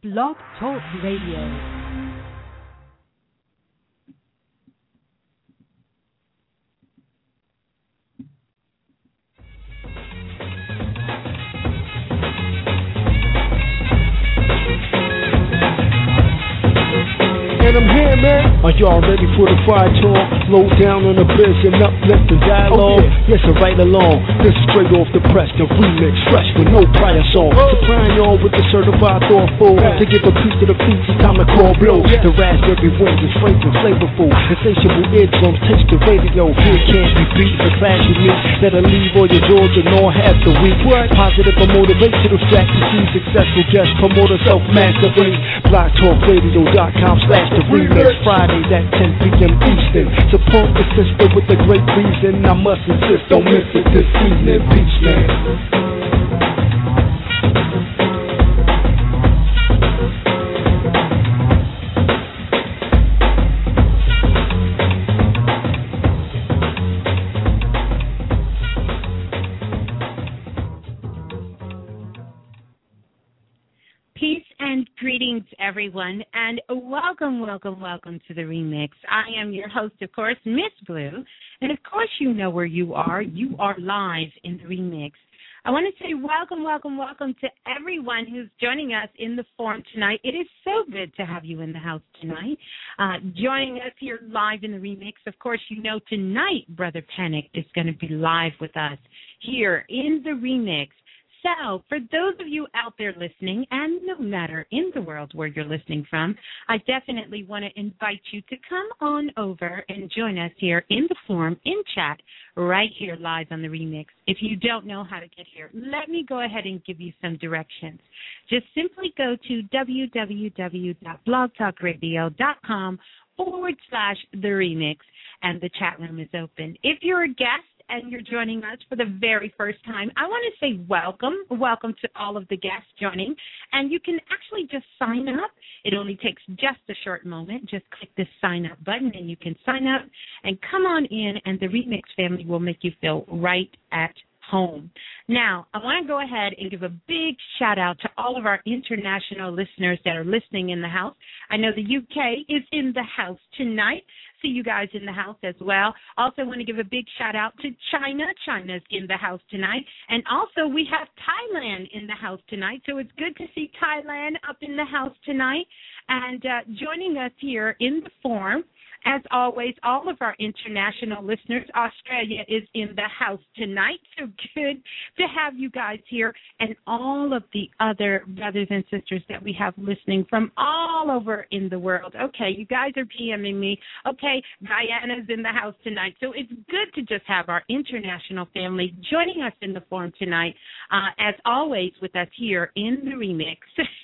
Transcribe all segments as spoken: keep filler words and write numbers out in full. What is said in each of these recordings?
Blog Talk Radio. And I'm here, man. Are y'all ready for the fire talk? Slow down on the biz and uplift the dialogue. Oh, yeah. Listen right along. This is straight off the press, the remix, fresh with no prior song. Oh. Supplying y'all with the certified thoughtful. Yeah. To give a piece to the feet, it's time to call blow. Yeah. The raspberry wind is fragrant, flavorful. Insatiable eardrums, taste the radio. Here can't be beat. The clash with me that'll leave all your doors and all half the week. What? Positive or motivational strategy. Successful guest promoter, self-mastery. blog talk radio dot com slash the remix. Fridays at ten p.m. Eastern. Support the sister with a great reason. I must insist, don't miss it this evening. Peace, man. Greetings, everyone, and welcome, welcome, welcome to the remix. I am your host, of course, Miss Blue, and of course you know where you are. You are live in the remix. I want to say welcome, welcome, welcome to everyone who's joining us in the forum tonight. It is so good to have you in the house tonight, uh, joining us here live in the remix. Of course, you know tonight Brother Panic is going to be live with us here in the remix. So, for those of you out there listening, and no matter in the world where you're listening from, I definitely want to invite you to come on over and join us here in the forum, in chat, right here live on the remix. If you don't know how to get here, let me go ahead and give you some directions. Just simply go to w w w dot blog talk radio dot com forward slash the remix, and the chat room is open. If you're a guest, and you're joining us for the very first time, I want to say welcome. Welcome to all of the guests joining. And you can actually just sign up. It only takes just a short moment. Just click the sign up button and you can sign up and come on in, and the Remix family will make you feel right at home. Now, I want to go ahead and give a big shout out to all of our international listeners that are listening in the house. I know the U K is in the house tonight. See you guys in the house as well. Also want to give a big shout out to China. China's in the house tonight. And also we have Thailand in the house tonight. So it's good to see Thailand up in the house tonight. And uh, joining us here in the forum, as always, all of our international listeners, Australia is in the house tonight. So good to have you guys here, and all of the other brothers and sisters that we have listening from all over in the world. Okay, you guys are PMing me. Okay, Guyana's in the house tonight. So it's good to just have our international family joining us in the forum tonight, uh, as always, with us here in the remix.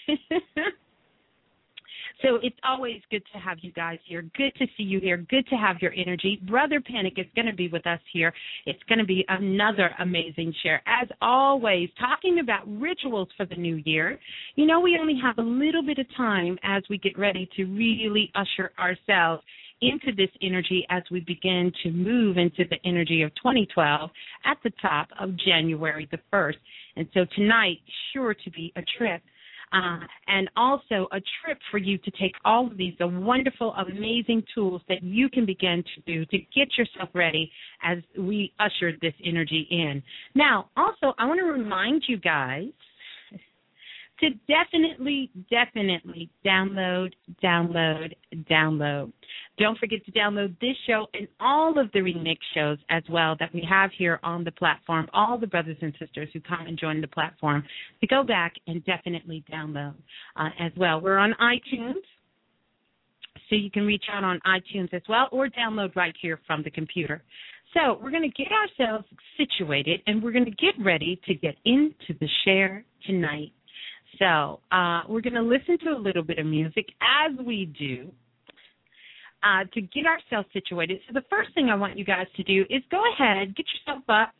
So it's always good to have you guys here. Good to see you here. Good to have your energy. Brother Panic is going to be with us here. It's going to be another amazing share. As always, talking about rituals for the new year. You know, we only have a little bit of time as we get ready to really usher ourselves into this energy as we begin to move into the energy of twenty twelve at the top of January the first. And so tonight, sure to be a trip. Uh, and also a trip for you to take all of these the wonderful, amazing tools that you can begin to do to get yourself ready as we usher this energy in. Now, also, I want to remind you guys to definitely, definitely download, download, download. Don't forget to download this show and all of the remix shows as well that we have here on the platform, all the brothers and sisters who come and join the platform, to go back and definitely download uh, as well. We're on iTunes, so you can reach out on iTunes as well, or download right here from the computer. So we're going to get ourselves situated, and we're going to get ready to get into the share tonight. So uh, we're going to listen to a little bit of music as we do uh, to get ourselves situated. So the first thing I want you guys to do is go ahead, get yourself up.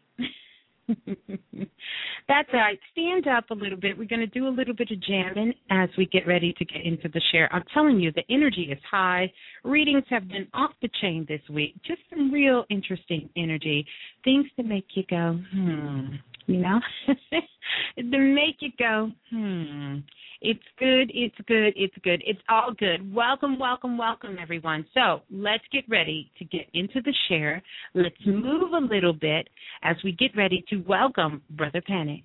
That's right. Stand up a little bit. We're going to do a little bit of jamming as we get ready to get into the share. I'm telling you, the energy is high. Readings have been off the chain this week. Just some real interesting energy. Things to make you go, hmm, you know, to make you go, hmm. It's good, it's good, it's good. It's all good. Welcome, welcome, welcome, everyone. So let's get ready to get into the share. Let's move a little bit as we get ready to welcome Brother Panic.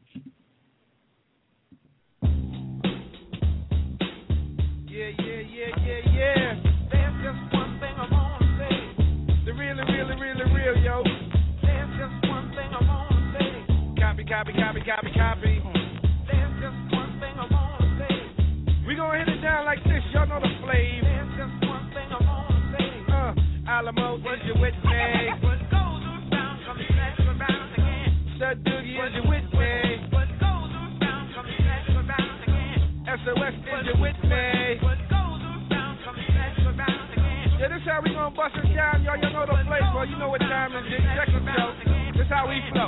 Yeah, yeah, yeah, yeah, yeah. There's just one thing I wanna say. The really, really, really real, yo. There's just one thing I wanna say. Copy, copy, copy, copy, copy. There's just one thing I wanna say. We gonna hit it down like this, y'all know the flavor. There's just one thing I wanna say. Uh, Alamo, is you with me? What goes around comes back around again. Stud Doogie, is you with me? What goes around comes back around again. S O S, is you with me? What goes around comes back around again. Yeah, this how we gonna bust it down, y'all. Y'all know the flavor. You know what time it is. Check it out. This how we flow.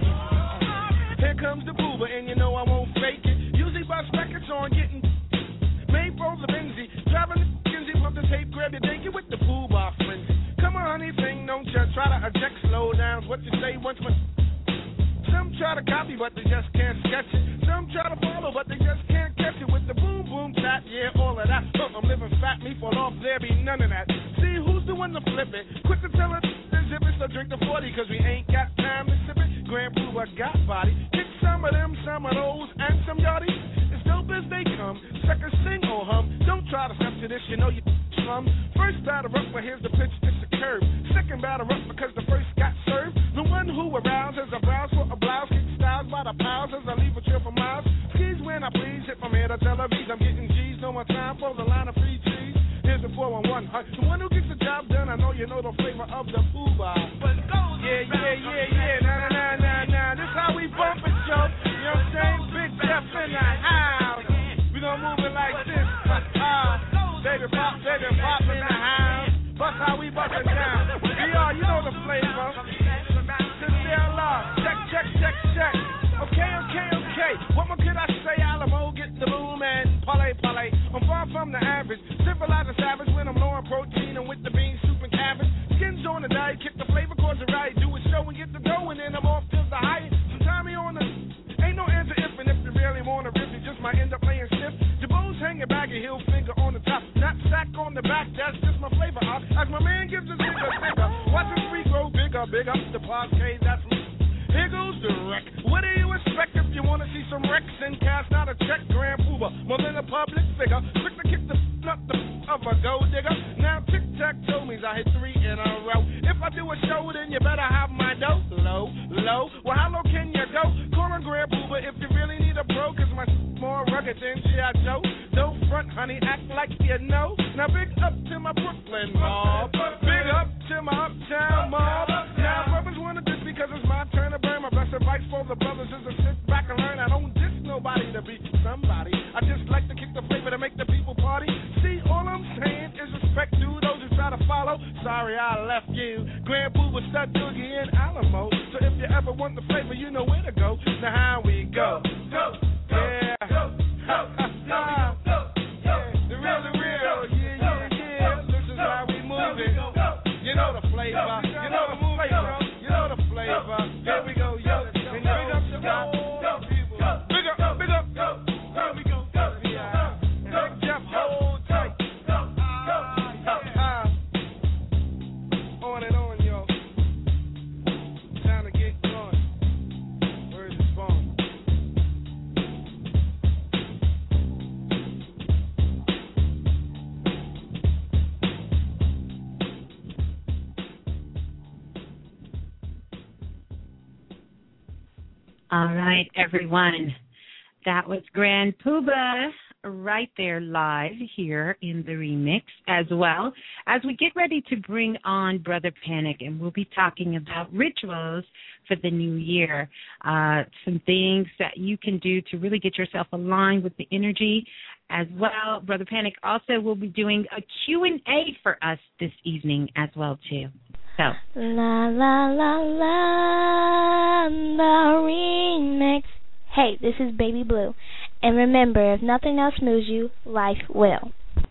Here comes the boober, and you know I won't fake it. Usually bust records on getting made for the Benzie. Driving the Kenzie, pump the tape, grab your day, get with the boo bar frenzy. Come on, honey, thing, don't you try to eject, slow down. What you say once, but some try to copy, but they just can't sketch it. Some try to follow, but they just can't catch it. With the boom, boom, tap, yeah, all of that. Huh, I'm living fat, me fall off, there be none of that. See, who's the one to flip it? Quick to tell it, zip it, so drink the forty, cause we ain't got time to sip it. Grand Pooba got body. Kick some of them, some of those, and some yachties. As dope as they come, suckers sing or hum. Don't try to step to this, you know you slum. First batter up, but here's the pitch, it's a curve. Second batter up, because the first got served. The one who arouses a browse for a blouse, kick styles by the piles as I leave a trail for miles. Skis when I please, hit from here to Tel Aviv. I'm getting G's, no more time for the line of free cheese. Here's the four one one, huh? The one who gets the job done, I know you know the flavor of the Pooba. Yeah, yeah, yeah, yeah, nah, nah, nah, nah, nah. This how we bump it, yo. You know what I'm saying? Big Jeff in the house. We gon' move it like this. Uh, baby pop, baby pop in the house. Bust how we bust it down. V R, you know the flavor. Sincere love. Check, check, check, check. Okay, okay, okay. What more could I say? Alamo, get the boom and parlay, parlay. I'm far from the average. Civilized and savage when I'm low in protein and with the beans, soup and cabbage. Skins on the diet, kick the flavor, cause it right. Do a show and get the dough and then I'm off till the high. Sometime me on the... Ain't no answer if and if you really wanna rip, you just might end up playing stiff. Jabos hanging back and heel finger on the top. Not sack on the back, that's just my flavor. Uh, as my man gives his finger finger. Watch his free grow bigger, bigger. The podcast, that's me. Here goes the wreck. What do you expect if you want to see some wrecks and cast out a check? Grand Pooba, more than a public figure. Quick to kick the up the of a gold digger. Now tic tac toe means I hit three in a row. If I do a show, then you better have my dough. Low, low. Well, how low can you go? Call a Grand Pooba if you really need a pro, cause my more rugged than G I Joe. Don't front, honey, act like you know. Now big up to my Brooklyn mob. Big up to my uptown mob. Now brothers wanna diss because it's my turn to burn. My best advice for the brothers is to sit back and learn. I don't diss nobody to be somebody. I just like to kick the flavor to make the people party. See, all I'm saying is respect to those who try to follow. Sorry I left you. Grand Pooba, Stud Doogie, and Alamo. So if you ever want the flavor, you know where to go. Now how we go? Go, go, yeah. Go, go, go, go, go, go. The real, the real, yeah, yeah, yeah. This is how we move it. You know the flavor. You know the flavor. You know the flavor. Here we go, yo. And big up to my people. Big up, big up, go. Here we go, go. Yeah. Big Jeff, hold tight. On and on, yo. Time to get going. Where's his phone? All right, everyone. That was Grand Pooba right there live here in the remix, as well as we get ready to bring on Brother Panic, and we'll be talking about rituals for the new year, uh, some things that you can do to really get yourself aligned with the energy as well. Brother Panic also will be doing a Q and A for us this evening as well, too. So. La, la, la, la, the remix. Hey, this is Baby Blue. And remember, if nothing else moves you, life will.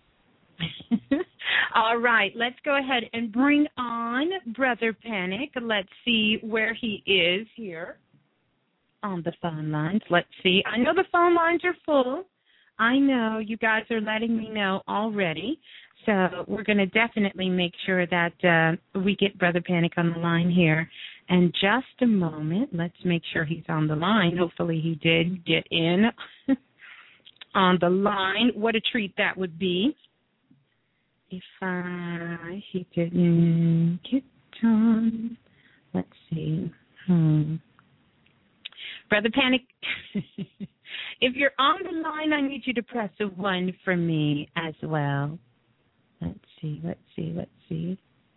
All right, let's go ahead and bring on Brother Panic. Let's see where he is here on the phone lines. Let's see. I know the phone lines are full. I know you guys are letting me know already. So we're going to definitely make sure that uh, we get Brother Panic on the line here. And just a moment, let's make sure he's on the line. Hopefully he did get in on the line. What a treat that would be if uh, he didn't get on. Let's see. Hmm. Brother Panic, if you're on the line, I need you to press a one for me as well. Let's see, let's see, let's see.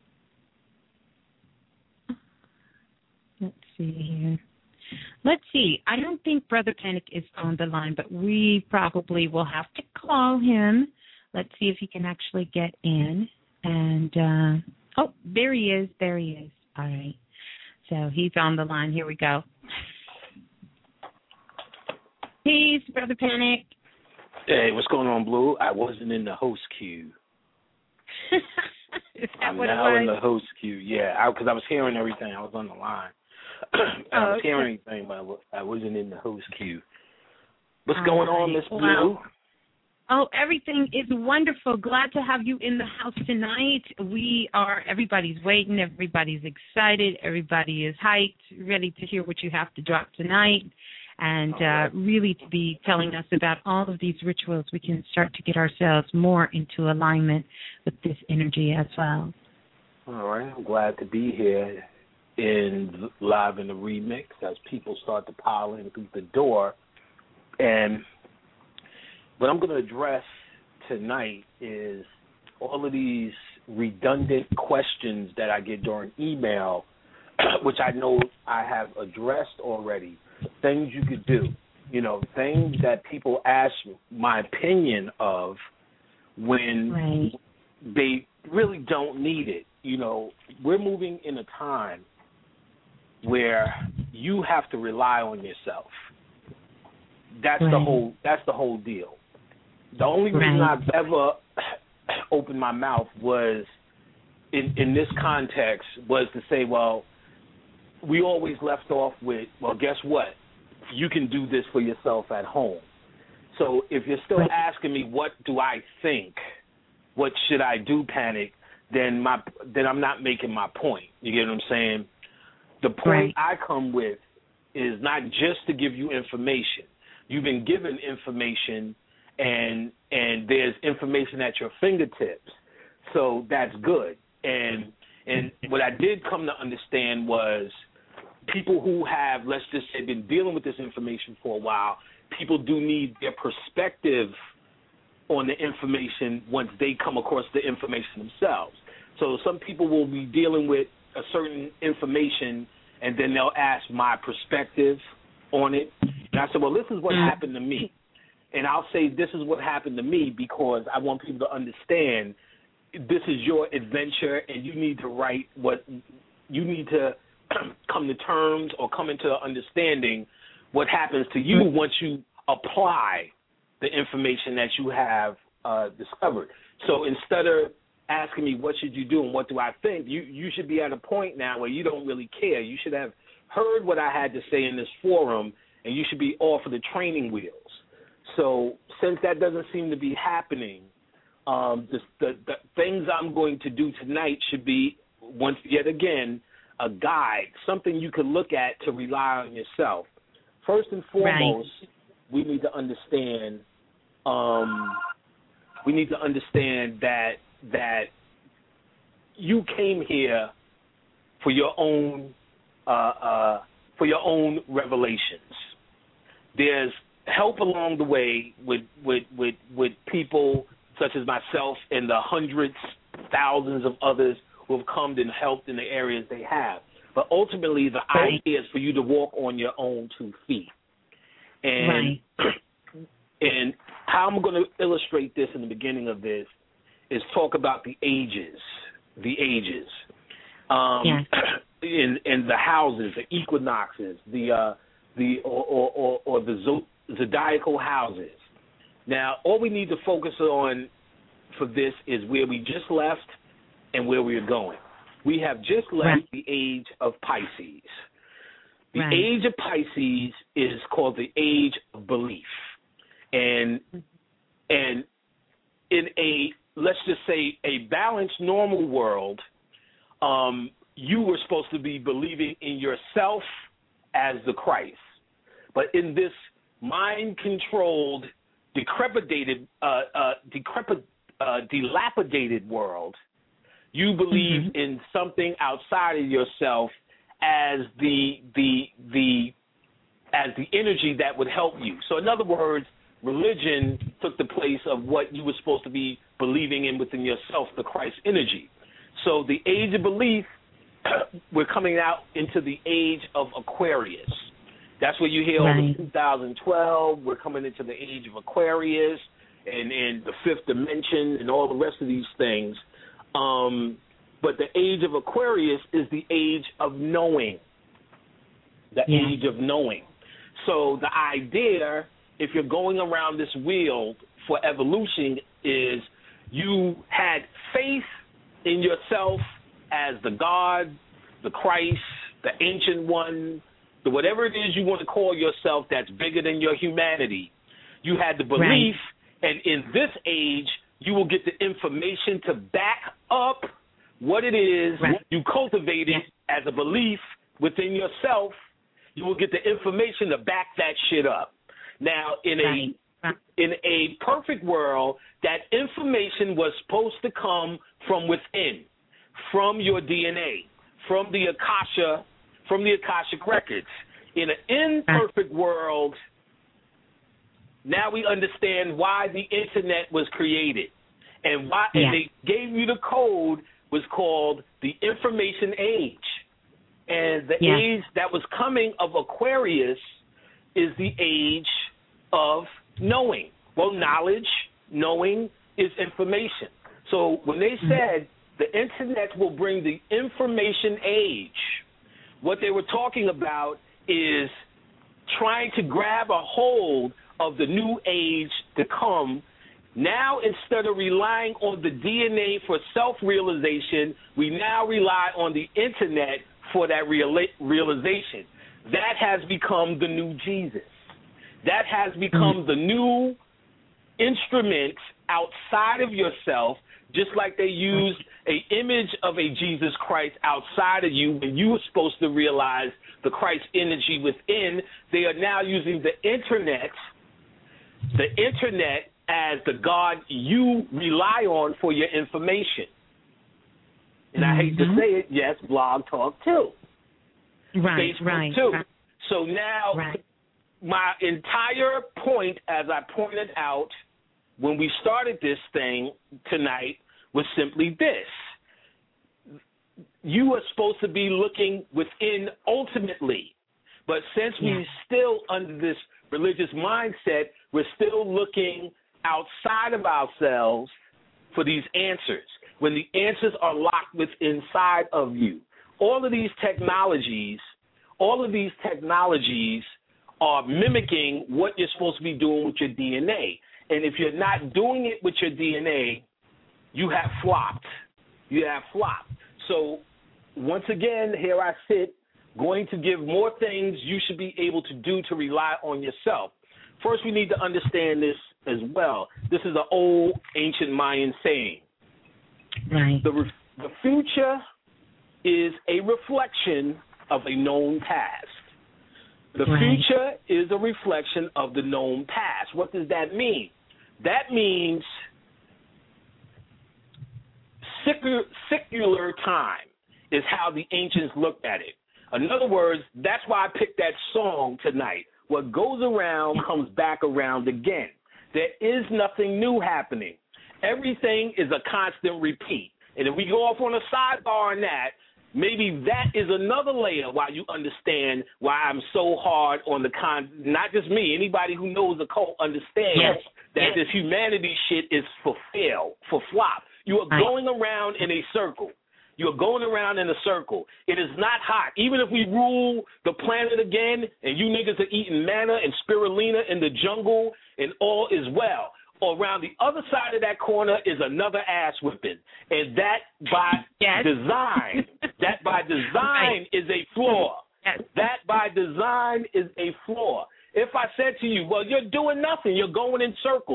Let's see here. Let's see. I don't think Brother Panic is on the line, but we probably will have to call him. Let's see if he can actually get in. And, uh, oh, there he is. There he is. All right. So he's on the line. Here we go. Peace, Brother Panic. Hey, what's going on, Blue? I wasn't in the host queue. Is that I'm what now it was? in the host queue, yeah, because I, I was hearing everything. I was on the line. I Oh, was okay. hearing everything, but I, was, I wasn't in the host queue. What's All going right. on, Miss Blue? Wow. Oh, everything is wonderful. Glad to have you in the house tonight. We are, everybody's waiting. Everybody's excited. Everybody is hyped, ready to hear what you have to drop tonight. And uh, really to be telling us about all of these rituals, we can start to get ourselves more into alignment with this energy as well. All right, I'm glad to be here in live in the remix as people start to pile in through the door. And what I'm going to address tonight is all of these redundant questions that I get during email, which I know I have addressed already. Things you could do, you know, things that people ask my opinion of when Right. they really don't need it. You know, we're moving in a time where you have to rely on yourself. That's Right. the whole. That's the whole deal. The only reason Right. I've ever opened my mouth was in in this context was to say, well, we always left off with, well, guess what? You can do this for yourself at home. So if you're still Right. asking me what do I think, what should I do, Panic, then my then I'm not making my point. You get what I'm saying? The point Right. I come with is not just to give you information. You've been given information, and and there's information at your fingertips. So that's good. And and what I did come to understand was people who have, let's just say, been dealing with this information for a while, people do need their perspective on the information once they come across the information themselves. So some people will be dealing with a certain information, and then they'll ask my perspective on it. And I said, well, this is what happened to me. And I'll say this is what happened to me because I want people to understand this is your adventure, and you need to write what you need to come to terms or come into understanding what happens to you once you apply the information that you have uh, discovered. So instead of asking me what should you do and what do I think, you, you should be at a point now where you don't really care. You should have heard what I had to say in this forum, and you should be off of the training wheels. So since that doesn't seem to be happening, um, the, the, the things I'm going to do tonight should be, once yet again, a guide, something you can look at to rely on yourself. First and foremost, right. we need to understand. Um, we need to understand that that you came here for your own uh, uh, for your own revelations. There's help along the way with with with with people such as myself and the hundreds, thousands of others who have come and helped in the areas they have. But ultimately, the right. idea is for you to walk on your own two feet. And, right. and how I'm going to illustrate this in the beginning of this is talk about the ages, the ages, um, yeah. in in the houses, the equinoxes, the uh, the or or, or, or the zodiacal houses. Now, all we need to focus on for this is where we just left and where we are going. We have just left right. the age of Pisces. The right. age of Pisces is called the age of belief. And And in a, let's just say, a balanced, normal world, um, you were supposed to be believing in yourself as the Christ. But in this mind-controlled, decrepitated, uh, uh, decrepit, uh, dilapidated world, you believe mm-hmm. in something outside of yourself as the the the as the energy that would help you. So in other words, religion took the place of what you were supposed to be believing in within yourself, the Christ energy. So the age of belief, we're coming out into the age of Aquarius. That's what you hear right. over two thousand twelve. We're coming into the age of Aquarius and, and the fifth dimension and all the rest of these things. Um, but the age of Aquarius is the age of knowing, the yeah. age of knowing. So the idea, if you're going around this wheel for evolution, is you had faith in yourself as the God, the Christ, the Ancient One, the whatever it is you want to call yourself that's bigger than your humanity. You had the belief, right. and in this age, you will get the information to back up what it is right. you cultivated yeah. as a belief within yourself. You will get the information to back that shit up. Now, in right. a right. in a perfect world, that information was supposed to come from within, from your D N A, from the Akasha, from the Akashic records. In an imperfect right. world, now we understand why the internet was created, and why yeah. and they gave you the code was called the information age, and the yeah. age that was coming of Aquarius is the age of knowing. Well, knowledge, knowing is information. So when they said the internet will bring the information age, what they were talking about is trying to grab a hold of the new age to come. Now, instead of relying on the D N A for self-realization, we now rely on the internet for that reala- realization. That has become the new Jesus. That has become the new instrument outside of yourself, just like they used an image of a Jesus Christ outside of you when you were supposed to realize the Christ energy within. They are now using the internet, the internet as the God you rely on for your information. And I hate to say it, yes, Blog Talk too. Right, Facebook right. too. Right. So now right. my entire point, as I pointed out when we started this thing tonight, was simply this. You are supposed to be looking within ultimately. But since yeah. we're still under this religious mindset, we're still looking outside of ourselves for these answers, when the answers are locked within inside of you. All of these technologies, all of these technologies are mimicking what you're supposed to be doing with your D N A. And if you're not doing it with your D N A, you have flopped. You have flopped. So once again, here I sit, going to give more things you should be able to do to rely on yourself. First, we need to understand this as well. This is an old ancient Mayan saying. Right. The, re- the future is a reflection of a known past. The right. future is a reflection of the known past. What does that mean? That means secular, secular time is how the ancients looked at it. In other words, that's why I picked that song tonight. What goes around comes back around again. There is nothing new happening. Everything is a constant repeat. And if we go off on a sidebar on that, maybe that is another layer why you understand why I'm so hard on the con. Not just me, anybody who knows the cult understands yes. that yes. this humanity shit is for fail, for flop. You are going around in a circle. You're going around in a circle. It is not hot. Even if we rule the planet again and you niggas are eating manna and spirulina in the jungle and all is well, around the other side of that corner is another ass whipping. And that by yes. design, that by design right. is a flaw. Yes. That by design is a flaw. If I said to you, well, you're doing nothing. You're going in circles.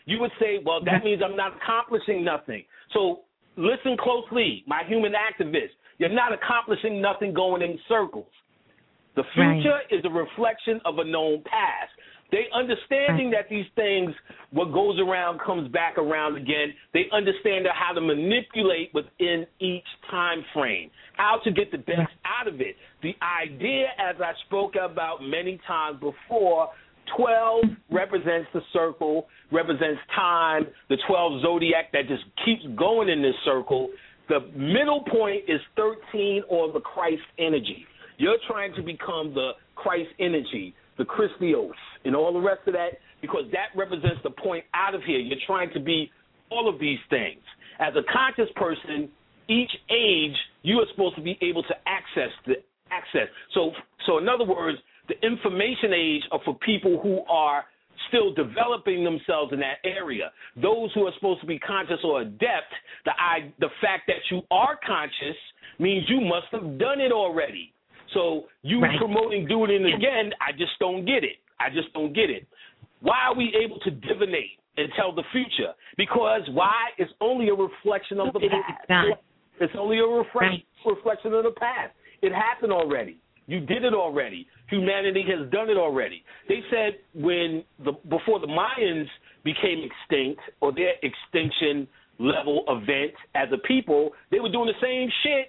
you would say, well, that means I'm not accomplishing nothing. So listen closely, my human activist. You're not accomplishing nothing going in circles. The future right. is a reflection of a known past. They understanding right. that these things, what goes around comes back around again. They understand how to manipulate within each time frame, how to get the best right. out of it. The idea, as I spoke about many times before, twelve represents the circle, represents time, the twelve zodiac that just keeps going in this circle. The middle point is thirteen, or the Christ energy. You're trying to become the Christ energy, the Christos, and all the rest of that, because that represents the point out of here. You're trying to be all of these things. As a conscious person, each age, you are supposed to be able to access the access. So, so in other words, the information age are for people who are still developing themselves in that area. Those who are supposed to be conscious or adept, the I, the fact that you are conscious means you must have done it already. So you right. promoting doing it again, I just don't get it. I just don't get it. Why are we able to divinate and tell the future? Because why? It's only a reflection of the past. It's only a refre- right. reflection of the past. It happened already. You did it already. Humanity has done it already. They said when the before the Mayans became extinct, or their extinction level event as a people, they were doing the same shit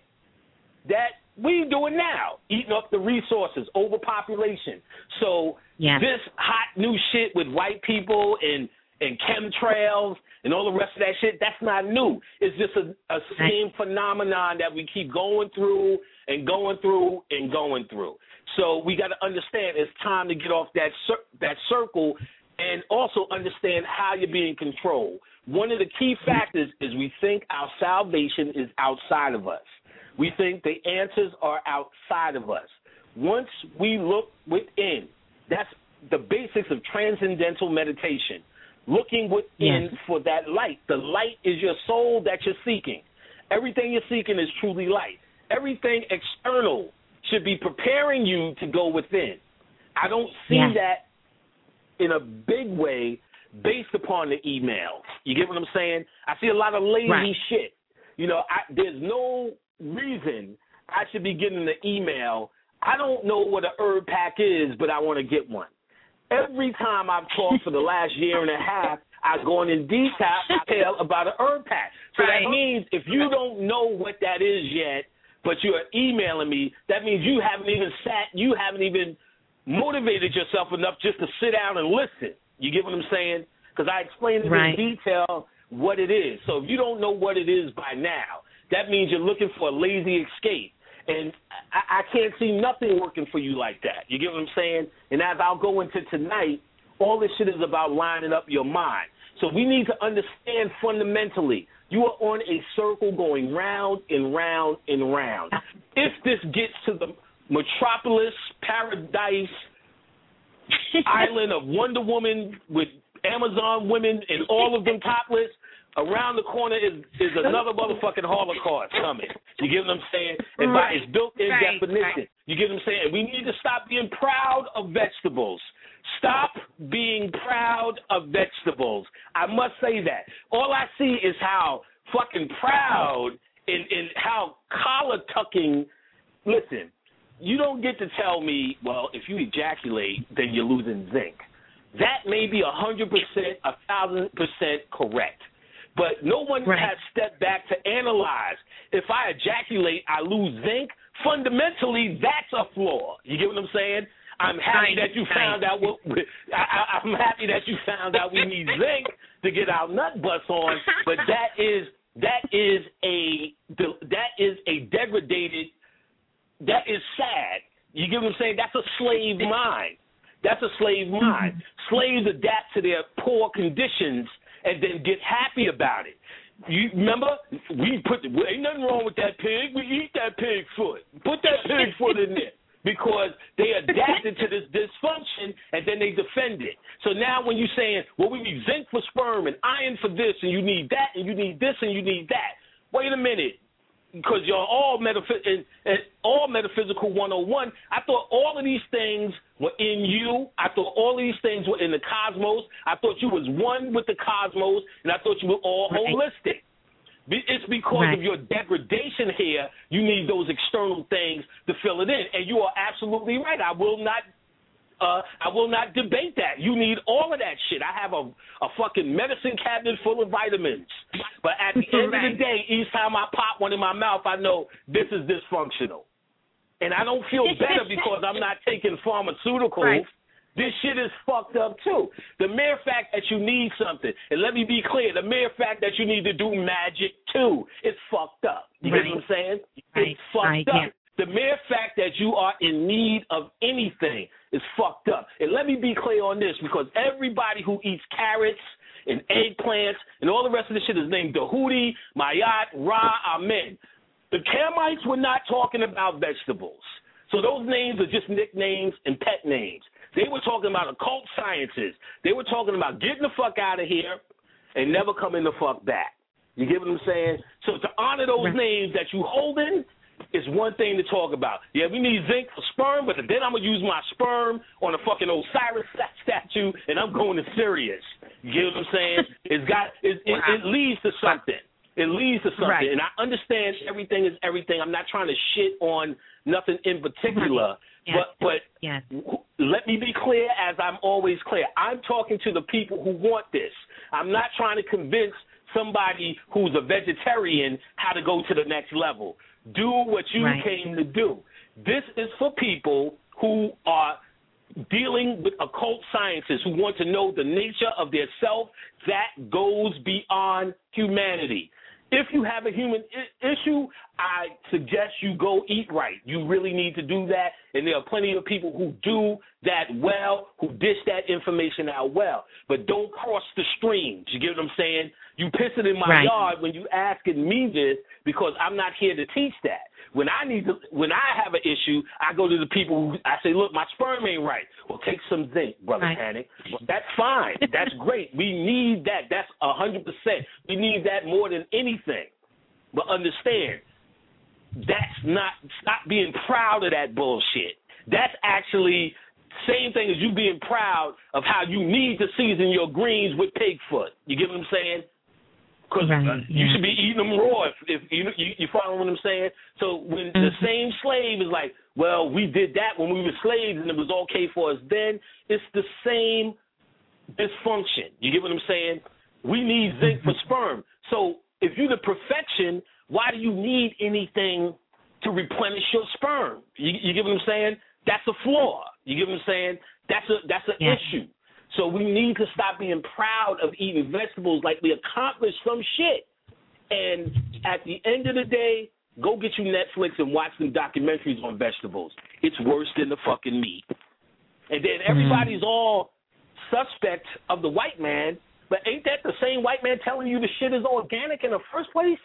that we doing now, eating up the resources, overpopulation. So yeah. this hot new shit with white people and, and chemtrails and all the rest of that shit, that's not new. It's just a, a same phenomenon that we keep going through and going through and going through. So we got to understand it's time to get off that cir- that circle and also understand how you're being controlled. One of the key factors is we think our salvation is outside of us. We think the answers are outside of us. Once we look within, that's the basics of transcendental meditation, looking within yes. for that light. The light is your soul that you're seeking. Everything you're seeking is truly light. Everything external should be preparing you to go within. I don't see yeah. that in a big way based upon the email. You get what I'm saying? I see a lot of lazy right. shit. You know, I, there's no reason I should be getting the email. I don't know what a herb pack is, but I want to get one. Every time I've talked for the last year and a half, I've gone in detail about an herb pack. So right. that means if you don't know what that is yet, but you're emailing me, that means you haven't even sat, you haven't even motivated yourself enough just to sit down and listen. You get what I'm saying? Because I explained it right. in detail what it is. So if you don't know what it is by now, that means you're looking for a lazy escape. And I, I can't see nothing working for you like that. You get what I'm saying? And as I'll go into tonight, all this shit is about lining up your mind. So we need to understand fundamentally, you are on a circle going round and round and round. If this gets to the metropolis, paradise, island of Wonder Woman with Amazon women and all of them topless, around the corner is, is another motherfucking Holocaust coming. You get what I'm saying? And by its built-in right, definition. Right. You get what I'm saying? We need to stop being proud of vegetables. Stop being proud of vegetables. I must say that. All I see is how fucking proud and, and how collar-tucking. Listen, you don't get to tell me, well, if you ejaculate, then you're losing zinc. That may be one hundred percent, one thousand percent correct. But no one right. has stepped back to analyze. If I ejaculate, I lose zinc. Fundamentally, that's a flaw. You get what I'm saying? I'm happy that you found out what. I, I'm happy that you found out we need zinc to get our nut butts on. But that is that is a that is a degraded. That is sad. You get what I'm saying? That's a slave mind. That's a slave mind. Slaves adapt to their poor conditions and then get happy about it. You remember? We put the, well, ain't nothing wrong with that pig. We eat that pig foot. Put that pig foot in there because they adapted to this dysfunction and then they defend it. So now when you're saying, well, we need zinc for sperm and iron for this and you need that and you need this and you need that. Wait a minute. because you're all metaphys- and, and all metaphysical one oh one. I thought all of these things were in you. I thought all of these things were in the cosmos. I thought you was one with the cosmos, and I thought you were all right. holistic. It's because right. of your degradation here, you need those external things to fill it in. And you are absolutely right. I will not uh, I will not debate that. You need all of that shit. I have a, a fucking medicine cabinet full of vitamins. But at the end right. of the day, each time I pop one in my mouth, I know this is dysfunctional. And I don't feel better because I'm not taking pharmaceuticals. Right. This shit is fucked up, too. The mere fact that you need something, and let me be clear, the mere fact that you need to do magic, too, it's fucked up. You right. get what I'm saying? Right. It's fucked right. up. Yeah. The mere fact that you are in need of anything is fucked up. And let me be clear on this, because everybody who eats carrots and eggplants and all the rest of this shit is named Dahuti, Mayat, Ra, Amen. The Kamites were not talking about vegetables. So those names are just nicknames and pet names. They were talking about occult sciences. They were talking about getting the fuck out of here and never coming the fuck back. You get what I'm saying? So to honor those right. names that you holding is one thing to talk about. Yeah, we need zinc for sperm, but then I'm going to use my sperm on a fucking Osiris statue, and I'm going to Sirius. You get what I'm saying? It's got it, it, it leads to something. It leads to something. Right. And I understand everything is everything. I'm not trying to shit on nothing in particular. Yes. But but yes. let me be clear, as I'm always clear. I'm talking to the people who want this. I'm not trying to convince somebody who's a vegetarian how to go to the next level. Do what you right. came to do. This is for people who are dealing with occult sciences, who want to know the nature of their self that goes beyond humanity. If you have a human I- issue, I suggest you go eat right. You really need to do that, and there are plenty of people who do that well, who dish that information out well. But don't cross the streams. You get what I'm saying? You piss it in my right. yard when you asking me this, because I'm not here to teach that. When I need to, when I have an issue, I go to the people who I say, look, my sperm ain't right. Well, take some zinc, Brother right. Panic. Well, that's fine. That's great. We need that. That's one hundred percent. We need that more than anything. But understand, that's not, stop being proud of that bullshit. That's actually same thing as you being proud of how you need to season your greens with pig foot. You get what I'm saying? Because right, uh, you yeah. should be eating them raw. If, if you, you you follow what I'm saying? So when mm-hmm. the same slave is like, well, we did that when we were slaves and it was okay for us then, it's the same dysfunction. You get what I'm saying? We need zinc for sperm. So if you're the perfection, why do you need anything to replenish your sperm? You, you get what I'm saying? That's a flaw. You get what I'm saying? That's a that's an yeah. issue. So we need to stop being proud of eating vegetables like we accomplished some shit. And at the end of the day, go get you Netflix and watch some documentaries on vegetables. It's worse than the fucking meat. And then everybody's mm. all suspect of the white man, but ain't that the same white man telling you the shit is organic in the first place?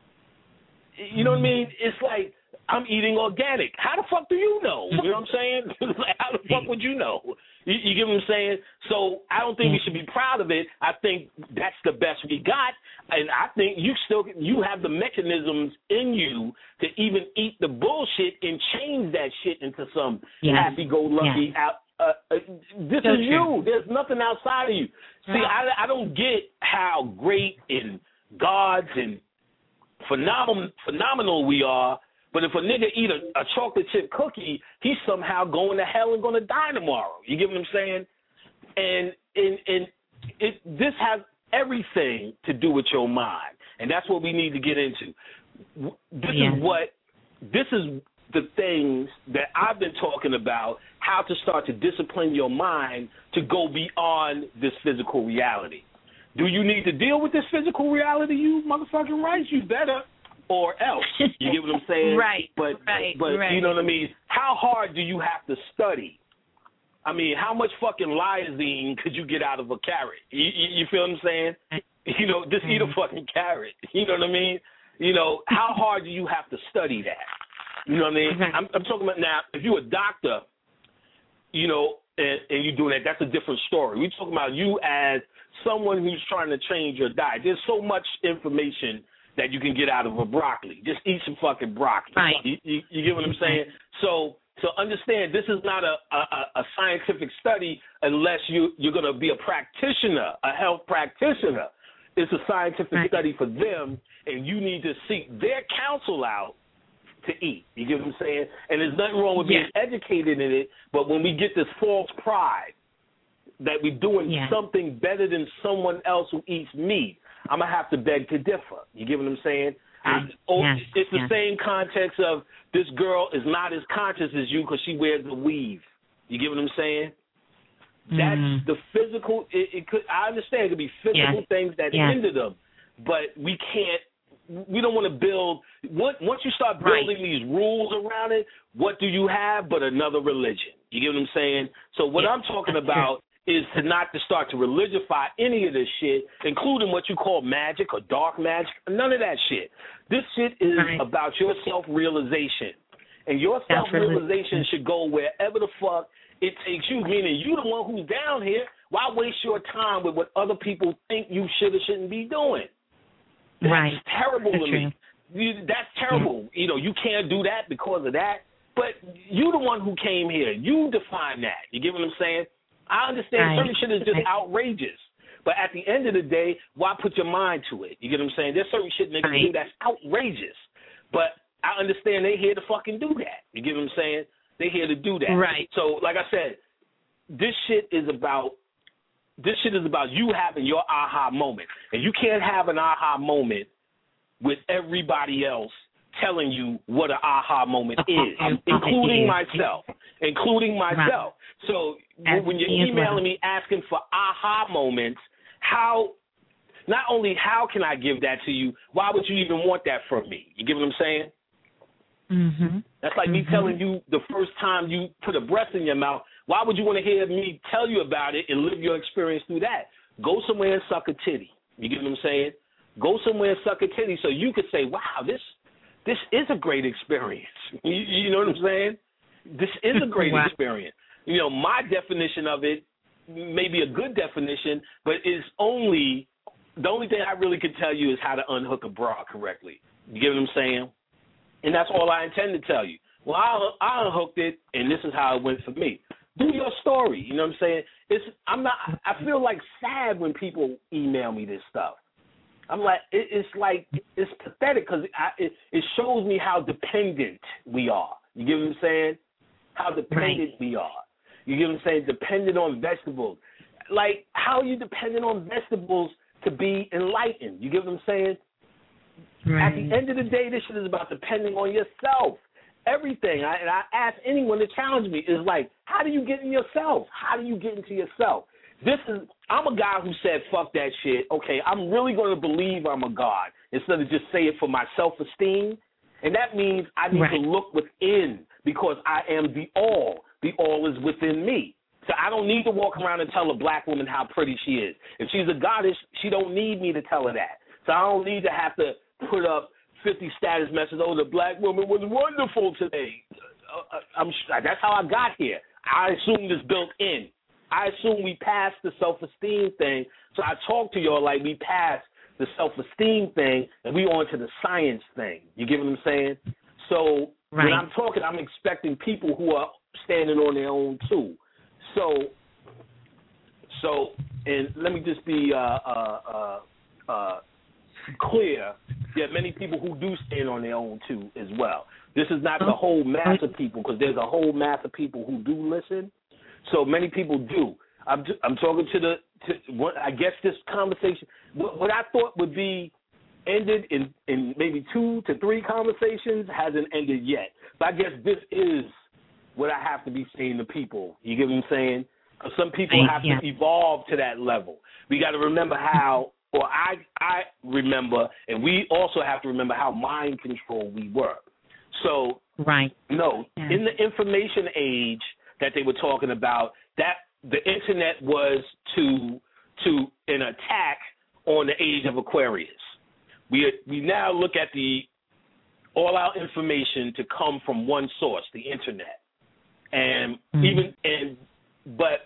You know what I mean? It's like, I'm eating organic. How the fuck do you know? You know what I'm saying? Like, how the fuck would you know? You, you get what I'm saying? So I don't think we should be proud of it. I think that's the best we got, and I think you still you have the mechanisms in you to even eat the bullshit and change that shit into some yes. happy-go-lucky yes. out. Uh, uh, this so is true. You. There's nothing outside of you. See, I, I don't get how great and gods and phenomenal phenomenal we are. But if a nigga eat a, a chocolate chip cookie, he's somehow going to hell and going to die tomorrow. You get what I'm saying? And and and it this has everything to do with your mind, and that's what we need to get into. This yeah. is what this is the things that I've been talking about. How to start to discipline your mind to go beyond this physical reality. Do you need to deal with this physical reality? You motherfucking right, you better. Or else, you get what I'm saying? Right, but, right, but right. you know what I mean? How hard do you have to study? I mean, how much fucking lysine could you get out of a carrot? You, you, you feel what I'm saying? You know, just eat a fucking carrot. You know what I mean? You know, how hard do you have to study that? You know what I mean? I'm, I'm talking about now, if you're a doctor, you know, and, and you're doing that, that's a different story. We're talking about you as someone who's trying to change your diet. There's so much information that you can get out of a broccoli. Just eat some fucking broccoli. Right. You, you, you get what I'm saying? So so understand this is not a, a, a scientific study unless you, you're going to be a practitioner, a health practitioner. It's a scientific right. study for them, and you need to seek their counsel out to eat. You get what I'm saying? And there's nothing wrong with being yeah. educated in it, but when we get this false pride that we're doing yeah. something better than someone else who eats meat, I'm going to have to beg to differ. You get what I'm saying? I, oh, yes, it's the yes. same context of this girl is not as conscious as you because she wears a weave. You get what I'm saying? Mm. That's the physical. It, it could. I understand it could be physical yes. things that yes. hinder them, but we can't. We don't want to build. Once you start building right. these rules around it, what do you have but another religion? You get what I'm saying? So what yes. I'm talking about is to not to start to religify any of this shit, including what you call magic or dark magic. None of that shit. This shit is right. about your self-realization. And your self-realization should go wherever the fuck it takes you, meaning you the one who's down here. Why waste your time with what other people think you should or shouldn't be doing? That's right. terrible that's to true. me. You, that's terrible. Yeah. You know, you can't do that because of that. But you the one who came here. You define that. You get what I'm saying? I understand right. certain shit is just outrageous. But at the end of the day, why put your mind to it? You get what I'm saying? There's certain shit niggas right. do that's outrageous. But I understand they here to fucking do that. You get what I'm saying? They here to do that. Right. So, like I said, this shit is about this shit is about you having your aha moment. And you can't have an aha moment with everybody else telling you what an aha moment is, including myself. Including myself. Right. So As when you're emailing well. me asking for aha moments, how not only how can I give that to you, why would you even want that from me? You get what I'm saying? Mm-hmm. That's like mm-hmm. me telling you the first time you put a breast in your mouth, why would you want to hear me tell you about it and live your experience through that? Go somewhere and suck a titty. You get what I'm saying? Go somewhere and suck a titty so you could say, wow, this this is a great experience. You, you know what I'm saying? This is a great wow. experience. You know, my definition of it may be a good definition, but it's only, the only thing I really can tell you is how to unhook a bra correctly. You get what I'm saying? And that's all I intend to tell you. Well, I, I unhooked it, and this is how it went for me. Do your story. You know what I'm saying? It's I'm not. I feel like sad when people email me this stuff. I'm like, it, it's like it's pathetic because it, it shows me how dependent we are. You get what I'm saying? How dependent right. we are. You get what I'm saying? Dependent on vegetables. Like, how are you dependent on vegetables to be enlightened? You get what I'm saying? Right. At the end of the day, this shit is about depending on yourself. Everything. I, and I ask anyone to challenge me is like, how do you get in yourself? How do you get into yourself? This is, I'm a guy who said, fuck that shit. Okay, I'm really going to believe I'm a God instead of just say it for my self-esteem. And that means I need right. to look within because I am the all. The all is within me. So I don't need to walk around and tell a black woman how pretty she is. If she's a goddess, she don't need me to tell her that. So I don't need to have to put up fifty status messages, oh, the black woman was wonderful today. Uh, I'm, that's how I got here. I assumed it's built in. I assume we passed the self-esteem thing. So I talk to y'all like we passed the self-esteem thing and we on to the science thing. You get what I'm saying? So right. when I'm talking, I'm expecting people who are standing on their own too. So, so, and let me just be uh, uh, uh, uh, clear. There are many people who do stand on their own too as well. This is not the whole mass of people because there's a whole mass of people who do listen. So many people do. I'm just, I'm talking to the to what I guess this conversation. What, what I thought would be ended in, in maybe two to three conversations hasn't ended yet. But I guess this is what I have to be saying to people. You get what I'm saying? Because some people have yeah. to evolve to that level. We got to remember how, or I I remember, and we also have to remember how mind controlled we were. So, right. no, yeah. in the information age that they were talking about, that the internet was to to an attack on the age of Aquarius. We we now look at the all our information to come from one source, the internet, and mm-hmm. even and but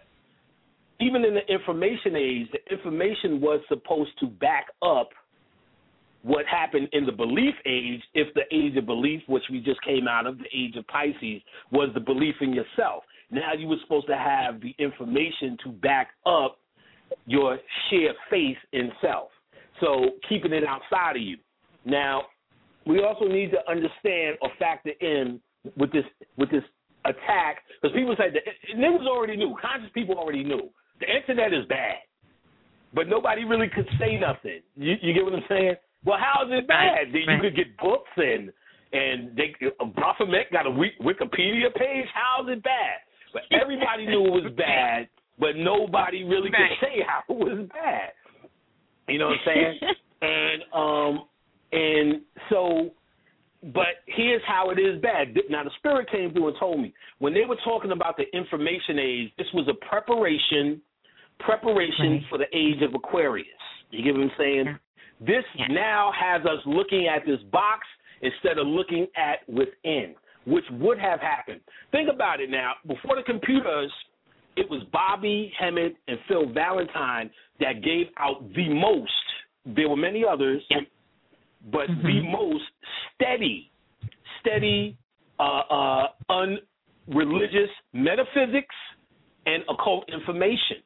even in the information age, the information was supposed to back up what happened in the belief age, if the age of belief, which we just came out of, the age of Pisces, was the belief in yourself. Now you were supposed to have the information to back up your sheer faith in self. So keeping it outside of you. Now, we also need to understand or factor in with this with this attack, because people say that niggas already knew, conscious people already knew. The internet is bad, but nobody really could say nothing. You, you get what I'm saying? Well, how is it bad? Right. You could get books and and they, Baphomet got a Wikipedia page. How is it bad? But everybody knew it was bad, but nobody really right. could say how it was bad. You know what I'm saying? and um and so, but here's how it is bad. Now the spirit came through and told me when they were talking about the information age, this was a preparation preparation right. for the age of Aquarius. You get what I'm saying? Yeah. This yeah. now has us looking at this box instead of looking at within, which would have happened. Think about it now. Before the computers, it was Bobby Hemmett and Phil Valentine that gave out the most. There were many others, yeah. but mm-hmm. the most steady, steady, uh, uh, unreligious metaphysics and occult information.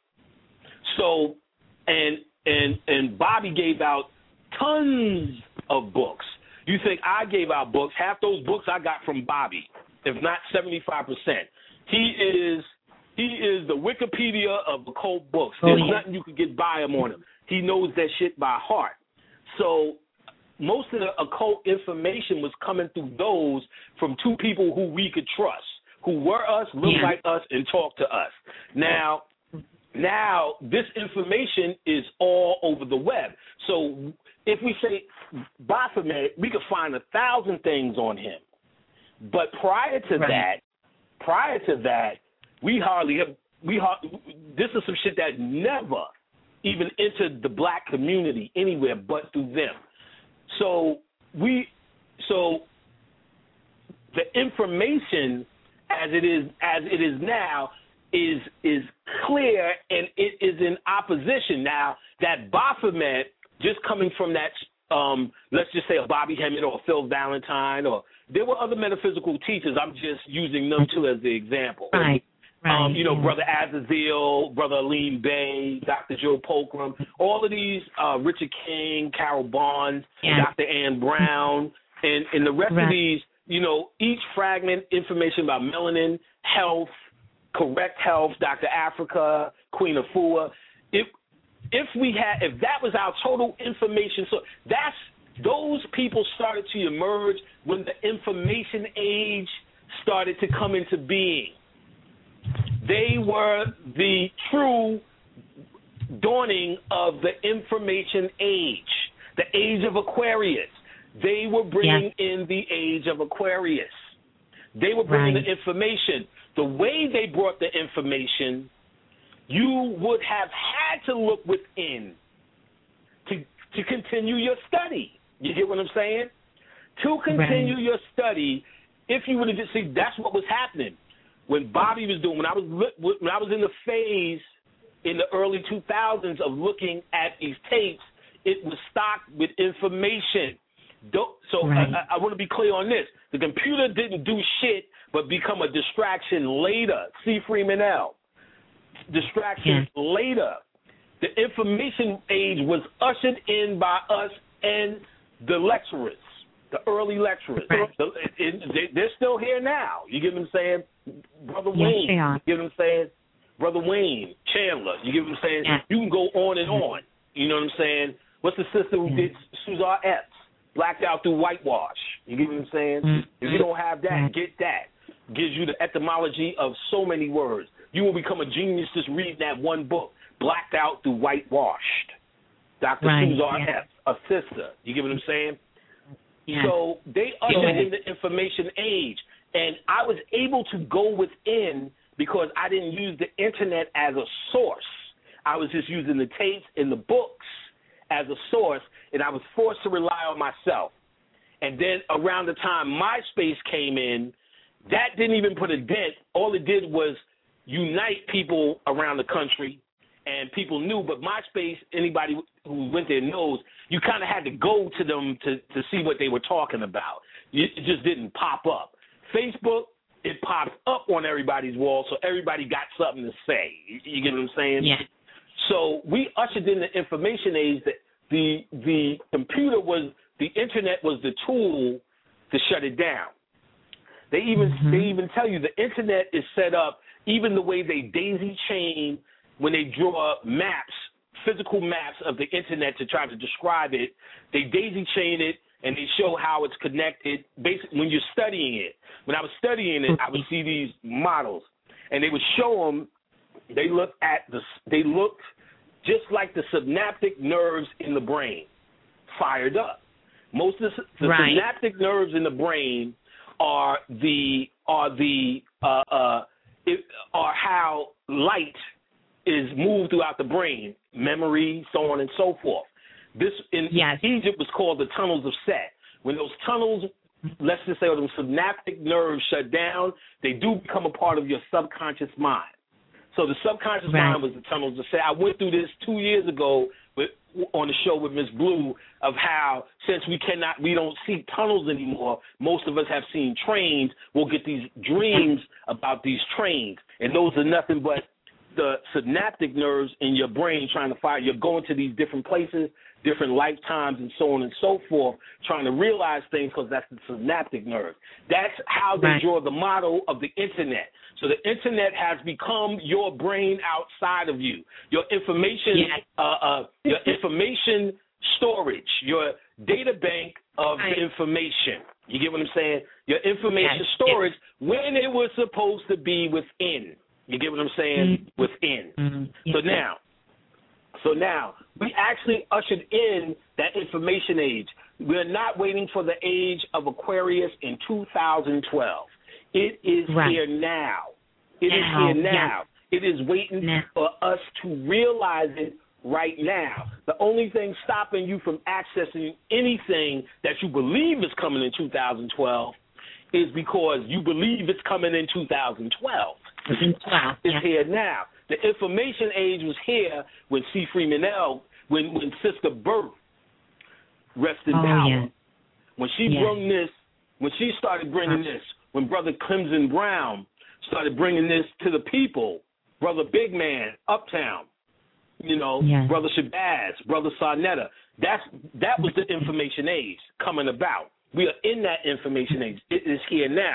So, and and and Bobby gave out tons of books. You think I gave out books? Half those books I got from Bobby, if not seventy-five percent. He is he is the Wikipedia of occult books. There's oh, yeah. nothing you could get by him on him. He knows that shit by heart. So most of the occult information was coming through those from two people who we could trust, who were us, looked yeah. like us, and talked to us. Now, now this information is all over the web. So if we say Baphomet, we could find a thousand things on him. But prior to right. that, prior to that, we hardly have, we this is some shit that never even entered the black community anywhere but through them. So we, so the information as it is as it is now is is clear, and it is in opposition. Now that Baphomet, just coming from that, um, let's just say a Bobby Hemmett or Phil Valentine, or there were other metaphysical teachers. I'm just using them two as the example. Right. Right. Um, you know, Brother Azazel, Brother Aleem Bey, Doctor Joe Polkram, all of these, uh, Richard King, Carol Barnes, yeah. Doctor Ann Brown, and, and the rest right. of these, you know, each fragment, information about melanin, health, correct health, Doctor Africa, Queen Afua. If, if we had, if that was our total information, so that's, those people started to emerge when the information age started to come into being. They were the true dawning of the information age, the age of Aquarius. They were bringing yeah. in the age of Aquarius. They were bringing right. the information. The way they brought the information, you would have had to look within to to continue your study. You get what I'm saying? To continue right. your study, if you would have just see, that's what was happening. When Bobby was doing, when I was when I was in the phase in the early two thousands of looking at these tapes, it was stocked with information. So right. I, I want to be clear on this. The computer didn't do shit but become a distraction later. C. Freeman L. Distraction yeah. later. The information age was ushered in by us and the lecturers, the early lecturers. Right. The, it, it, they're still here now. You get what I'm saying? Brother yes, Wayne, you get what I'm saying? Brother Wayne, Chandler, you get what I'm saying? Yeah. You can go on and on. You know what I'm saying? What's the sister who did Suzar Epps? Blacked out through whitewash. You get what I'm saying? Mm-hmm. If you don't have that, get that. Gives you the etymology of so many words. You will become a genius just reading that one book. Blacked out through whitewashed. Doctor Right. Suzar yeah. Epps, a sister. You get what I'm saying? Yeah. So they ushered in the information age. And I was able to go within because I didn't use the internet as a source. I was just using the tapes and the books as a source, and I was forced to rely on myself. And then around the time MySpace came in, that didn't even put a dent. All it did was unite people around the country and people knew. But MySpace, anybody who went there knows, you kind of had to go to them to, to see what they were talking about. You, it just didn't pop up. Facebook, it pops up on everybody's wall, so everybody got something to say. You, you get what I'm saying? Yeah. So we ushered in the information age that the the computer was, the internet was the tool to shut it down. They even mm-hmm. they even tell you the internet is set up, even the way they daisy chain when they draw maps, physical maps of the internet to try to describe it. They daisy chain it and they show how it's connected. Basically, when you're studying it, when I was studying it, I would see these models, and they would show them. They look at the. They looked just like the synaptic nerves in the brain, fired up. Most of the, the right. synaptic nerves in the brain are the are the uh, uh, it, are how light is moved throughout the brain, memory, so on and so forth. This in yes. Egypt was called the tunnels of Set. When those tunnels, let's just say, those synaptic nerves shut down, they do become a part of your subconscious mind. So the subconscious right. mind was the tunnels of Set. I went through this two years ago with, on the show with Miss Blue of how since we cannot, we don't see tunnels anymore. Most of us have seen trains. We'll get these dreams about these trains, and those are nothing but the synaptic nerves in your brain trying to fire. You're going to these different places, different lifetimes, and so on and so forth, trying to realize things because that's the synaptic nerve. That's how they right. draw the model of the internet. So the internet has become your brain outside of you, your information, yes. uh, uh, your information storage, your data bank of right. information. You get what I'm saying? Your information yes. storage yes. when it was supposed to be within. You get what I'm saying? Mm-hmm. Within. Mm-hmm. Yes. So now, so now we actually ushered in that information age. We're not waiting for the age of Aquarius in two thousand twelve. It is right. here now. It now. is here now. Yes. It is waiting now. for us to realize it right now. The only thing stopping you from accessing anything that you believe is coming in two thousand twelve is because you believe it's coming in two thousand twelve. Wow. It's yeah. here now. The information age was here when C. Freeman L., when, when Sister Birth rest in oh, power. Yeah. When she yeah. brought this, when she started bringing this, when Brother Clemson Brown started bringing this to the people, Brother Big Man, Uptown, you know, yeah. Brother Shabazz, Brother Sarnetta, that's, that was the information age coming about. We are in that information age. It is here now.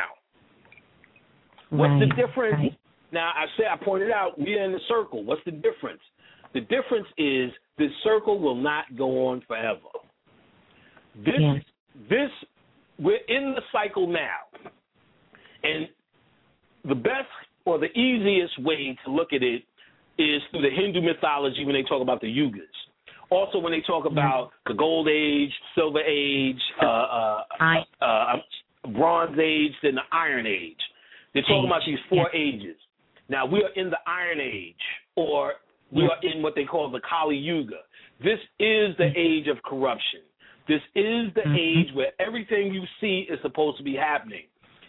What's right. the difference? Right. Now, I said, I pointed out, we are in the circle. What's the difference? The difference is this circle will not go on forever. This, yes. this, we're in the cycle now. And the best or the easiest way to look at it is through the Hindu mythology when they talk about the yugas. Also, when they talk about the Gold Age, Silver Age, uh, uh, I, uh, Bronze Age, then the Iron Age. They're talking age. about these four yes. ages. Now, we are in the Iron Age, or we yes. are in what they call the Kali Yuga. This is the mm-hmm. age of corruption. This is the mm-hmm. age where everything you see is supposed to be happening.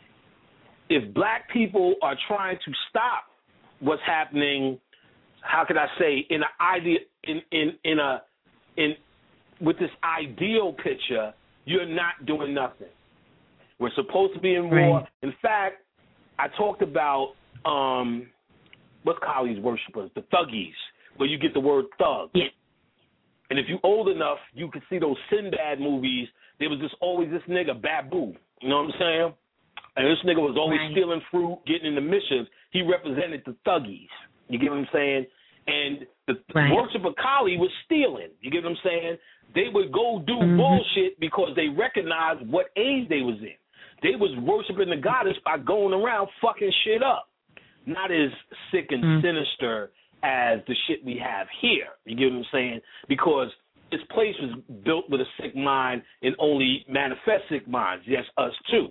If black people are trying to stop what's happening, how could I say, in an idea, in in in a in with this ideal picture, you're not doing nothing. We're supposed to be in war. Right. In fact, I talked about um, what's Kali's worshipers, the Thuggies, where you get the word thug. Yeah. And if you're old enough, you can see those Sinbad movies. There was just always this nigga, Babu. You know what I'm saying? And this nigga was always right. stealing fruit, getting into mischief. He represented the Thuggies. You get what I'm saying? And the right. worship of Kali was stealing. You get what I'm saying? They would go do mm-hmm. bullshit because they recognized what age they was in. They was worshiping the goddess by going around fucking shit up. Not as sick and mm-hmm. sinister as the shit we have here. You get what I'm saying? Because this place was built with a sick mind and only manifest sick minds. Yes, us too.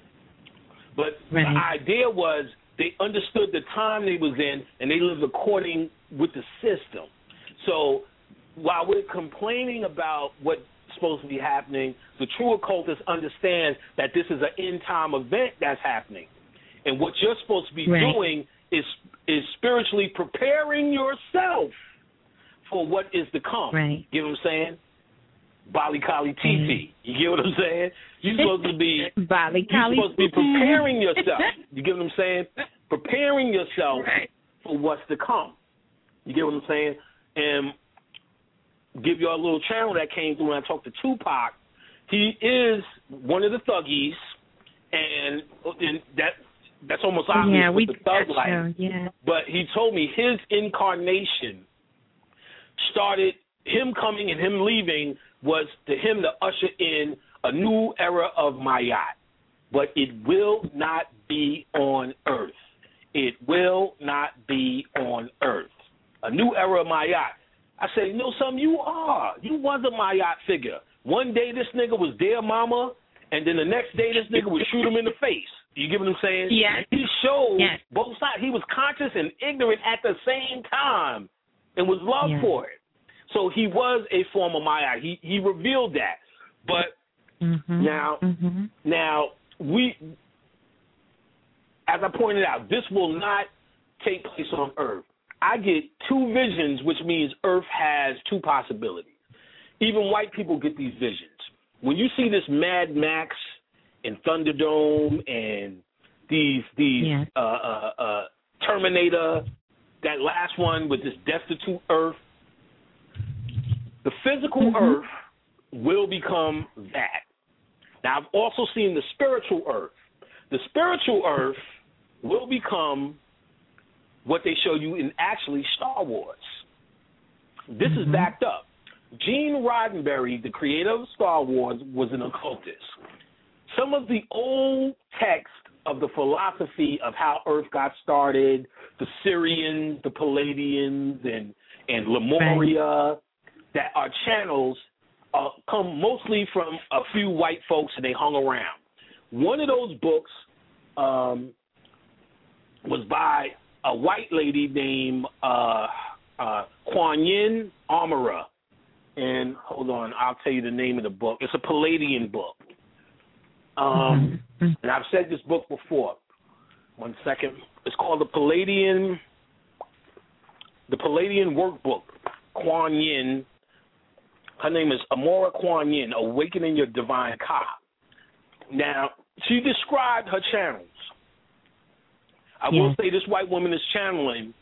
But right. the idea was they understood the time they was in and they lived according with the system. So while we're complaining about what's supposed to be happening, the true occultist understands that this is an end-time event that's happening. And what you're supposed to be right. doing is is spiritually preparing yourself for what is to come. Right. You know what I'm saying? Bali Kali Titi. You get what I'm saying? You're supposed to be Bali You're Kali. supposed to be preparing yourself. You get what I'm saying? Preparing yourself Right. for what's to come. You get what I'm saying? And give y'all a little channel that came through when I talked to Tupac. He is one of the thuggies, and, and that that's almost obvious Yeah, we with the thug that life. show, yeah. But he told me his incarnation started, him coming and him leaving was to him to usher in a new era of Mayat. But it will not be on Earth. It will not be on Earth. A new era of Mayat. I said, you know something? You are. You was a Mayat figure. One day this nigga was their mama, and then the next day this nigga would shoot him in the face. You get what I'm saying? Yes. He showed yes. both sides. He was conscious and ignorant at the same time and was loved yes. for it. So he was a former Mayat. He he revealed that. But mm-hmm. now, mm-hmm. now we, as I pointed out, this will not take place on Earth. I get two visions, which means Earth has two possibilities. Even white people get these visions. When you see this Mad Max and Thunderdome and these these yeah. uh, uh, uh, Terminator, that last one with this destitute Earth, the physical mm-hmm. Earth will become that. Now, I've also seen the spiritual Earth. The spiritual Earth will become what they show you in actually Star Wars. This mm-hmm. is backed up. Gene Roddenberry, the creator of Star Wars, was an occultist. Some of the old text of the philosophy of how Earth got started, the Syrians, the Palladians, and, and Lemuria, right. that are channels, uh, come mostly from a few white folks, and they hung around. One of those books um, was by a white lady named uh, uh, Kuan Yin Amara. And hold on, I'll tell you the name of the book. It's a Palladian book. Um, mm-hmm. And I've said this book before. One second. It's called the Palladian, the Palladian Workbook. Kuan Yin. Her name is Amora Kuan Yin, Awakening Your Divine Ka. Now, she described her channels. I yeah. will say this white woman is channeling,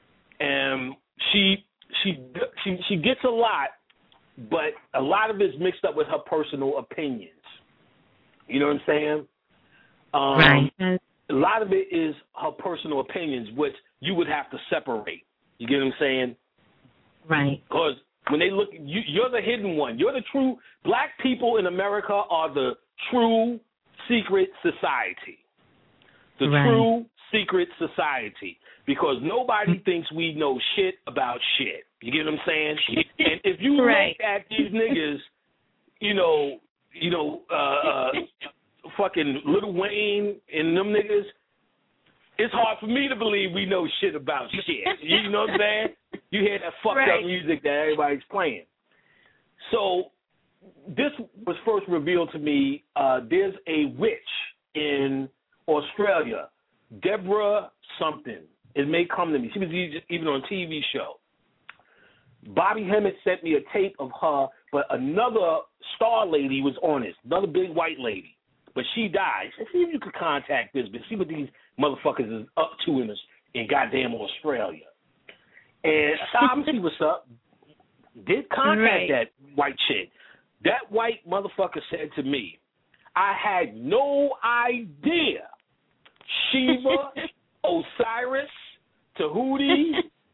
and she she she she gets a lot, but a lot of it's mixed up with her personal opinions. You know what I'm saying? Um, right. A lot of it is her personal opinions, which you would have to separate. You get what I'm saying? Right. Because when they look, you, you're the hidden one. You're the true, black people in America are the true secret society. The right. true secret society. Because nobody thinks we know shit about shit. You get what I'm saying? And if you right. look at these niggas, you know, you know, uh, uh, fucking Lil Wayne and them niggas, it's hard for me to believe we know shit about shit. You know what I'm saying? You hear that fucked right. up music that everybody's playing. So this was first revealed to me. Uh, there's a witch in Australia, Deborah something. It may come to me. She was even on a T V show. Bobby Hemmett sent me a tape of her, but another star lady was on it, another big white lady. But she died. I said, see if you could contact this, but see what these motherfuckers is up to in, in goddamn Australia. And I said, see what's up. Did contact right. that white chick. That white motherfucker said to me, I had no idea Shiva, Osiris, Tahuti,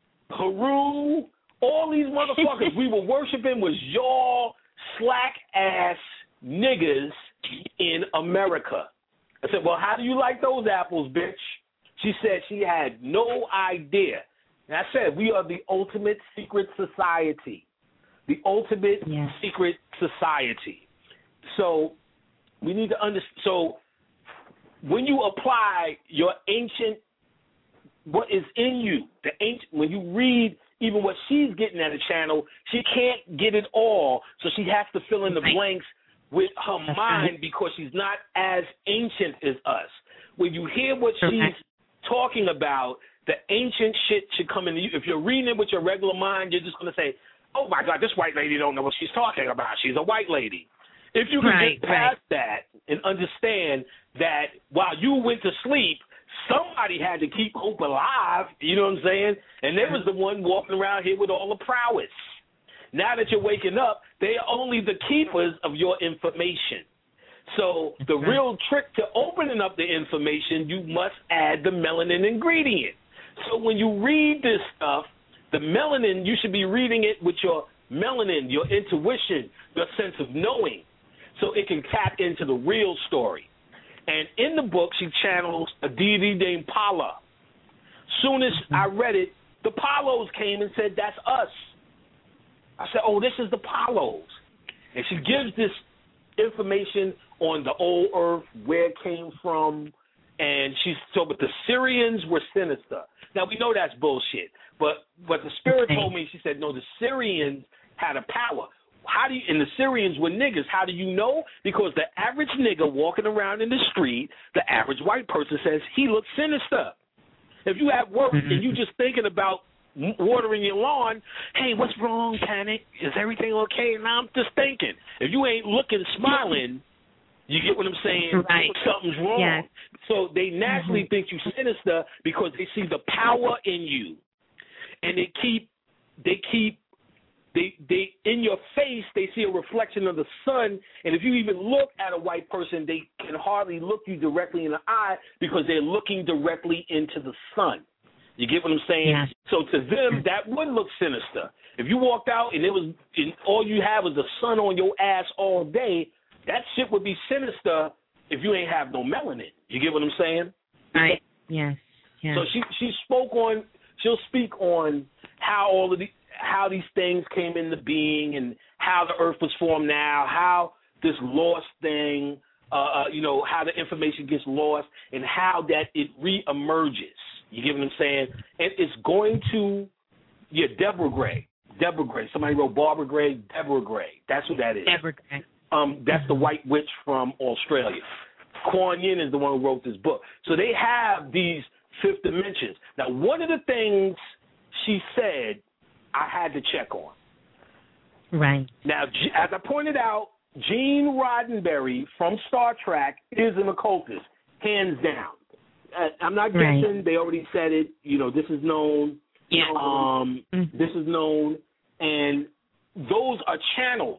Haru, all these motherfuckers we were worshiping was y'all slack-ass niggas in America. I said, well, how do you like those apples, bitch? She said she had no idea. And I said, we are the ultimate secret society. The ultimate yeah. secret society. So we need to understand. So when you apply your ancient, what is in you, the ancient, when you read even what she's getting at a channel, she can't get it all, so she has to fill in the blanks with her That's mind right. because she's not as ancient as us. When you hear what Correct. she's talking about, the ancient shit should come in. If you're reading it with your regular mind, you're just going to say, oh, my God, this white lady don't know what she's talking about. She's a white lady. If you can right, get past right. that and understand that while you went to sleep, somebody had to keep hope alive, you know what I'm saying? And they was the one walking around here with all the prowess. Now that you're waking up, they are only the keepers of your information. So the right. real trick to opening up the information, you must add the melanin ingredient. So when you read this stuff, the melanin, you should be reading it with your melanin, your intuition, your sense of knowing, so it can tap into the real story. And in the book, she channels a deity named Pala. Soon as I read it, the Palos came and said, that's us. I said, oh, this is the Palos. And she gives this information on the old earth, where it came from, and she's so, but the Syrians were sinister. Now, we know that's bullshit, but but the spirit told me, she said, no, the Syrians had a power. How do you, and the Syrians were niggas. How do you know? Because the average nigga walking around in the street, the average white person says he looks sinister. If you have work mm-hmm. and you just thinking about watering your lawn, hey, what's wrong, Panic? Is everything okay? Now I'm just thinking. If you ain't looking, smiling, you get what I'm saying? Right. Something's wrong. Yes. So they naturally mm-hmm. think you sinister because they see the power in you, and they keep, they keep, they they in your face. They see a reflection of the sun, and if you even look at a white person, they can hardly look you directly in the eye because they're looking directly into the sun. You get what I'm saying? Yes. So to them, that would look sinister. If you walked out and it was and all you had was the sun on your ass all day, that shit would be sinister if you ain't have no melanin. You get what I'm saying? Right. Yes. Yes. So she she spoke on. She'll speak on how all of the how these things came into being and how the earth was formed now, how this lost thing, uh, you know, how the information gets lost and how that it reemerges. You get what I'm saying? And it's going to, yeah, Deborah Gray. Deborah Gray. Somebody wrote Barbara Gray, Deborah Gray. That's who that is. Deborah Gray. Um, that's the white witch from Australia. Kuan Yin is the one who wrote this book. So they have these fifth dimensions. Now, one of the things she said I had to check on. Right. Now, as I pointed out, Gene Roddenberry from Star Trek is an occultist, hands down. I'm not guessing. Right. They already said it. You know, this is known. Yeah. Um, mm-hmm. This is known. And those are channels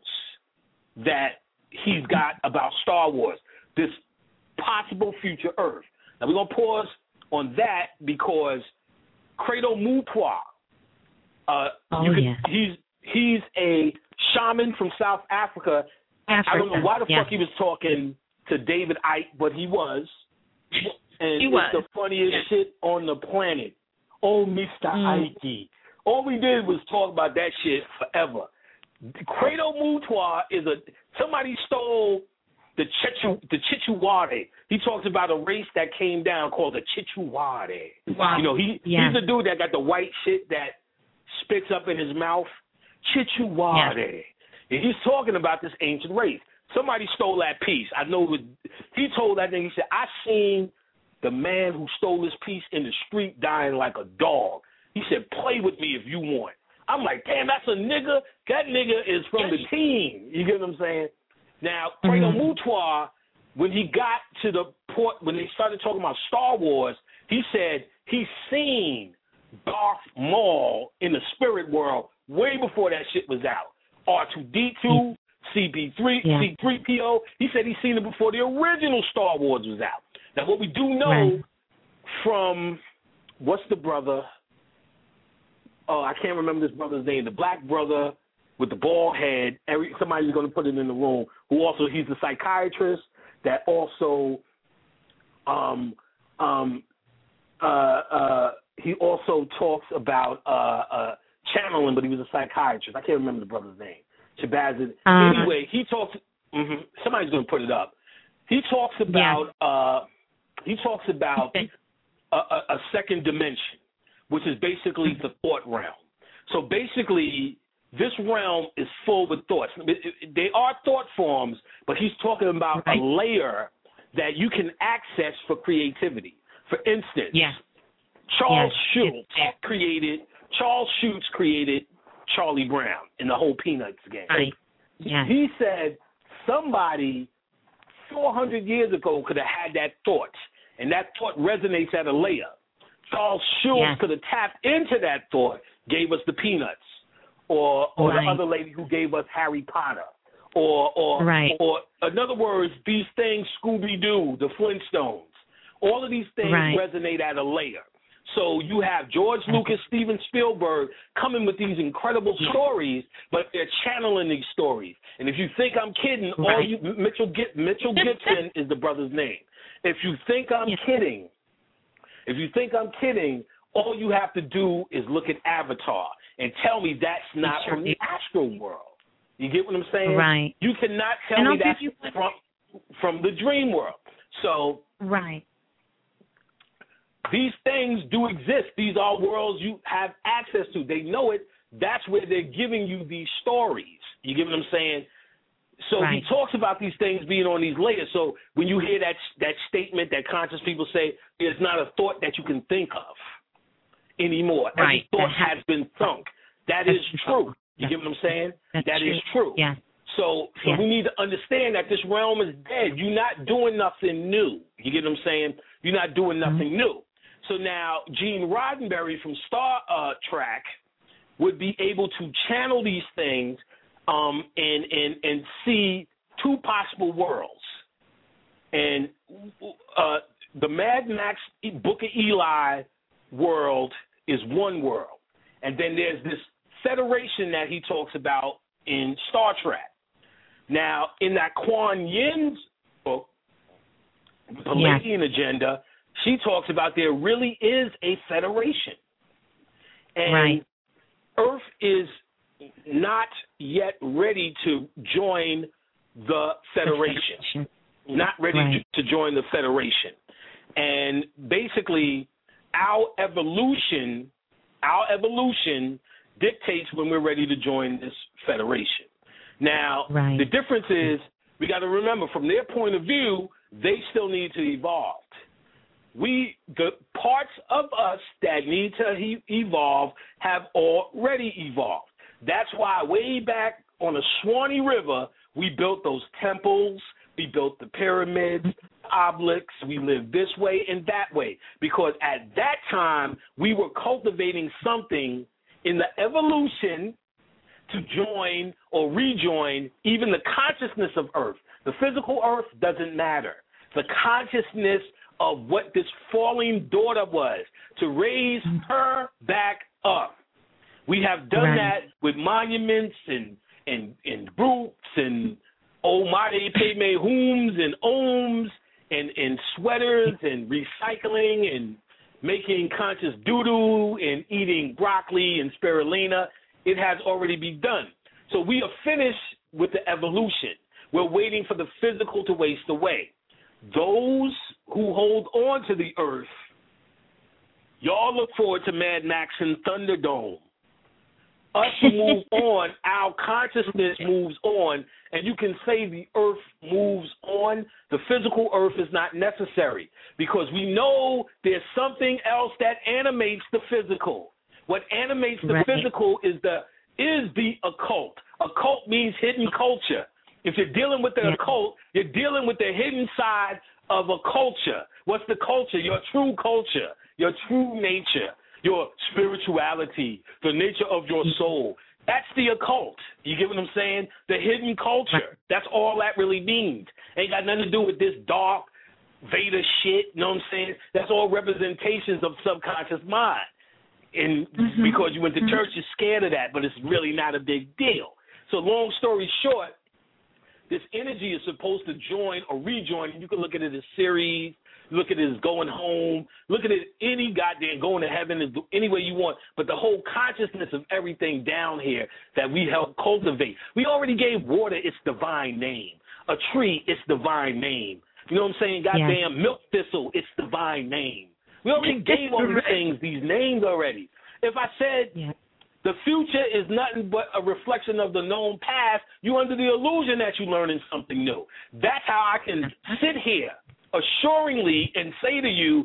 that he's got about Star Wars, this possible future Earth. Now, we're going to pause on that because Credo Mutwa, uh, oh, you can, yeah. he's he's a shaman from South Africa. Africa. I don't know why the yeah. fuck he was talking to David Icke, but he was. And he it's was. the funniest yeah. shit on the planet. Oh, Mister Mm. Icke. All we did was talk about that shit forever. Credo Mutwa is a somebody stole the Chichu the Chichuade. He talks about a race that came down called the Chichuade. Wow. You know, he yeah. he's the dude that got the white shit that spits up in his mouth. Chichuade. Yeah. And he's talking about this ancient race. Somebody stole that piece. I know it, he told that thing. He said, I seen the man who stole this piece in the street dying like a dog. He said, play with me if you want. I'm like, damn, that's a nigga. That nigga is from the team. You get what I'm saying? Now, Credo mm-hmm. Mutwa, when he got to the port, when they started talking about Star Wars, he said he seen Darth Maul in the spirit world way before that shit was out. R two D two, C B three, yeah. C three P O. He said he seen it before the original Star Wars was out. Now, what we do know right. from, what's the brother? Oh, I can't remember this brother's name. The black brother with the bald head. Every, somebody's going to put it in the room. Who also, he's a psychiatrist that also, um, um, uh, uh, he also talks about uh, uh, channeling, but he was a psychiatrist. I can't remember the brother's name. Shabazz. Uh, anyway, he talks. Mm-hmm, somebody's going to put it up. He talks about. Yeah. Uh, he talks about a, a, a second dimension, which is basically the thought realm. So basically, this realm is full with thoughts. They are thought forms, but he's talking about right. a layer that you can access for creativity. For instance, yeah. Charles yes, Schultz created Charles Schultz created Charlie Brown in the whole Peanuts game. Right. Yes. He said somebody four hundred years ago could have had that thought, and that thought resonates at a layer. Charles Schultz yes. could have tapped into that thought, gave us the Peanuts, or or right. the other lady who gave us Harry Potter, or or right. or in other words, these things, Scooby-Doo, the Flintstones, all of these things right. resonate at a layer. So you have George Lucas, Steven Spielberg coming with these incredible yes. stories, but they're channeling these stories. And if you think I'm kidding, right. all you Mitchell Mitchell Gibson is the brother's name. If you think I'm yes. kidding, if you think I'm kidding, all you have to do is look at Avatar and tell me that's not sure from the astral world. You get what I'm saying? Right. You cannot tell and me I'll that's you- from from the dream world. So right. these things do exist. These are worlds you have access to. They know it. That's where they're giving you these stories. You get what I'm saying? So right. he talks about these things being on these layers. So when you hear that that statement that conscious people say, it's not a thought that you can think of anymore. Right. Every thought has been thunk. That That's is true. You get what I'm saying? That's that true. is true. Yeah. So, so yeah. we need to understand that this realm is dead. You're not doing nothing new. You get what I'm saying? You're not doing nothing mm-hmm. new. So now Gene Roddenberry from Star uh, Trek would be able to channel these things um, and, and, and see two possible worlds. And uh, the Mad Max Book of Eli world is one world. And then there's this Federation that he talks about in Star Trek. Now, in that Kuan Yin's book, Palladian yes. Agenda, she talks about there really is a federation. And right. Earth is not yet ready to join the federation. federation. Not ready right. to, to join the federation. And basically, our evolution, our evolution dictates when we're ready to join this federation. Now, right. the difference is we got to remember from their point of view, they still need to evolve. We, the parts of us that need to he- evolve have already evolved. That's why way back on the Swanee River, we built those temples, we built the pyramids, obelisks, we lived this way and that way. Because at that time, we were cultivating something in the evolution to join or rejoin even the consciousness of Earth. The physical Earth doesn't matter. The consciousness of what this falling daughter was, to raise her back up. We have done right. that with monuments and and, and groups and Omade Peme Hooms and Ohms and, and sweaters and recycling and making conscious doo-doo and eating broccoli and spirulina. It has already been done. So we are finished with the evolution. We're waiting for the physical to waste away. Those who hold on to the earth, y'all look forward to Mad Max and Thunderdome. Us who move on, our consciousness moves on, and you can say the earth moves on. The physical earth is not necessary because we know there's something else that animates the physical. What animates the right. physical is the is the occult. Occult means hidden culture. If you're dealing with the yeah. occult, you're dealing with the hidden side of a culture. What's the culture? Your true culture, your true nature, your spirituality, the nature of your soul. That's the occult. You get what I'm saying? The hidden culture. That's all that really means. Ain't got nothing to do with this dark Veda shit. You know what I'm saying? That's all representations of subconscious mind. And mm-hmm. because you went to church, you're scared of that, but it's really not a big deal. So long story short, this energy is supposed to join or rejoin. You can look at it as series, look at it as going home, look at it any goddamn going to heaven any way you want. But the whole consciousness of everything down here that we help cultivate. We already gave water its divine name. A tree, its divine name. You know what I'm saying? Goddamn yeah. milk thistle, its divine name. We already gave all these things these names already. If I said yeah. the future is nothing but a reflection of the known past, you're under the illusion that you're learning something new. That's how I can sit here assuringly and say to you,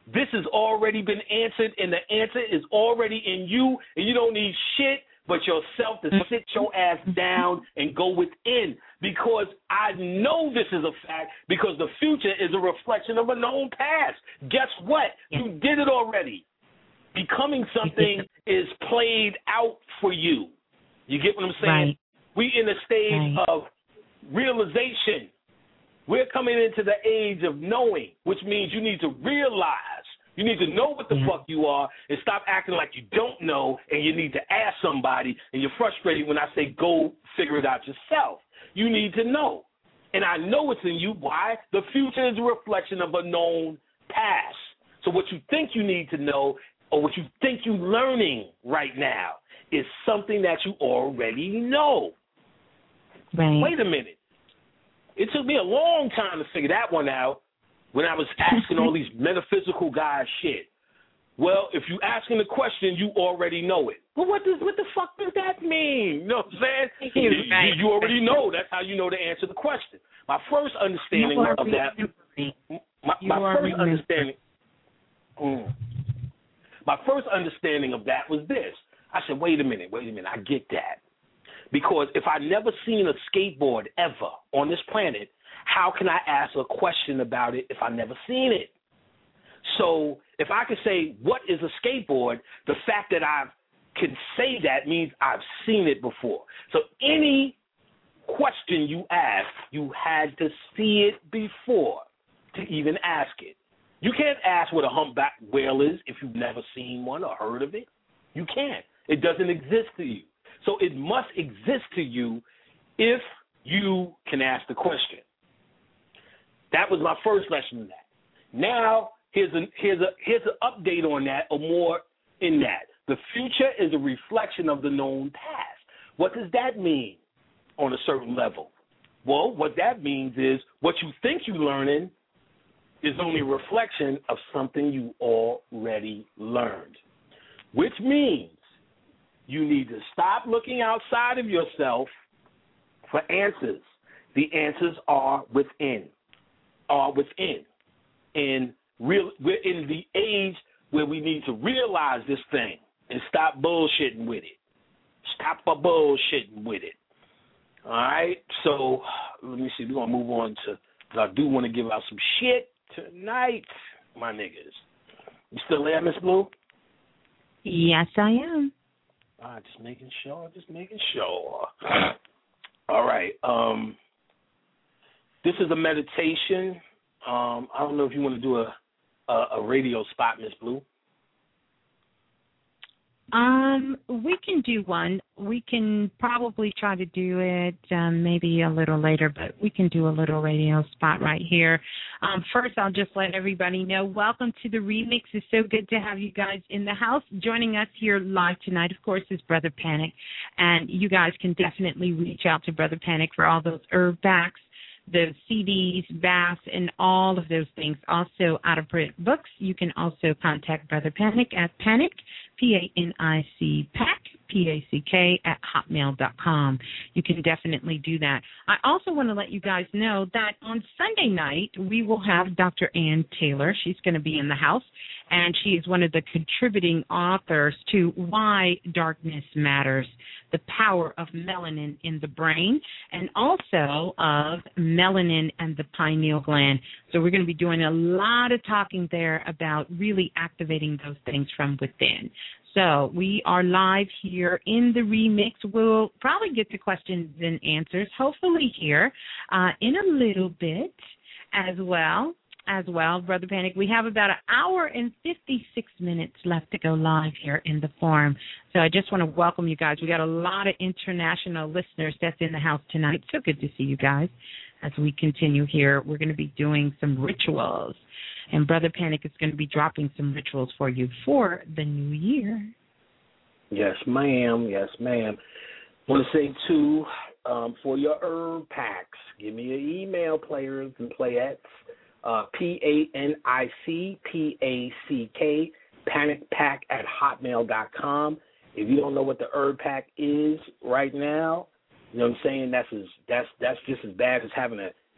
This has already been answered, and the answer is already in you, and you don't need shit but yourself to sit your ass down and go within, because I know this is a fact, because the future is a reflection of a known past. Guess what? You did it already. Becoming something is played out for you. You get what I'm saying? Right. We in a stage right. of realization. We're coming into the age of knowing, which means you need to realize. You need to know what the yeah. fuck you are and stop acting like you don't know, and you need to ask somebody, and you're frustrated when I say go figure it out yourself. You need to know. And I know it's in you. Why? The future is a reflection of a known past. So what you think you need to know, or what you think you're learning right now, is something that you already know. Right. Wait a minute. It took me a long time to figure that one out when I was asking all these metaphysical guys shit. Well, if you're asking the question, you already know it. Well, what does what the fuck does that mean? You know what I'm saying? You, you, you already know. That's how you know to answer the question. My first understanding of that, my, my first understanding, mm, my first understanding of that was this. I said, wait a minute, wait a minute, I get that. Because if I never seen a skateboard ever on this planet, how can I ask a question about it if I never seen it? So if I could say, what is a skateboard, the fact that I can say that means I've seen it before. So any question you ask, you had to see it before to even ask it. You can't ask what a humpback whale is if you've never seen one or heard of it. You can't. It doesn't exist to you. So it must exist to you if you can ask the question. That was my first lesson in that. Now, here's a here's a here's an update on that, or more in that. The future is a reflection of the known past. What does that mean on a certain level? Well, what that means is what you think you're learning is only a reflection of something you already learned, which means you need to stop looking outside of yourself for answers. The answers are within. Are within. And real, we're in the age where we need to realize this thing and stop bullshitting with it. Stop a bullshitting with it. All right? So let me see. We're going to move on to, because I do want to give out some shit tonight, my niggas. You still there, Miss Blue? Yes, I am. All right, just making sure, just making sure. All right. Um, this is a meditation. Um, I don't know if you want to do a, a, a radio spot, Miss Blue. Um, we can do one. We can probably try to do it um, maybe a little later, but we can do a little radio spot right here. Um, first, I'll just let everybody know, welcome to the remix. It's so good to have you guys in the house. Joining us here live tonight, of course, is Brother Panic, and you guys can definitely reach out to Brother Panic for all those herb packs, those C Ds, baths, and all of those things. Also, out-of-print books. You can also contact Brother Panic at Panic, P A N I C, Pack, P A C K, at hotmail dot com. You can definitely do that. I also want to let you guys know that on Sunday night, we will have Doctor Ann Taylor. She's going to be in the house, and she is one of the contributing authors to Why Darkness Matters, the power of melanin in the brain, and also of melanin and the pineal gland. So we're going to be doing a lot of talking there about really activating those things from within. So we are live here in the remix. We'll probably get to questions and answers, hopefully here uh, in a little bit as well. As well, Brother Panic, we have about an hour and fifty-six minutes left to go live here in the forum. So I just want to welcome you guys. We got a lot of international listeners that's in the house tonight. So good to see you guys. As we continue here, we're going to be doing some rituals. And Brother Panic is going to be dropping some rituals for you for the new year. Yes, ma'am. Yes, ma'am. I want to say, too, um, for your herb packs, give me an email, players and playettes. Uh, P A N I C P A C K, panic pack at hotmail dot com. If you don't know what the herb pack is right now, you know what I'm saying, that's as, that's that's just as bad as having a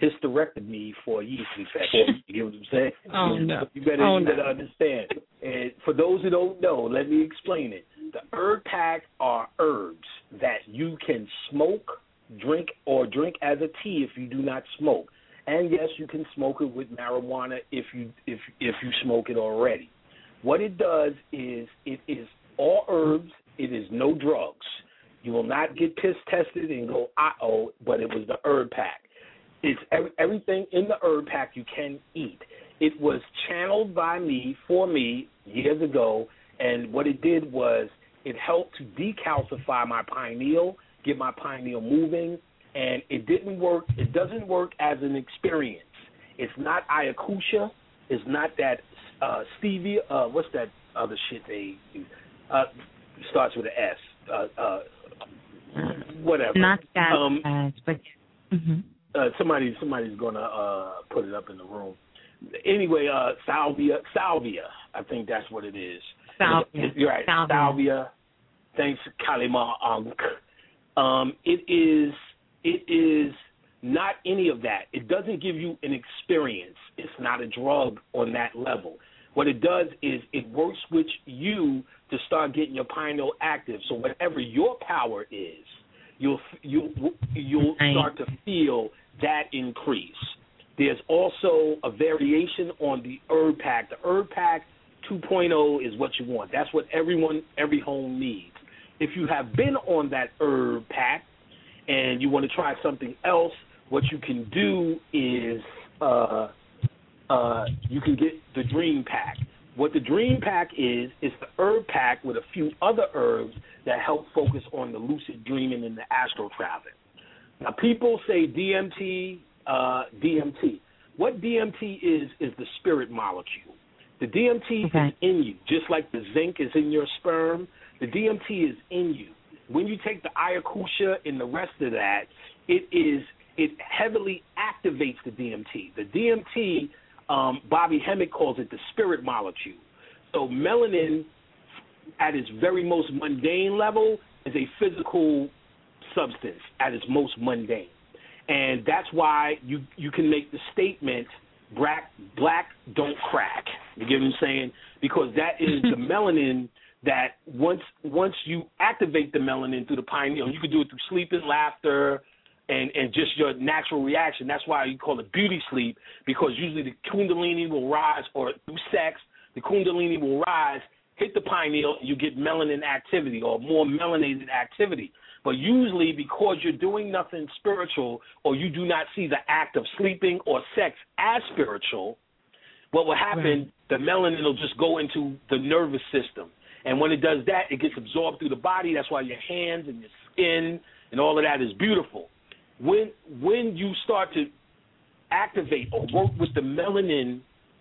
hysterectomy for a yeast infection. You get what I'm saying? Oh, no. You better, oh, you better no. understand. And for those who don't know, let me explain it. The herb pack are herbs that you can smoke, drink, or drink as a tea if you do not smoke. And yes, you can smoke it with marijuana if you if if you smoke it already. What it does is it is all herbs. It is no drugs. You will not get piss tested and go, uh-oh, but it was the herb pack. It's every, everything in the herb pack you can eat. It was channeled by me, for me, years ago, and what it did was it helped to decalcify my pineal, get my pineal moving, and it didn't work. It doesn't work as an experience. It's not ayahuasca. It's not that uh, stevia. Uh, what's that other shit they use? Uh, starts with an S. Uh, uh, whatever. Not that, um, uh, but mm-hmm. uh, somebody somebody's gonna uh, put it up in the room. Anyway, uh, salvia, salvia. I think that's what it is. Salvia. You're right. Salvia. Salvia. Thanks, Kalima Ankh. Um, it is. It is not any of that. It doesn't give you an experience. It's not a drug on that level. What it does is it works with you to start getting your pineal active. So whatever your power is, you'll you'll you'll start to feel that increase. There's also a variation on the herb pack. The herb pack two point oh is what you want. That's what everyone, every home needs. If you have been on that herb pack and you want to try something else, what you can do is uh, uh, you can get the Dream Pack. What the Dream Pack is, is the herb pack with a few other herbs that help focus on the lucid dreaming and the astral traveling. Now, people say D M T, uh, D M T. What D M T is, is the spirit molecule. The D M T okay. is in you, just like the zinc is in your sperm. The D M T is in you. When you take the ayahuasca and the rest of that, it is it heavily activates the D M T. The D M T, um, Bobby Hemmick calls it the spirit molecule. So melanin, at its very most mundane level, is a physical substance at its most mundane. And that's why you, you can make the statement, black, black don't crack. You get what I'm saying? Because that is the melanin that once once you activate the melanin through the pineal, you can do it through sleeping, laughter, and, and just your natural reaction. That's why you call it beauty sleep, because usually the kundalini will rise, or through sex, the kundalini will rise, hit the pineal, and you get melanin activity or more melanated activity. But usually because you're doing nothing spiritual, or you do not see the act of sleeping or sex as spiritual, what will happen, right. the melanin will just go into the nervous system. And when it does that, it gets absorbed through the body. That's why your hands and your skin and all of that is beautiful. When when you start to activate or work with the melanin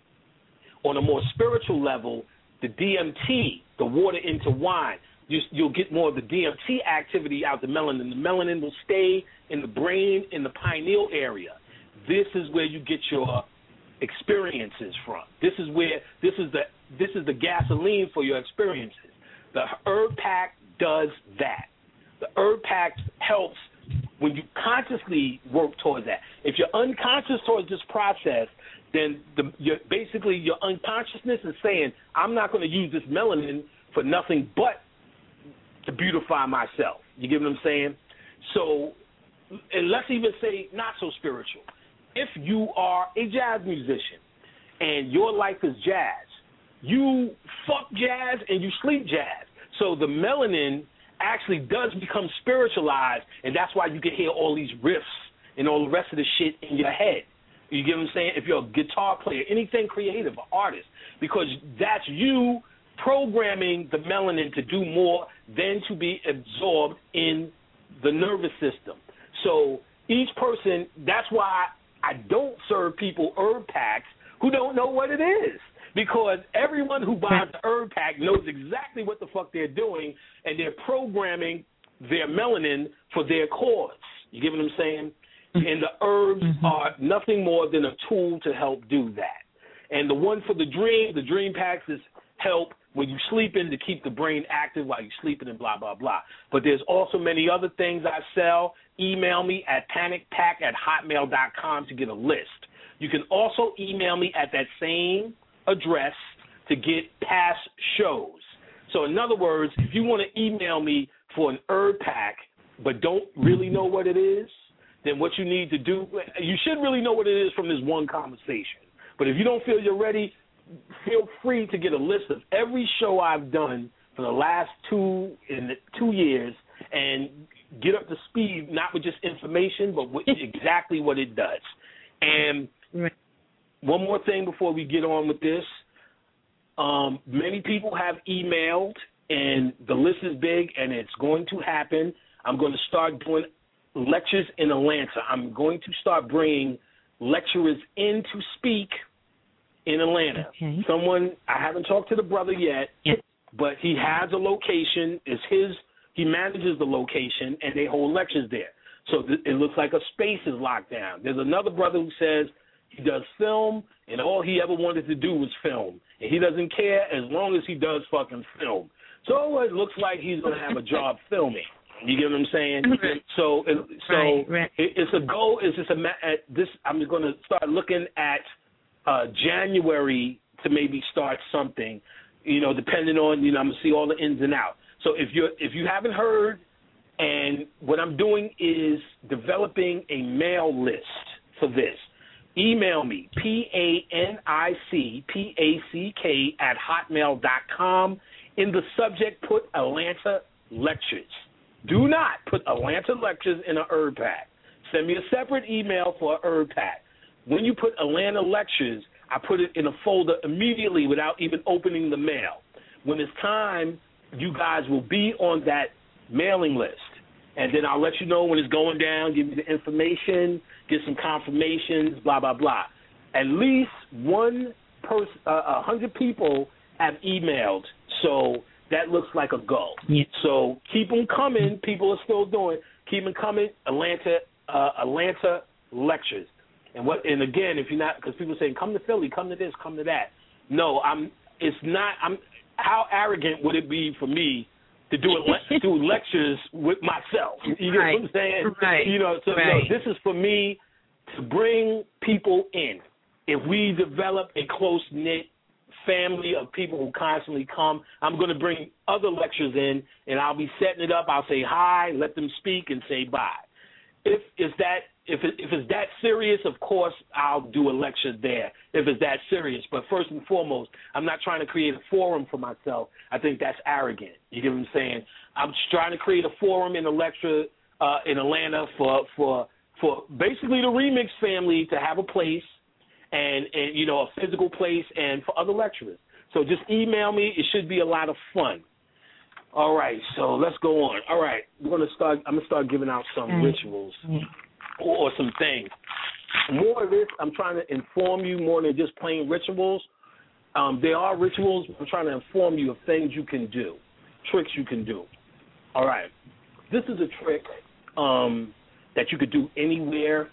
on a more spiritual level, the D M T, the water into wine, you, you'll get more of the D M T activity out the melanin. The melanin will stay in the brain, in the pineal area. This is where you get your experiences from. This is where this is the this is the gasoline for your experiences. The herb pack does that. The herb pack helps when you consciously work towards that. If you're unconscious towards this process, then the, you're, basically your unconsciousness is saying, I'm not going to use this melanin for nothing but to beautify myself. You get what I'm saying? So, and let's even say not so spiritual. If you are a jazz musician and your life is jazz, you fuck jazz and you sleep jazz. So the melanin actually does become spiritualized, and that's why you can hear all these riffs and all the rest of the shit in your head. You get what I'm saying? If you're a guitar player, anything creative, an artist, because that's you programming the melanin to do more than to be absorbed in the nervous system. So each person, that's why I don't serve people herb packs who don't know what it is, because everyone who buys the herb pack knows exactly what the fuck they're doing, and they're programming their melanin for their cause. You get what I'm saying? And the herbs mm-hmm. are nothing more than a tool to help do that. And the one for the dream, the dream packs is help when you're sleeping to keep the brain active while you're sleeping and blah, blah, blah. But there's also many other things I sell. Email me at panic pack at hotmail dot com to get a list. You can also email me at that same address to get past shows. So in other words, if you want to email me for an herb pack but don't really know what it is, then what you need to do, you should really know what it is from this one conversation. But if you don't feel you're ready, feel free to get a list of every show I've done for the last two in the two years and get up to speed, not with just information, but with exactly what it does. And one more thing before we get on with this. Um, many people have emailed, and the list is big, and it's going to happen. I'm going to start doing lectures in Atlanta. I'm going to start bringing lecturers in to speak in Atlanta. Okay. Someone, I haven't talked to the brother yet, yes. but he has a location. It's his. He manages the location, and they hold lectures there. So th- it looks like a space is locked down. There's another brother who says he does film, and all he ever wanted to do was film. And he doesn't care as long as he does fucking film. So it looks like he's going to have a job filming. You get what I'm saying? Right. So, it, so right, right. It, it's a goal. It's just a at this. I'm going to start looking at uh, January to maybe start something. You know, depending on you know, I'm going to see all the ins and outs. So if you if you haven't heard, and what I'm doing is developing a mail list for this. Email me, P A N I C P A C K at hotmail dot com. In the subject, put Atlanta Lectures. Do not put Atlanta Lectures in a herb pack. Send me a separate email for a herb pack. When you put Atlanta Lectures, I put it in a folder immediately without even opening the mail. When it's time, you guys will be on that mailing list. And then I'll let you know when it's going down, give you the information, get some confirmations, blah, blah, blah. At least one person, uh, a hundred people have emailed, so that looks like a go. Yeah. So keep them coming. People are still doing. Keep them coming. Atlanta, uh, Atlanta Lectures. And what? And again, if you're not, because people say, come to Philly, come to this, come to that. No, I'm. It's not. I'm. How arrogant would it be for me to do it, do lectures with myself? You get right. what I'm saying? Right. You know. So right. no, this is for me to bring people in. If we develop a close knit family of people who constantly come, I'm going to bring other lectures in, and I'll be setting it up. I'll say hi, let them speak, and say bye. If it's that if it, if it's that serious, of course I'll do a lecture there. If it's that serious, but first and foremost, I'm not trying to create a forum for myself. I think that's arrogant. You get what I'm saying? I'm just trying to create a forum in a lecture uh, in Atlanta for for for basically the Remix family to have a place. And, and, you know, a physical place and for other lecturers. So just email me. It should be a lot of fun. All right, so let's go on. All right, we're going to start. I'm going to start giving out some mm-hmm. rituals or, or some things. More of this, I'm trying to inform you more than just plain rituals. Um, there are rituals. I'm trying to inform you of things you can do, tricks you can do. All right, this is a trick um, that you could do anywhere,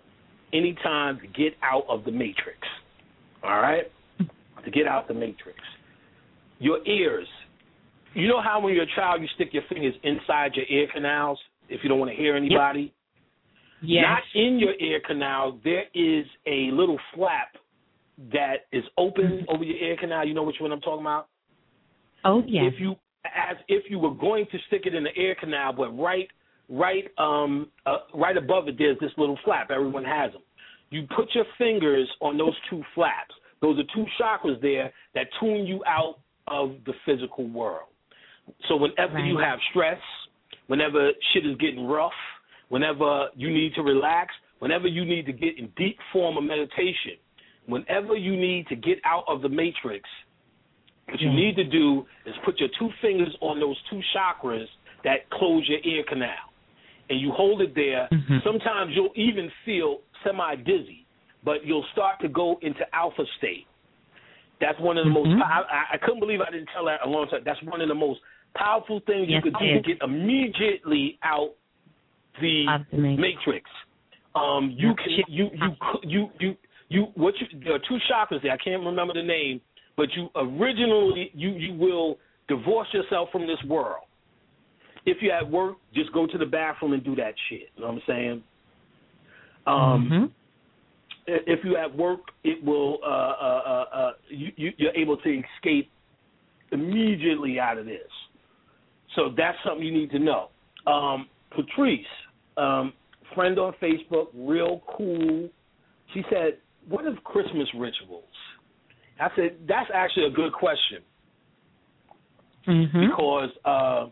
anytime to get out of the matrix, all right? To get out the matrix. Your ears. You know how when you're a child you stick your fingers inside your ear canals if you don't want to hear anybody? Yes. Not in your ear canal. There is a little flap that is open over your ear canal. You know which one I'm talking about? Oh, yeah. If you, as if you were going to stick it in the ear canal, but right Right, um, uh, right above it, there's this little flap. Everyone has them. You put your fingers on those two flaps. Those are two chakras there that tune you out of the physical world. So whenever right. you have stress, whenever shit is getting rough, whenever you need to relax, whenever you need to get in deep form of meditation, whenever you need to get out of the matrix, what you need to do is put your two fingers on those two chakras that close your ear canal. And you hold it there. Mm-hmm. Sometimes you'll even feel semi-dizzy, but you'll start to go into alpha state. That's one of the mm-hmm. most, I, I couldn't believe I didn't tell that a long time. That's one of the most powerful things yes, you could do to get immediately out the, the matrix. Um, you can, you, you, you, you, you, what you, there are two chakras there. I can't remember the name, but you originally you you will divorce yourself from this world. If you're at work, just go to the bathroom and do that shit. You know what I'm saying? Um, mm-hmm. If you're at work, it will uh, uh, uh, uh, you, you, you're able to escape immediately out of this. So that's something you need to know. Um, Patrice, um, friend on Facebook, real cool. She said, "What are Christmas rituals?" I said, "That's actually a good question mm-hmm. because uh,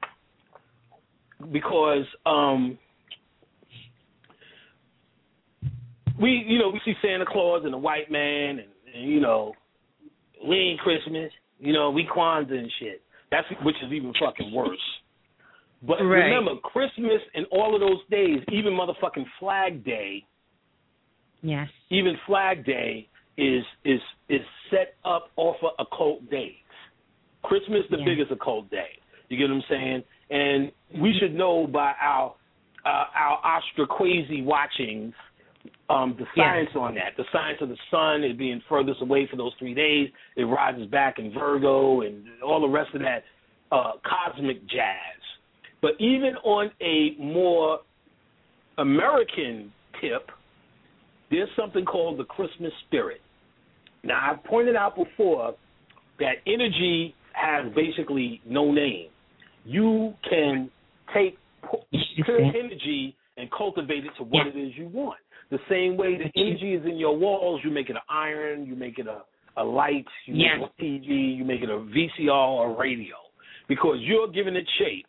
because um, we you know we see Santa Claus and the white man and, and you know we ain't Christmas, you know we Kwanzaa and shit. That's which is even fucking worse." But right. remember, Christmas and all of those days, even motherfucking Flag Day, yes, even Flag Day is is is set up off of occult days. Christmas the yes. biggest occult day. You get what I'm saying? And we should know by our uh, our Ostraquazi watchings um, the science yes. on that. The science of the sun is being furthest away for those three days. It rises back in Virgo and all the rest of that uh, cosmic jazz. But even on a more American tip, there's something called the Christmas spirit. Now, I've pointed out before that energy has basically no name. You can take pure energy and cultivate it to what yeah. it is you want. The same way the energy is in your walls, you make it an iron, you make it a, a light, you yeah. make it a T V, you make it a V C R or radio, because you're giving it shape.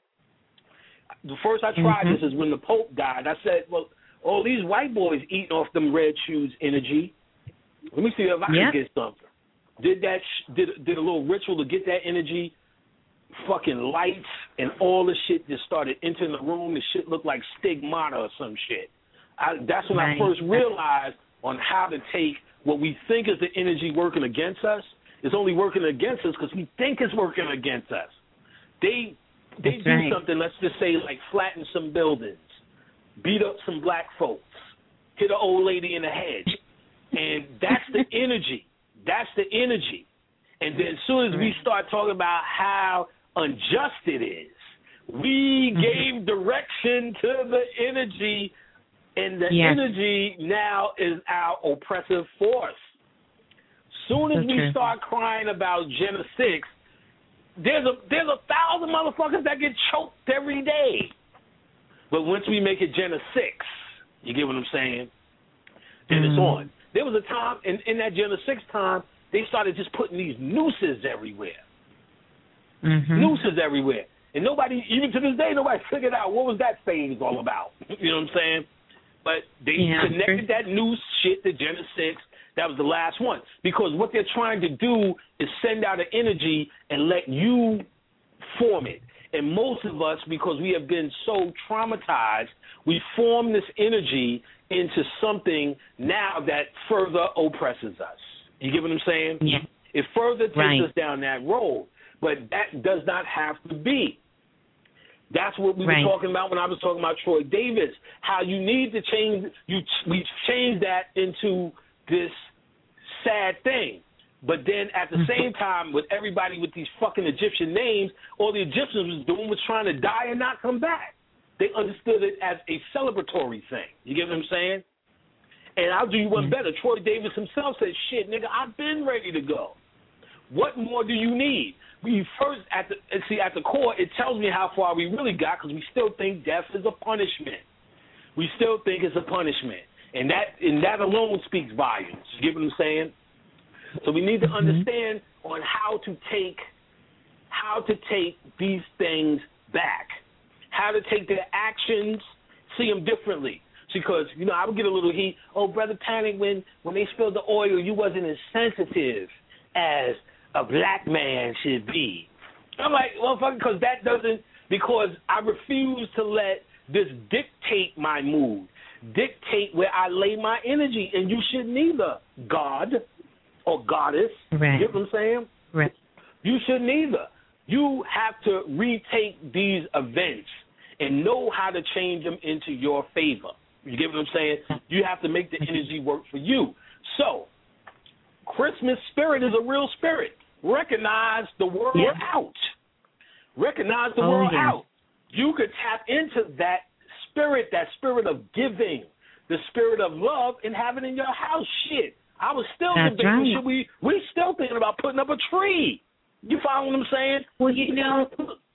The first I tried mm-hmm. this is when the Pope died. I said, well, all these white boys eating off them red shoes energy. Let me see if I yeah. can get something. Did that? Did did a little ritual to get that energy. Fucking lights and all the shit just started entering the room. The shit looked like stigmata or some shit. I, that's when right. I first realized on how to take what we think is the energy working against us. It's only working against us because we think it's working against us. They they That's do right. something, let's just say, like flatten some buildings, beat up some black folks, hit an old lady in the head. And that's the energy. That's the energy. And then as soon as we start talking about how unjust it is, we mm-hmm. gave direction to the energy, and the yes. energy now is our oppressive force. Soon as That's we true. start crying about Jenna six, there's a there's a thousand motherfuckers that get choked every day. But once we make it Jenna six, you get what I'm saying? Then mm. it's on. There was a time in, in that Jenna six time, they started just putting these nooses everywhere. Mm-hmm. Nooses everywhere. And nobody, even to this day, nobody figured out what was that phase all about. You know what I'm saying? But they yeah, connected that noose shit to Jenna six. That was the last one. Because what they're trying to do is send out an energy and let you form it. And most of us, because we have been so traumatized, we form this energy into something now that further oppresses us. You get what I'm saying? Yeah. It further takes right. us down that road. But that does not have to be. That's what we right. were talking about when I was talking about Troy Davis, how you need to change, you we changed that into this sad thing. But then at the same time, with everybody with these fucking Egyptian names, all the Egyptians was doing was trying to die and not come back. They understood it as a celebratory thing. You get what I'm saying? And I'll do you one better. Troy Davis himself said, shit, nigga, I've been ready to go. What more do you need? We first, at the see, at the core, it tells me how far we really got because we still think death is a punishment. We still think it's a punishment. And that and that alone speaks volumes. You get what I'm saying? So we need to mm-hmm. understand on how to take how to take these things back, how to take their actions, see them differently. Because, you know, I would get a little heat. Oh, Brother Panic, when, when they spilled the oil, you wasn't as sensitive as a black man should be. I'm like, well, fuck, because that doesn't, because I refuse to let this dictate my mood, dictate where I lay my energy, and you shouldn't either, God or goddess. Right. You get what I'm saying? Right. You shouldn't either. You have to retake these events and know how to change them into your favor. You get what I'm saying? You have to make the energy work for you. So, Christmas spirit is a real spirit. Recognize the world Yeah. out. Recognize the Oh, world yes. out. You could tap into that spirit, that spirit of giving, the spirit of love, and have it in your house. Shit. I was still That's debating, right. should we, we still thinking about putting up a tree. You follow what I'm saying? Well, you know,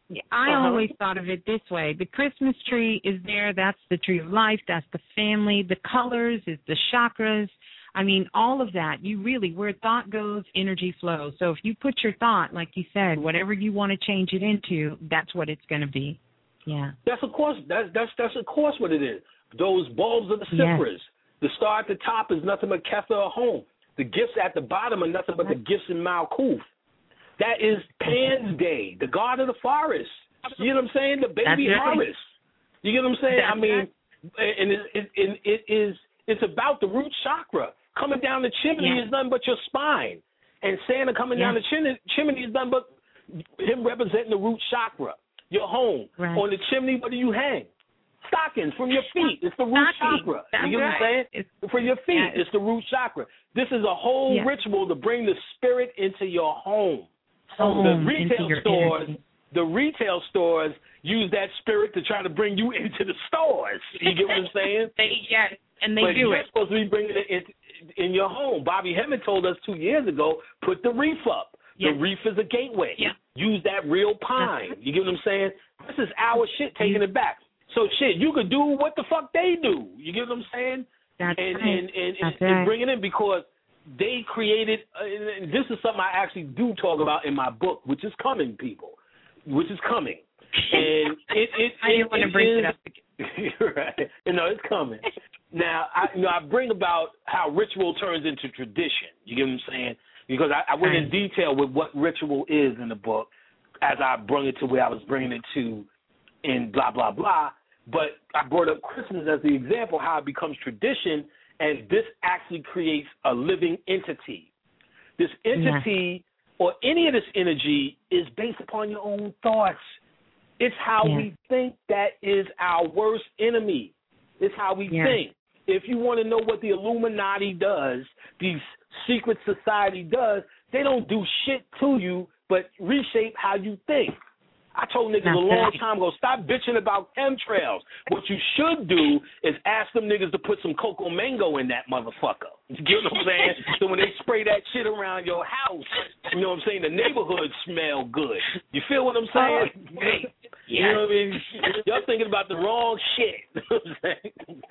I Uh-huh. always thought of it this way. The Christmas tree is there. That's the tree of life. That's the family. The colors is the chakras. I mean, all of that. You really, where thought goes, energy flows. So if you put your thought, like you said, whatever you want to change it into, that's what it's going to be. Yeah. That's of course that's that's that's of course what it is. Those bulbs are the Yes. cypress. The star at the top is nothing but Kether or home. The gifts at the bottom are nothing but the gifts in Malkuth. That is Pan's Day, the god of the forest. You know what I'm saying? The baby That's right. harvest. You get what I'm saying? That's I mean, right. and it, it, it, it is it's about the root chakra. Coming down the chimney Yeah. is nothing but your spine, and Santa coming Yeah. down the chimney, chimney is nothing but him representing the root chakra. Your home. Right. On the chimney, what do you hang? Stockings from your feet. It's the root Stockings. chakra. That's you get what I'm right. saying? It's- For your feet, yeah, it's the root chakra. This is a whole Yeah. ritual to bring the spirit into your home. So Home, the into retail your stores, energy. the retail stores use that spirit to try to bring you into the stores. You get what I'm saying? They, yes, and they but do you're it. supposed to be bringing it in, in your home. Bobby Hemmett told us two years ago, put the reef up. Yeah. The reef is a gateway. Yeah. Use that real pine. You get what I'm saying? This is our shit taking it back. So shit, you could do what the fuck they do. You get what I'm saying? That's and, right. and, and, That's and, right. and bring it in because they created, uh, and this is something I actually do talk about in my book, which is coming, people, which is coming. And it, it, I didn't want to bring it up again. Right. You know, it's coming. Now, I, you know, I bring about how ritual turns into tradition. You get what I'm saying? Because I, I went in detail with what ritual is in the book as I brought it to where I was bringing it to in blah, blah, blah. But I brought up Christmas as the example, how it becomes tradition, and this actually creates a living entity. This entity yeah. or any of this energy is based upon your own thoughts. It's how yeah. we think that is our worst enemy. It's how we yeah. think. If you want to know what the Illuminati does, the secret society does, they don't do shit to you but reshape how you think. I told niggas That's a long it. time ago, stop bitching about chemtrails. What you should do is ask them niggas to put some cocoa mango in that motherfucker. You get what I'm saying? So when they spray that shit around your house, you know what I'm saying, the neighborhood smell good. You feel what I'm saying? Oh, hey. You know what I mean? Y'all thinking about the wrong shit. You know what I'm saying?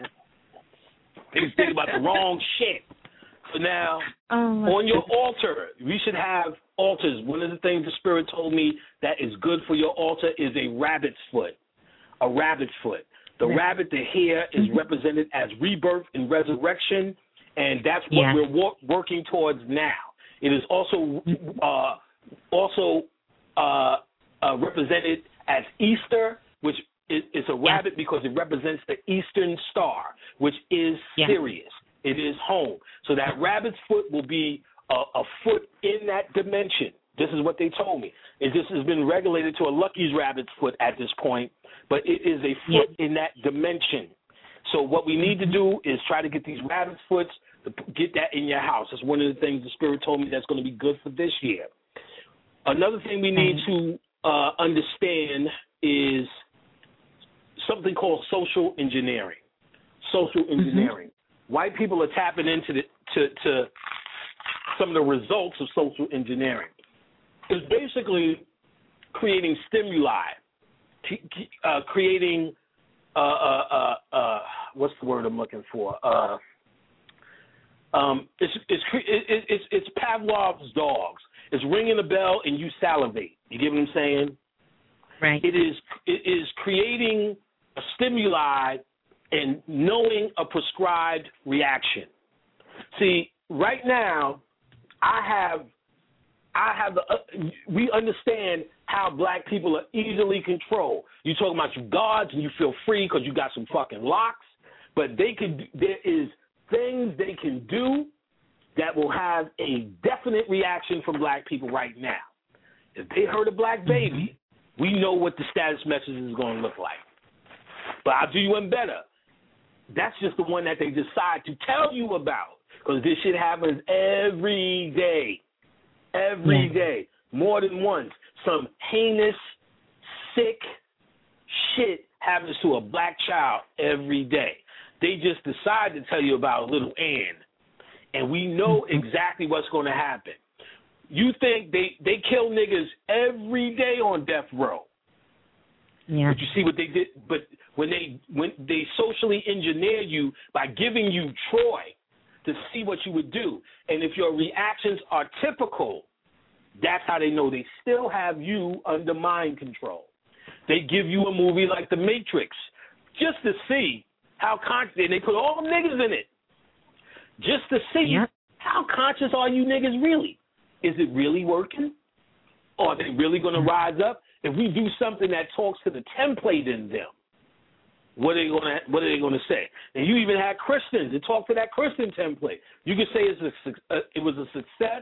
They thinking about the wrong shit. So now, oh, on your altar, we should have altars. One of the things the Spirit told me that is good for your altar is a rabbit's foot. A rabbit's foot. The yeah. rabbit, the hair, is mm-hmm. represented as rebirth and resurrection, and that's what yeah. we're wor- working towards now. It is also uh, also uh, uh, represented as Easter, which is, is a rabbit yeah. because it represents the Eastern Star, which is yeah. Sirius. It is home. So that rabbit's foot will be a, a foot in that dimension. This is what they told me. It just has been regulated to a Lucky's rabbit's foot at this point, but it is a foot yeah. in that dimension. So what we need to do is try to get these rabbit's foots, to get that in your house. That's one of the things the Spirit told me that's going to be good for this year. Another thing we need to uh, understand is something called social engineering. Social engineering. Mm-hmm. White people are tapping into the, to, to some of the results of social engineering. It's basically creating stimuli, uh, creating uh, uh, uh, uh, what's the word I'm looking for? Uh, um, it's, it's it's it's it's Pavlov's dogs. It's ringing a bell and you salivate. You get what I'm saying? Right. It is it is creating a stimuli and knowing a prescribed reaction. See, right now, I have, I have the, uh, we understand how black people are easily controlled. You talking about you gods and you feel free because you got some fucking locks, but they can, there is things they can do that will have a definite reaction from black people right now. If they hurt a black baby, mm-hmm. we know what the status message is going to look like. But I'll do you one better. That's just the one that they decide to tell you about. because this shit happens every day. Every yeah. day. More than once. Some heinous, sick shit happens to a black child every day. They just decide to tell you about little Ann, and we know exactly what's going to happen. You think they, they kill niggas every day on death row. Yeah. But you see what they did? But when they when they socially engineer you by giving you Troy to see what you would do, and if your reactions are typical, that's how they know they still have you under mind control. They give you a movie like The Matrix just to see how conscious, and they put all the niggas in it just to see yeah. how conscious are you niggas really. Is it really working? Or are they really going to rise up? If we do something that talks to the template in them, what are they going to what are they going to say? And you even had Christians to talk to that Christian template. You could say it's a, uh, it was a success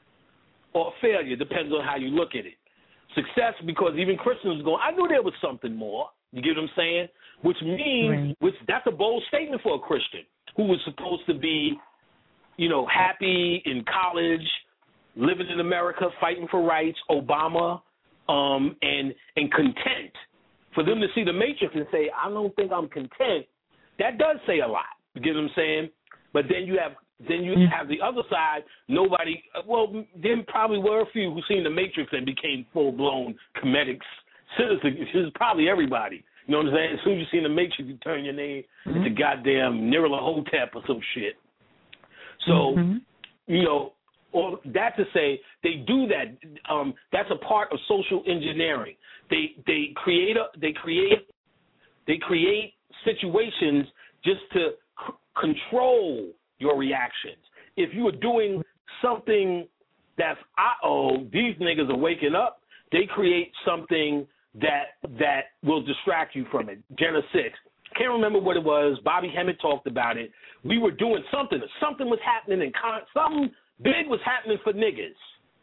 or a failure, depends on how you look at it. Success because even Christians go, I knew there was something more. You get what I'm saying? Which means, right. which that's a bold statement for a Christian who was supposed to be, you know, happy in college, living in America, fighting for rights, Obama, um, and and content. For them to see The Matrix and say, I don't think I'm content, that does say a lot. You get what I'm saying? But then you have then you have the other side. Nobody. Well, there probably were a few who seen The Matrix and became full blown comedic citizens. It was probably everybody. You know what I'm saying? As soon as you see The Matrix, you turn your name mm-hmm. into goddamn Nyarlathotep or some shit. So, mm-hmm. you know. Or that to say they do that. Um, that's a part of social engineering. They they create a, they create they create situations just to c- control your reactions. If you are doing something that's uh oh, these niggas are waking up, they create something that that will distract you from it. Jenna six. Can't remember what it was. Bobby Hemmett talked about it. We were doing something. Something was happening in con- something. Big was happening for niggas.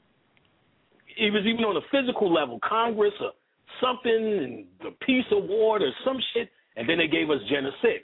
It was even on a physical level, Congress or something, and the Peace Award or some shit, and then they gave us Jenna six.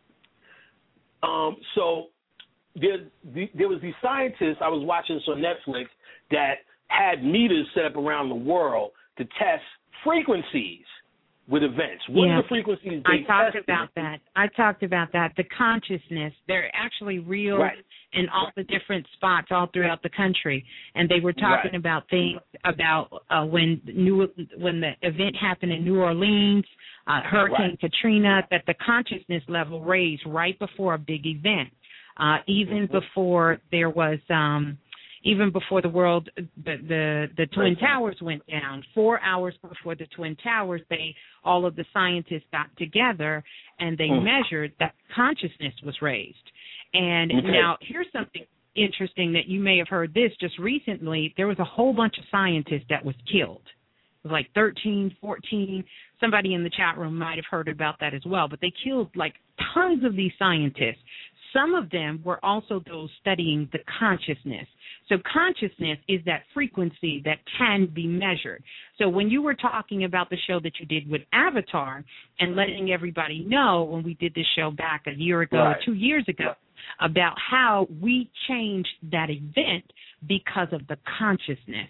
Um, so there, there was these scientists I was watching this on Netflix that had meters set up around the world to test frequencies with events. What yeah. are the frequencies they I talked tested? about that. I talked about that. The consciousness. They're actually real right. in all the different spots all throughout the country. And they were talking right. about things about uh, when New when the event happened in New Orleans, uh, Hurricane right. Katrina, that the consciousness level raised right before a big event, uh, even mm-hmm. before there was. Um, Even before the world, the, the the Twin Towers went down, four hours before the Twin Towers, they all of the scientists got together and they mm. measured that consciousness was raised. And okay. now here's something interesting that you may have heard this just recently. There was a whole bunch of scientists that was killed. It was like thirteen, fourteen. Somebody in the chat room might have heard about that as well. But they killed like tons of these scientists. Some of them were also those studying the consciousness. So consciousness is that frequency that can be measured. So when you were talking about the show that you did with Avatar and letting everybody know when we did this show back a year ago right. or two years ago about how we changed that event because of the consciousness.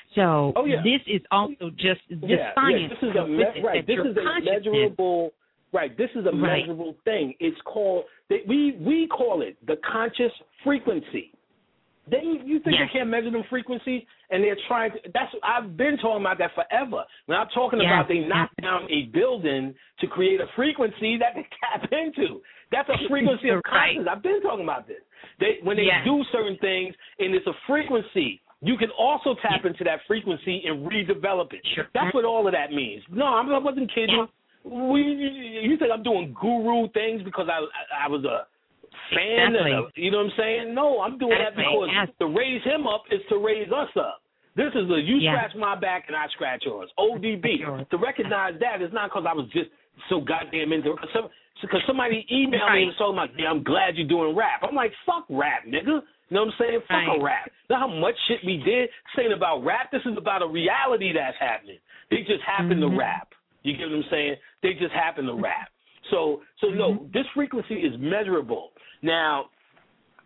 So oh, yeah. this is also just the yeah, science. Yeah. This is a me- right. This is a measurable. Right. This is a right. measurable thing. It's called. They, we we call it the conscious frequency. They you think yes. they can't measure them frequencies, and they're trying to. That's I've been talking about that forever. When I'm talking yes. about they knocked yes. down a building to create a frequency that they tap into. That's a frequency of right. consciousness. I've been talking about this. They when they yes. do certain things, and it's a frequency. You can also tap into that frequency and redevelop it. Sure. That's what all of that means. No, I wasn't kidding. We, you think I'm doing guru things because I I was a fan? Exactly. And a, you know what I'm saying? No, I'm doing Exactly. that because yes. to raise him up is to raise us up. This is a you yes. scratch my back and I scratch yours. O D B. Sure. To recognize that is not because I was just so goddamn into it. Because somebody emailed right. me and told me, yeah, I'm glad you're doing rap. I'm like, fuck rap, nigga. You know what I'm saying? Fuck right. a rap. Know how much shit we did? This ain't about rap. This is about a reality that's happening. They just happen mm-hmm. to rap. You get what I'm saying? They just happen to rap. So, so mm-hmm. no, this frequency is measurable. Now,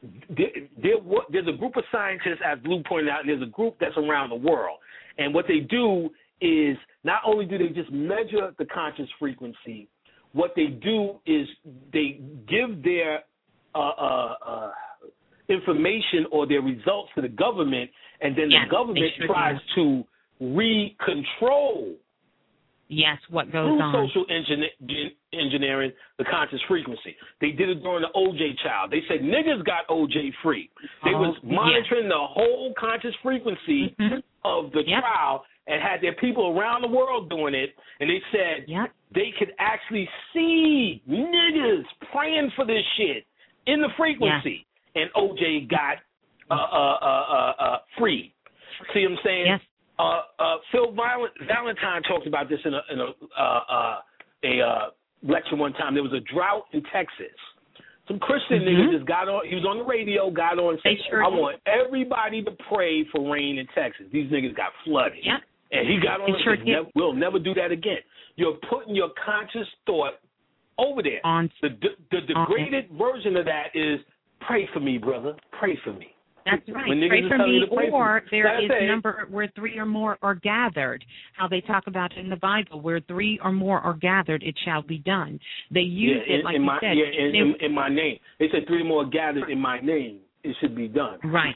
there, there, there's a group of scientists, as Blue pointed out, and there's a group that's around the world. And what they do is not only do they just measure the conscious frequency, what they do is they give their uh, uh, uh, information or their results to the government, and then yes, the government sure tries do. to re-control Yes, what goes through on. social engineer, engineering the conscious frequency. They did it during the O J trial. They said niggas got O J free. They oh, was monitoring yes. the whole conscious frequency mm-hmm. of the yep. trial and had their people around the world doing it, and they said yep. they could actually see niggas praying for this shit in the frequency, yes. and O J got uh, uh, uh, uh, uh, free. See what I'm saying? Yes. Uh, uh, Phil Valentine talked about this in a, in a, uh, uh, a uh, lecture one time. There was a drought in Texas. Some Christian mm-hmm. niggas just got on. He was on the radio, got on and said, sure I did. want everybody to pray for rain in Texas. These niggas got flooded. Yeah. And he got on they and sure said, never, we'll never do that again. You're putting your conscious thought over there. On, the, the, the degraded on version of that is, pray for me, brother. Pray for me. That's right. When pray for me, pray or for there is a number where three or more are gathered. How they talk about it in the Bible, where three or more are gathered, it shall be done. They use yeah, in, it like in you my, said. Yeah, in, they, in, in my name. They said three or more gathered in my name, it should be done. Right.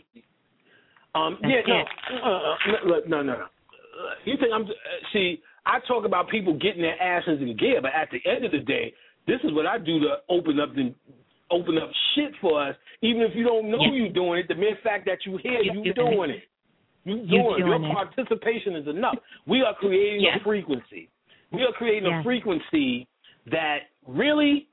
Um. That's yeah. it. No. Uh, no. No. No. no. Uh, you think I'm? Uh, see, I talk about people getting their asses in gear, but at the end of the day, this is what I do to open up the. open up shit for us, even if you don't know yes. you're doing it. The mere fact that you're here, you're you're doing doing it. it. You're You're doing it. doing Your it. participation is enough. We are creating yes. a frequency. We are creating yes. a frequency that really,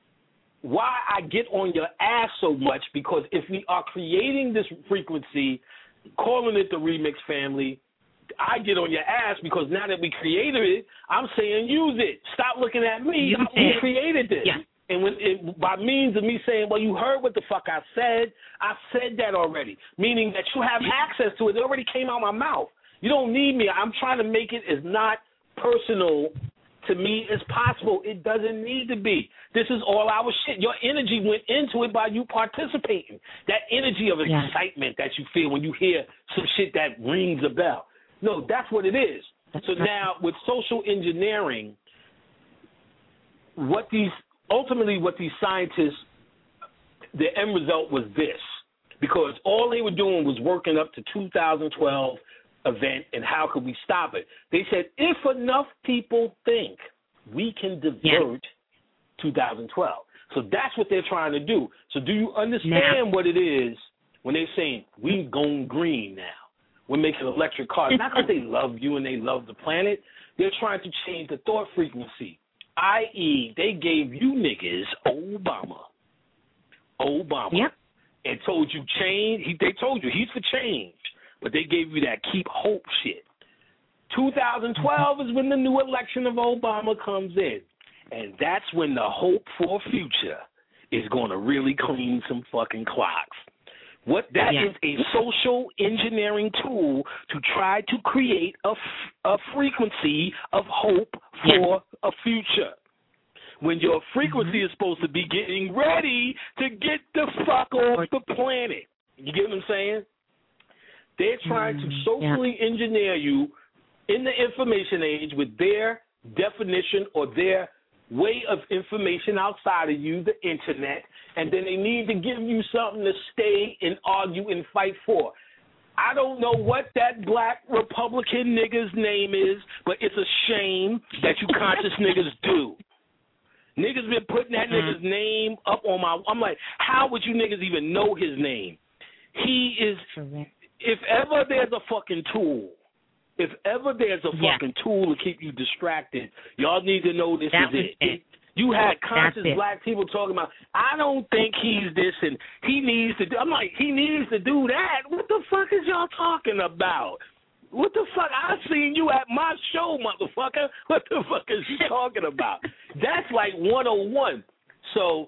why I get on your ass so much, because if we are creating this frequency, calling it the Remix Family, I get on your ass because now that we created it, I'm saying use it. Stop looking at me. Use we it. created this. Yes. And when it, by means of me saying, well, you heard what the fuck I said, I said that already, meaning that you have access to it. It already came out my mouth. You don't need me. I'm trying to make it as not personal to me as possible. It doesn't need to be. This is all our shit. Your energy went into it by you participating. That energy of yes. excitement that you feel when you hear some shit that rings a bell. No, that's what it is. That's so right. now with social engineering, what these ultimately what these scientists, the end result was this, because all they were doing was working up to two thousand twelve event and how could we stop it. They said if enough people think, we can divert yes. two thousand twelve. So that's what they're trying to do. So do you understand now. what it is when they're saying we gone green now? We're making electric cars. Not because they love you and they love the planet. They're trying to change the thought frequency, that is, they gave you niggas Obama. Obama. Yep. And told you change. He, they told you he's for change. But they gave you that keep hope shit. two thousand twelve is when the new election of Obama comes in. And that's when the hope for a future is going to really clean some fucking clocks. What that yeah. is a social engineering tool to try to create a, a frequency of hope for yeah. a future. When your frequency mm-hmm. is supposed to be getting ready to get the fuck off the planet. You get what I'm saying? They're trying mm-hmm. to socially yeah. engineer you in the information age with their definition or their way of information outside of you, the internet, and then they need to give you something to stay and argue and fight for. I don't know what that black Republican nigga's name is, but it's a shame that you conscious niggas do. Niggas been putting that mm-hmm. nigga's name up on my... I'm like, how would you niggas even know his name? He is... If ever there's a fucking tool... If ever there's a yeah. fucking tool to keep you distracted, y'all need to know this that is it. it. You had conscious it. black people talking about, I don't think he's this and he needs to do. I'm like, he needs to do that? What the fuck is y'all talking about? What the fuck? I seen you at my show, motherfucker. What the fuck is you talking about? That's like one oh one. So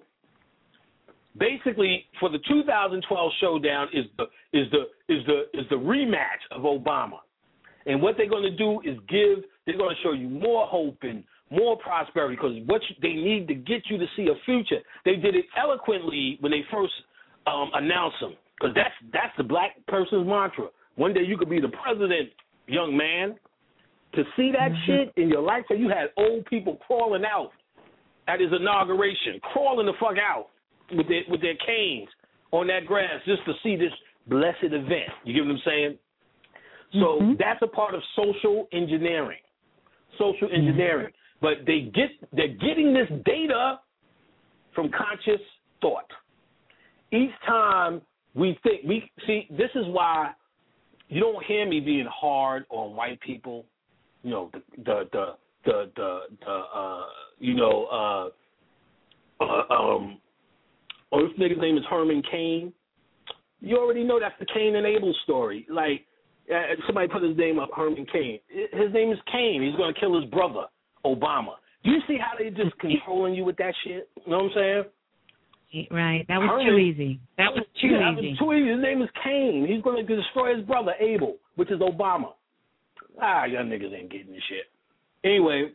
basically, for the two thousand twelve showdown is the is the is the is the rematch of Obama. And what they're going to do is give, they're going to show you more hope and more prosperity because what you, they need to get you to see a future. They did it eloquently when they first um, announce them, because that's that's the black person's mantra. One day you could be the president, young man. To see that mm-hmm. shit in your life, so you had old people crawling out at his inauguration, crawling the fuck out with their with their canes on that grass just to see this blessed event. You get what I'm saying? So mm-hmm. that's a part of social engineering. Social engineering. Mm-hmm. But they get they're getting this data from conscious thought. Each time we think we see, this is why you don't hear me being hard on white people. You know, the the the the the, the uh you know uh, uh um oh, this nigga's name is Herman Cain. You already know that's the Cain and Abel story. Like uh, somebody put his name up, Herman Cain. His name is Cain. He's gonna kill his brother, Obama. Do you see how they just controlling you with that shit? You know what I'm saying? Right. That was Herman, too easy. That was too yeah, easy. That was too easy. His name is Cain. He's gonna destroy his brother Abel, which is Obama. Ah, y'all niggas ain't getting this shit. Anyway,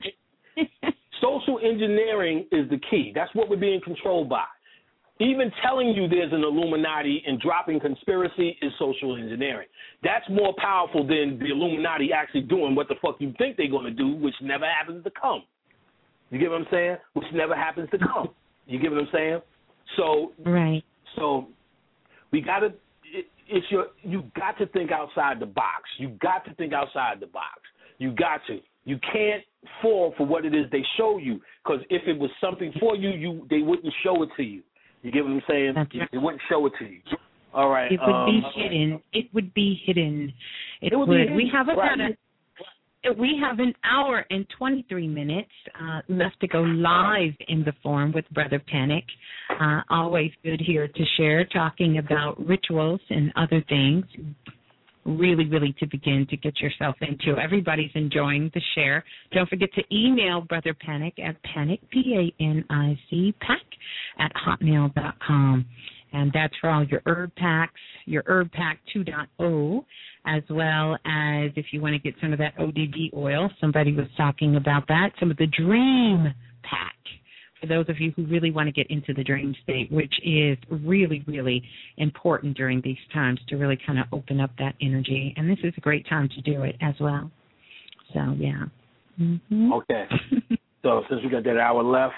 social engineering is the key. That's what we're being controlled by. Even telling you there's an Illuminati and dropping conspiracy is social engineering. That's more powerful than the Illuminati actually doing what the fuck you think they're going to do, which never happens to come. You get what I'm saying? Which never happens to come. You get what I'm saying? So, right. So we got to. It's your. You got to think outside the box. You got to think outside the box. You got to. You can't fall for what it is they show you, because if it was something for you, you they wouldn't show it to you. You get what I'm saying? That's right. They wouldn't show it to you. All right. It would um, be hidden. It would be hidden. It, it would. would. Be hidden. We have about right. a. We have an hour and twenty-three minutes uh, left to go live in the forum with Brother Panic. Uh, always good here to share, talking about rituals and other things. Really, really to begin to get yourself into. Everybody's enjoying the share. Don't forget to email Brother Panic at panic, P A N I C, pack, at hotmail dot com. And that's for all your herb packs, your herb pack two point oh, as well as if you want to get some of that O D B oil. Somebody was talking about that. Some of the dream pack for those of you who really want to get into the dream state, which is really, really important during these times to really kind of open up that energy. And this is a great time to do it as well. So, yeah. Mm-hmm. Okay. So since we got that hour left,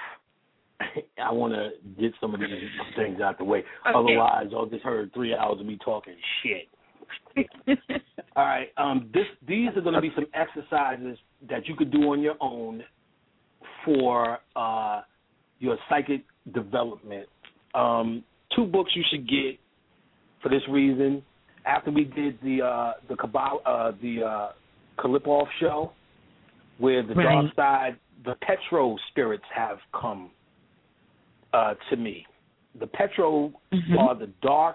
I want to get some of these things out the way. Okay. Otherwise, I'll just heard three hours of me talking shit. All right. Um, this, these are going to be some exercises that you could do on your own for uh, your psychic development. Um, two books you should get for this reason. After we did the uh, the Kabbalah, uh, the uh, Kalipov show, where the right. dark side, the Petro spirits have come uh, to me. The Petro mm-hmm. are the dark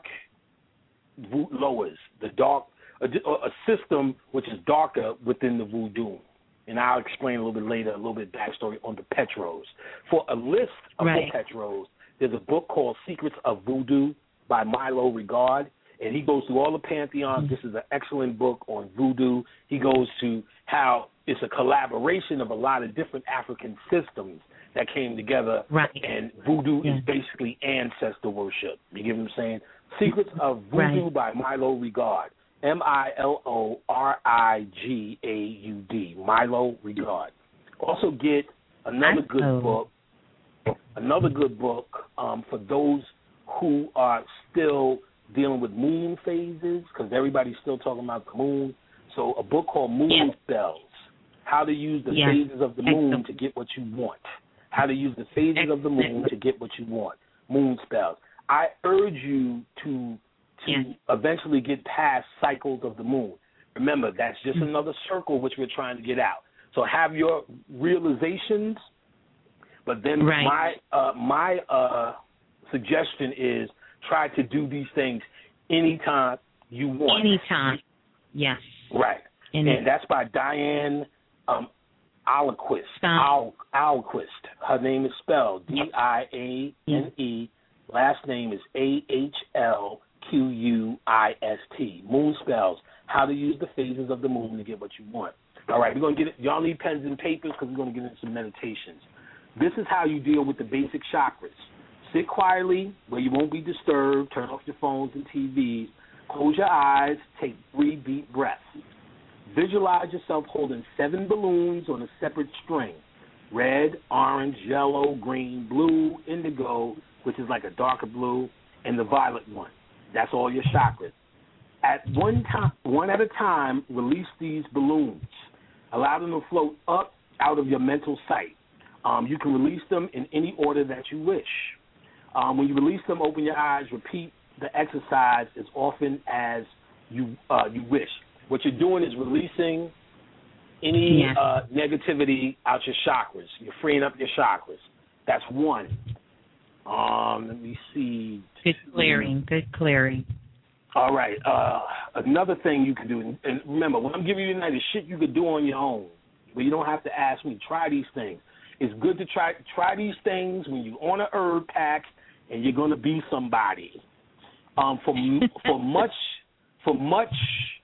lowers, the dark a, a system which is darker within the voodoo. And I'll explain a little bit later, a little bit backstory on the Petros. For a list of right. the Petros, there's a book called Secrets of Voodoo by Milo Regard, and he goes through all the pantheons. Mm-hmm. This is an excellent book on voodoo. He goes to how it's a collaboration of a lot of different African systems that came together, right. and voodoo yeah. is basically ancestor worship. You get what I'm saying? Secrets of Voodoo right. by Milo Regard. M I L O R I G A U D, Milo Regard. Also get another good oh. book, another good book um, for those who are still dealing with moon phases, because everybody's still talking about the moon. So a book called Moon yes. Spells, How to Use the yes. Phases of the Moon Excellent. to Get What You Want. How to Use the Phases Excellent. of the Moon to Get What You Want. Moon Spells. I urge you to to yes. eventually get past cycles of the moon. Remember, that's just mm-hmm. another circle which we're trying to get out. So have your realizations, but then right. my uh, my uh, suggestion is try to do these things anytime you want. Anytime, yes. Right. Any- and that's by Diane um, Alquist. Al- Alquist. Her name is spelled D I A N E. Last name is A H L Q U I S T. Moon Spells, How to Use the Phases of the Moon to Get What You Want. All right, we're going to get it. Y'all need pens and papers because we're going to get into some meditations. This is how you deal with the basic chakras. Sit quietly where you won't be disturbed. Turn off your phones and T Vs. Close your eyes. Take three deep breaths. Visualize yourself holding seven balloons on a separate string. Red, orange, yellow, green, blue, indigo, which is like a darker blue, and the violet one. That's all your chakras. At one time, one at a time, release these balloons. Allow them to float up out of your mental sight. Um, you can release them in any order that you wish. Um, when you release them, open your eyes. Repeat the exercise as often as you uh, you wish. What you're doing is releasing any yeah. uh, negativity out your chakras. You're freeing up your chakras. That's one. Um, let me see. Good clearing. Good clearing. All right. Uh, another thing you can do, and remember, what I'm giving you tonight is shit you could do on your own, but you don't have to ask me. Try these things. It's good to try try these things when you're on a herb pack and you're going to be somebody. Um, for for much for much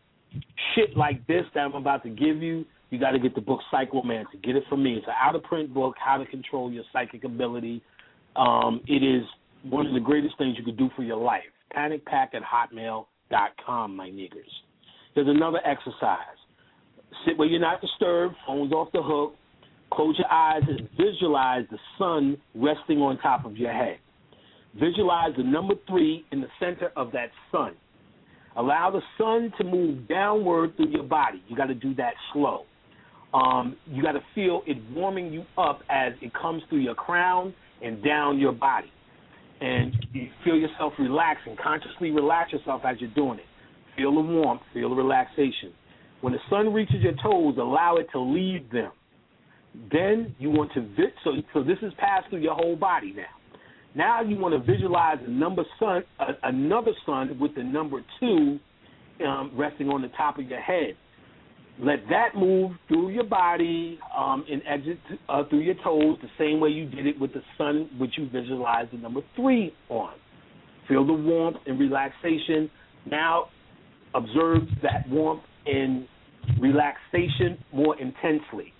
shit like this that I'm about to give you, you got to get the book Psychomancer. Get it from me. It's an out-of-print book, How to Control Your Psychic Ability. Um, it is one of the greatest things you could do for your life. panic pack at hotmail dot com, my niggers. There's another exercise. Sit where you're not disturbed, phones off the hook. Close your eyes and visualize the sun resting on top of your head. Visualize the number three in the center of that sun. Allow the sun to move downward through your body. You got to do that slow. Um, you got to feel it warming you up as it comes through your crown and down your body. And you feel yourself relaxing. Consciously relax yourself as you're doing it. Feel the warmth. Feel the relaxation. When the sun reaches your toes, allow it to leave them. Then you want to vi- so so this is passed through your whole body now. Now you want to visualize a number sun, uh, another sun with the number two um, resting on the top of your head. Let that move through your body um, and exit uh, through your toes the same way you did it with the sun, which you visualized the number three on. Feel the warmth and relaxation. Now observe that warmth and relaxation more intensely.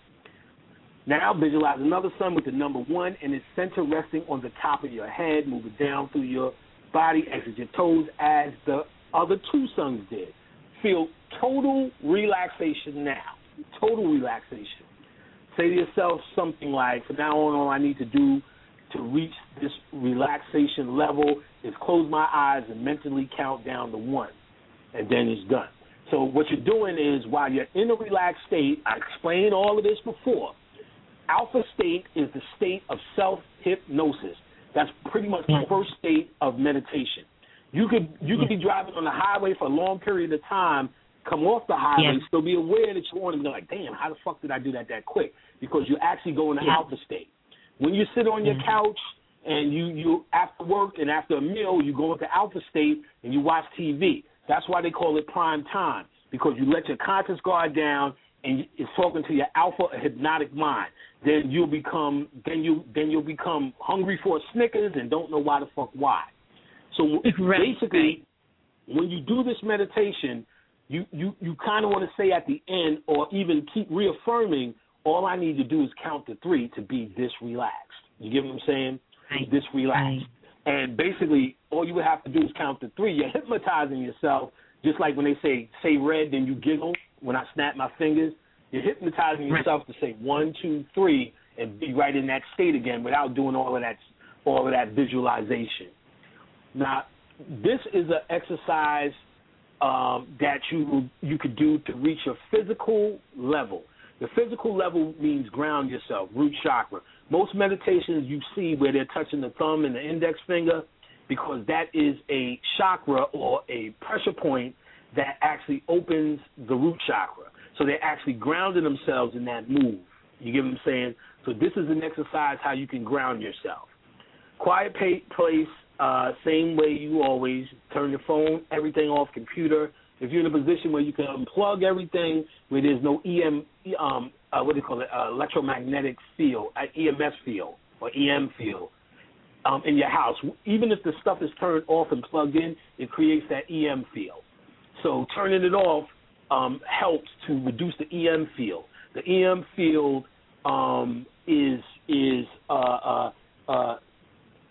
Now visualize another sun with the number one and its center resting on the top of your head. Move it down through your body, exit your toes as the other two suns did. Feel total relaxation now. Total relaxation. Say to yourself something like, from now on, all I need to do to reach this relaxation level is close my eyes and mentally count down to one, and then it's done. So what you're doing is, while you're in a relaxed state, I explained all of this before, alpha state is the state of self-hypnosis. That's pretty much the first state of meditation. You could you could be driving on the highway for a long period of time, come off the highway, yeah. still be aware that you're on and be like, damn, how the fuck did I do that that quick? Because you actually go in the yeah. alpha state. When you sit on your yeah. couch and you, you after work and after a meal, you go into alpha state and you watch T V. That's why they call it prime time, because you let your conscious guard down and it's talking to your alpha hypnotic mind. Then you'll become then you then you'll become hungry for a Snickers and don't know why the fuck why. So right. basically, when you do this meditation, you, you, you kind of want to say at the end, or even keep reaffirming, all I need to do is count to three to be this relaxed. You get what I'm saying? Right. This relaxed. Right. And basically, all you would have to do is count to three. You're hypnotizing yourself, just like when they say, say red, then you giggle. When I snap my fingers, you're hypnotizing yourself right. to say one, two, three, and be right in that state again without doing all of that, all of that visualization. Now, this is an exercise um, that you you could do to reach a physical level. The physical level means ground yourself, root chakra. Most meditations you see where they're touching the thumb and the index finger, because that is a chakra or a pressure point that actually opens the root chakra. So they're actually grounding themselves in that move. You get what I'm saying? So this is an exercise how you can ground yourself. Quiet place. Uh, same way you always turn your phone, everything off, computer. If you're in a position where you can unplug everything, where there's no E M, um, uh, what do you call it, uh, electromagnetic field, uh, E M S field or E M field um, in your house. Even if the stuff is turned off and plugged in, it creates that E M field. So turning it off um, helps to reduce the E M field. The E M field um, is is uh, uh, uh,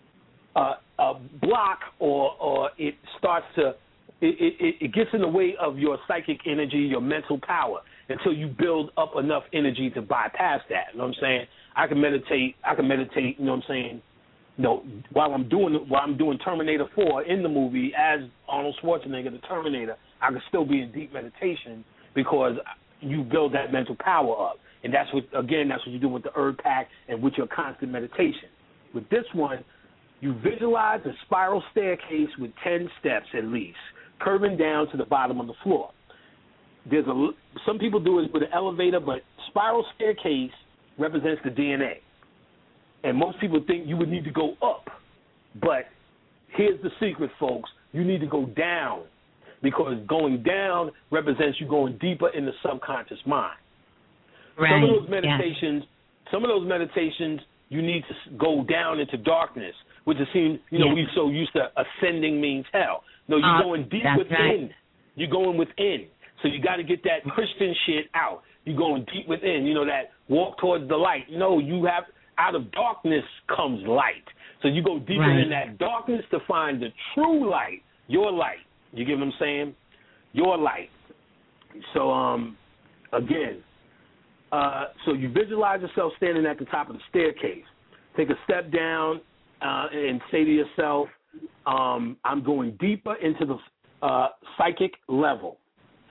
uh, a block or or it starts to it, it, it gets in the way of your psychic energy, your mental power, until you build up enough energy to bypass that. You know what I'm saying? I can meditate. I can meditate. You know what I'm saying? You know, while I'm doing while I'm doing Terminator four in the movie as Arnold Schwarzenegger, the Terminator, I can still be in deep meditation because you build that mental power up. And that's what, again, that's what you do with the Herb Pack and with your constant meditation. With this one, you visualize a spiral staircase with ten steps at least, curving down to the bottom of the floor. There's a, some people do it with an elevator, but spiral staircase represents the D N A. And most people think you would need to go up. But here's the secret, folks. You need to go down, because going down represents you going deeper in the subconscious mind. Right. Some of those meditations, yeah. some of those meditations, you need to go down into darkness, which it seems, you know, yeah. we're so used to ascending means hell. No, you're uh, going deep within. Right. You're going within. So you got to get that Christian shit out. You're going deep within. You know, that walk towards the light. No, you have, out of darkness comes light. So you go deeper right. in that darkness to find the true light, your light. You get what I'm saying? Your light. So, um, again, uh, so you visualize yourself standing at the top of the staircase. Take a step down uh, and say to yourself, um, I'm going deeper into the uh, psychic level.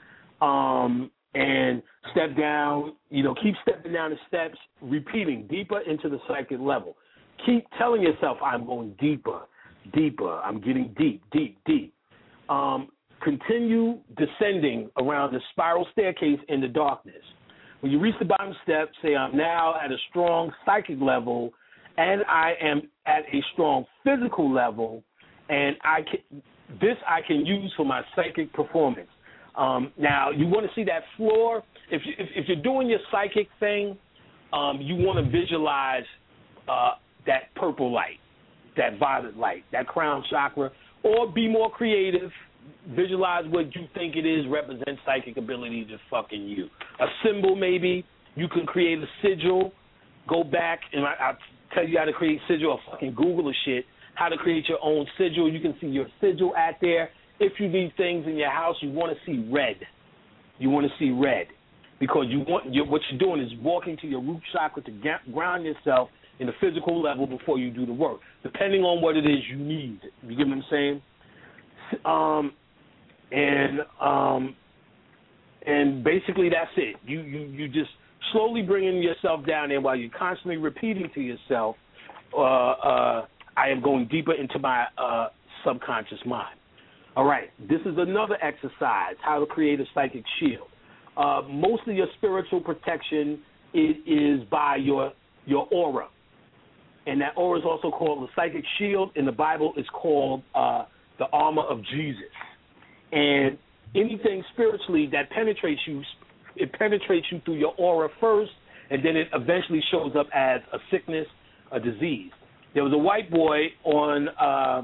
Um, and step down, you know, keep stepping down the steps, repeating deeper into the psychic level. Keep telling yourself, I'm going deeper, deeper. I'm getting deep, deep, deep. Um, continue descending around the spiral staircase in the darkness. When you reach the bottom step, say, I'm now at a strong psychic level, and I am at a strong physical level, and I can, this I can use for my psychic performance. Um, now, you want to see that floor. If, you, if, if you're doing your psychic thing, um, you want to visualize uh, that purple light, that violet light, that crown chakra, or be more creative. Visualize what you think it is, represent psychic ability to fucking you. A symbol, maybe. You can create a sigil. Go back, and I, I'll tell you how to create sigil, or fucking Google a shit, how to create your own sigil. You can see your sigil out there. If you need things in your house, you want to see red. You want to see red. Because you want you, what you're doing is walking to your root chakra to ga- ground yourself in the physical level before you do the work, depending on what it is you need. You get what I'm saying? Um, and um, and basically that's it. You, you you just slowly bringing yourself down there while you're constantly repeating to yourself, uh, uh, I am going deeper into my uh, subconscious mind. All right, this is another exercise, how to create a psychic shield. Uh, most of your spiritual protection is, is by your your aura. And that aura is also called the psychic shield. In the Bible, it's called uh, the armor of Jesus. And anything spiritually that penetrates you, it penetrates you through your aura first, and then it eventually shows up as a sickness, a disease. There was a white boy on uh,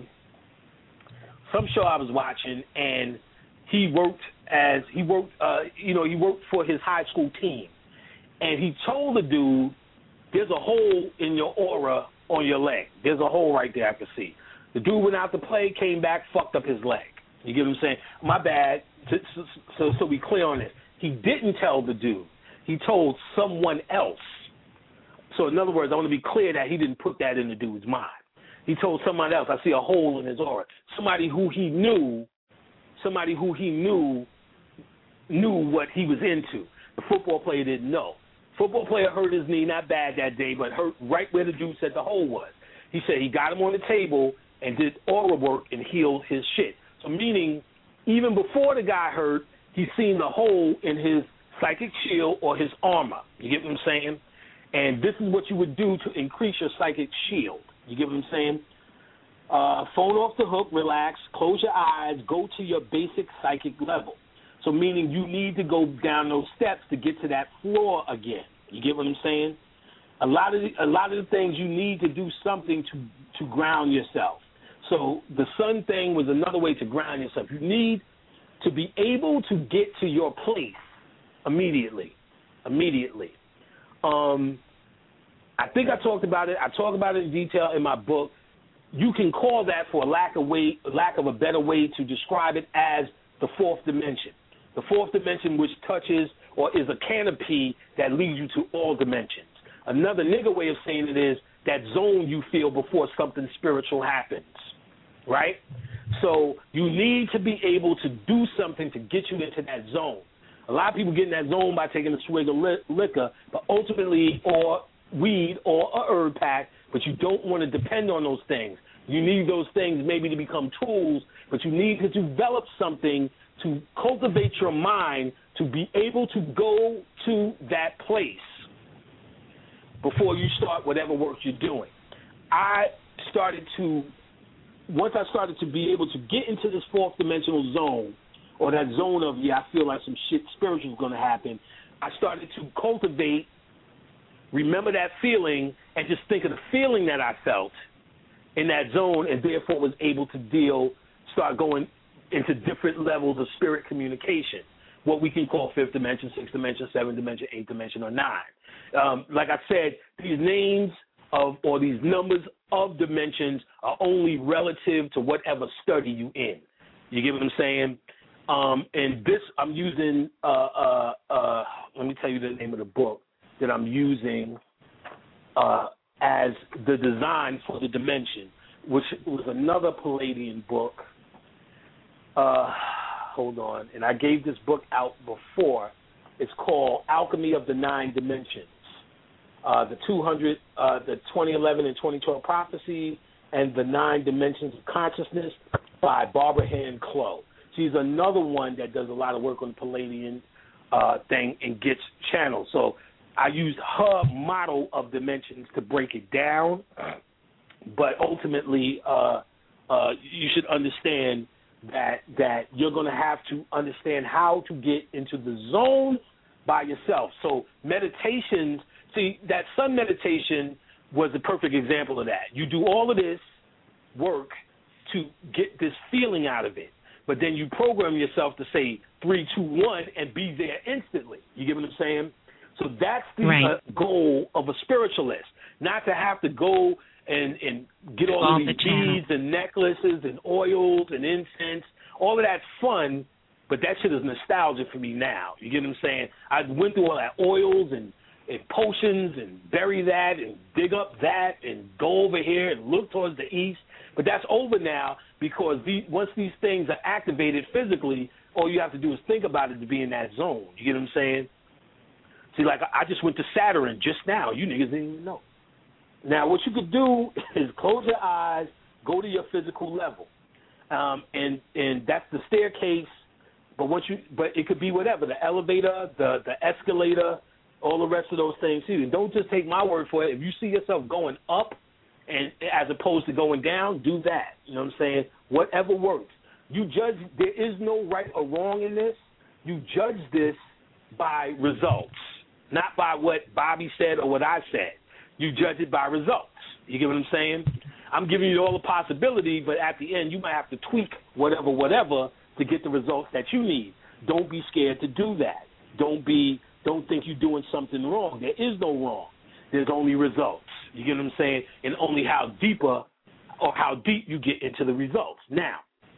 some show I was watching, and he worked as he worked, uh, you know, he worked for his high school team, and he told the dude, "There's a hole in your aura on your leg. There's a hole right there I can see." The dude went out to play, came back, fucked up his leg. You get what I'm saying? My bad. So, so, so we clear on this. He didn't tell the dude. He told someone else. So in other words, I want to be clear that he didn't put that in the dude's mind. He told someone else, I see a hole in his aura. Somebody who he knew, somebody who he knew, knew what he was into. The football player didn't know. Football player hurt his knee, not bad that day, but hurt right where the dude said the hole was. He said he got him on the table and did aura work and healed his shit. So meaning, even before the guy hurt, he's seen the hole in his psychic shield or his armor. You get what I'm saying? And this is what you would do to increase your psychic shield. You get what I'm saying? Uh, phone off the hook, relax, close your eyes, go to your basic psychic level. So meaning you need to go down those steps to get to that floor again. You get what I'm saying? A lot of the, a lot of the things you need to do something to to ground yourself. So the sun thing was another way to ground yourself. You need to be able to get to your place immediately, immediately. Um, I think I talked about it. I talk about it in detail in my book. you can call that, for a lack of way, lack of a better way to describe it, as the fourth dimension. The fourth dimension, which touches or is a canopy that leads you to all dimensions. Another nigga way of saying it is that zone you feel before something spiritual happens, right? So you need to be able to do something to get you into that zone. A lot of people get in that zone by taking a swig of li- liquor, but ultimately, or weed or a herb pack, but you don't want to depend on those things. You need those things maybe to become tools, but you need to develop something to cultivate your mind to be able to go to that place before you start whatever work you're doing. I started to, once I started to be able to get into this fourth dimensional zone, or that zone of, yeah, I feel like some shit spiritual is going to happen, I started to cultivate, remember that feeling, and just think of the feeling that I felt in that zone, and therefore was able to deal, start going into different levels of spirit communication, what we can call fifth dimension, sixth dimension, seventh dimension, eighth dimension, or nine. Um, like I said, these names of or these numbers of dimensions are only relative to whatever study you in. You get what I'm saying? Um, and this, I'm using, uh, uh, uh, let me tell you the name of the book that I'm using uh, as the design for the dimension, which was another Palladian book. Uh, hold on. And I gave this book out before. It's called Alchemy of the Nine Dimensions. Uh, the two hundred, uh, the twenty eleven and twenty twelve Prophecy, and the Nine Dimensions of Consciousness by Barbara Hand Clough. She's another one that does a lot of work on the Palladian uh, thing and gets channels. So I used her model of dimensions to break it down, but ultimately uh, uh, you should understand that that you're going to have to understand how to get into the zone by yourself. So meditations, see, that sun meditation was a perfect example of that. You do all of this work to get this feeling out of it, but then you program yourself to say three, two, one, and be there instantly. You get what I'm saying? So that's the right. uh, goal of a spiritualist, not to have to go and, and get all, all of these beads and necklaces and oils and incense. All of that's fun, but that shit is nostalgia for me now. You get what I'm saying? I went through all that oils and, and potions and bury that and dig up that and go over here and look towards the east. But that's over now because the, once these things are activated physically, all you have to do is think about it to be in that zone. You get what I'm saying? See, like I just went to Saturn just now. You niggas didn't even know. Now, what you could do is close your eyes, go to your physical level, um, and and that's the staircase. But once you, but it could be whatever, the elevator, the the escalator, all the rest of those things. See, don't just take my word for it. If you see yourself going up, and as opposed to going down, do that. You know what I'm saying? Whatever works. You judge. There is no right or wrong in this. You judge this by results, not by what Bobby said or what I said. You judge it by results. You get what I'm saying? I'm giving you all the possibility, but at the end you might have to tweak whatever, whatever to get the results that you need. Don't be scared to do that. Don't be. Don't think you're doing something wrong. There is no wrong. There's only results. You get what I'm saying? And only how deeper or how deep you get into the results. Now,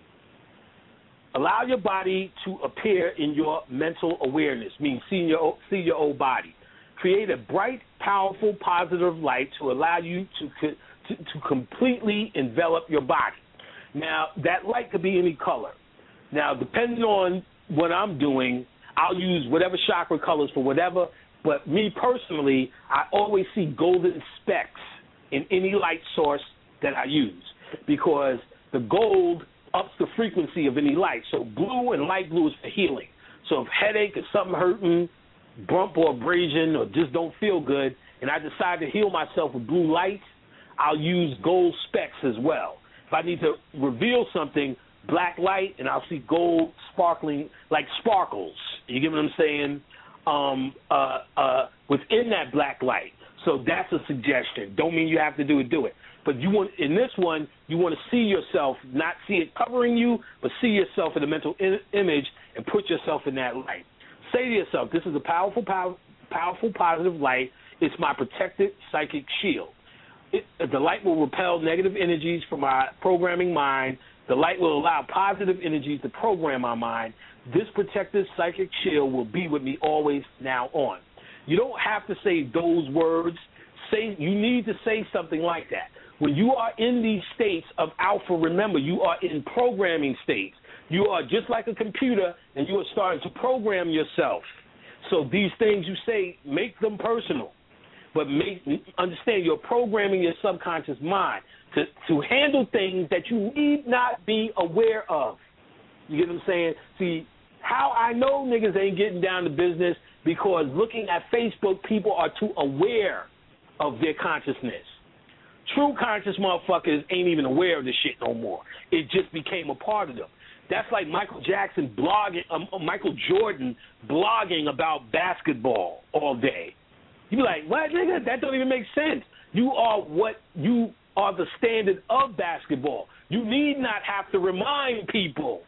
allow your body to appear in your mental awareness, meaning seeing your, see your old body. Create a bright, powerful, positive light to allow you to, to, to completely envelop your body. Now, that light could be any color. Now, depending on what I'm doing, I'll use whatever chakra colors for whatever, but me personally, I always see golden specks in any light source that I use because the gold ups the frequency of any light. So blue and light blue is for healing. So if headache or something hurting, bump or abrasion or just don't feel good, and I decide to heal myself with blue light, I'll use gold specks as well. If I need to reveal something, black light, and I'll see gold sparkling like sparkles. You get what I'm saying? Um, uh, uh, within that black light. So that's a suggestion. Don't mean you have to do it, do it. But you want in this one, you want to see yourself, not see it covering you, but see yourself in a mental in- image and put yourself in that light. Say to yourself, this is a powerful, power, powerful, positive light. It's my protected psychic shield. it, the light will repel negative energies from my programming mind. The light will allow positive energies to program my mind. This protective psychic shield will be with me always now on. You don't have to say those words. Say you need to say something like that. When you are in these states of alpha, remember, you are in programming states. You are just like a computer, and you are starting to program yourself. So these things you say, make them personal. But make, understand you're programming your subconscious mind to, to handle things that you need not be aware of. You get what I'm saying? See, how I know niggas ain't getting down to business because looking at Facebook, people are too aware of their consciousness. True conscious motherfuckers ain't even aware of this shit no more. It just became a part of them. That's like Michael Jackson blogging, um, Michael Jordan blogging about basketball all day. You be like, what, nigga? That don't even make sense. You are what you are the standard of basketball. You need not have to remind people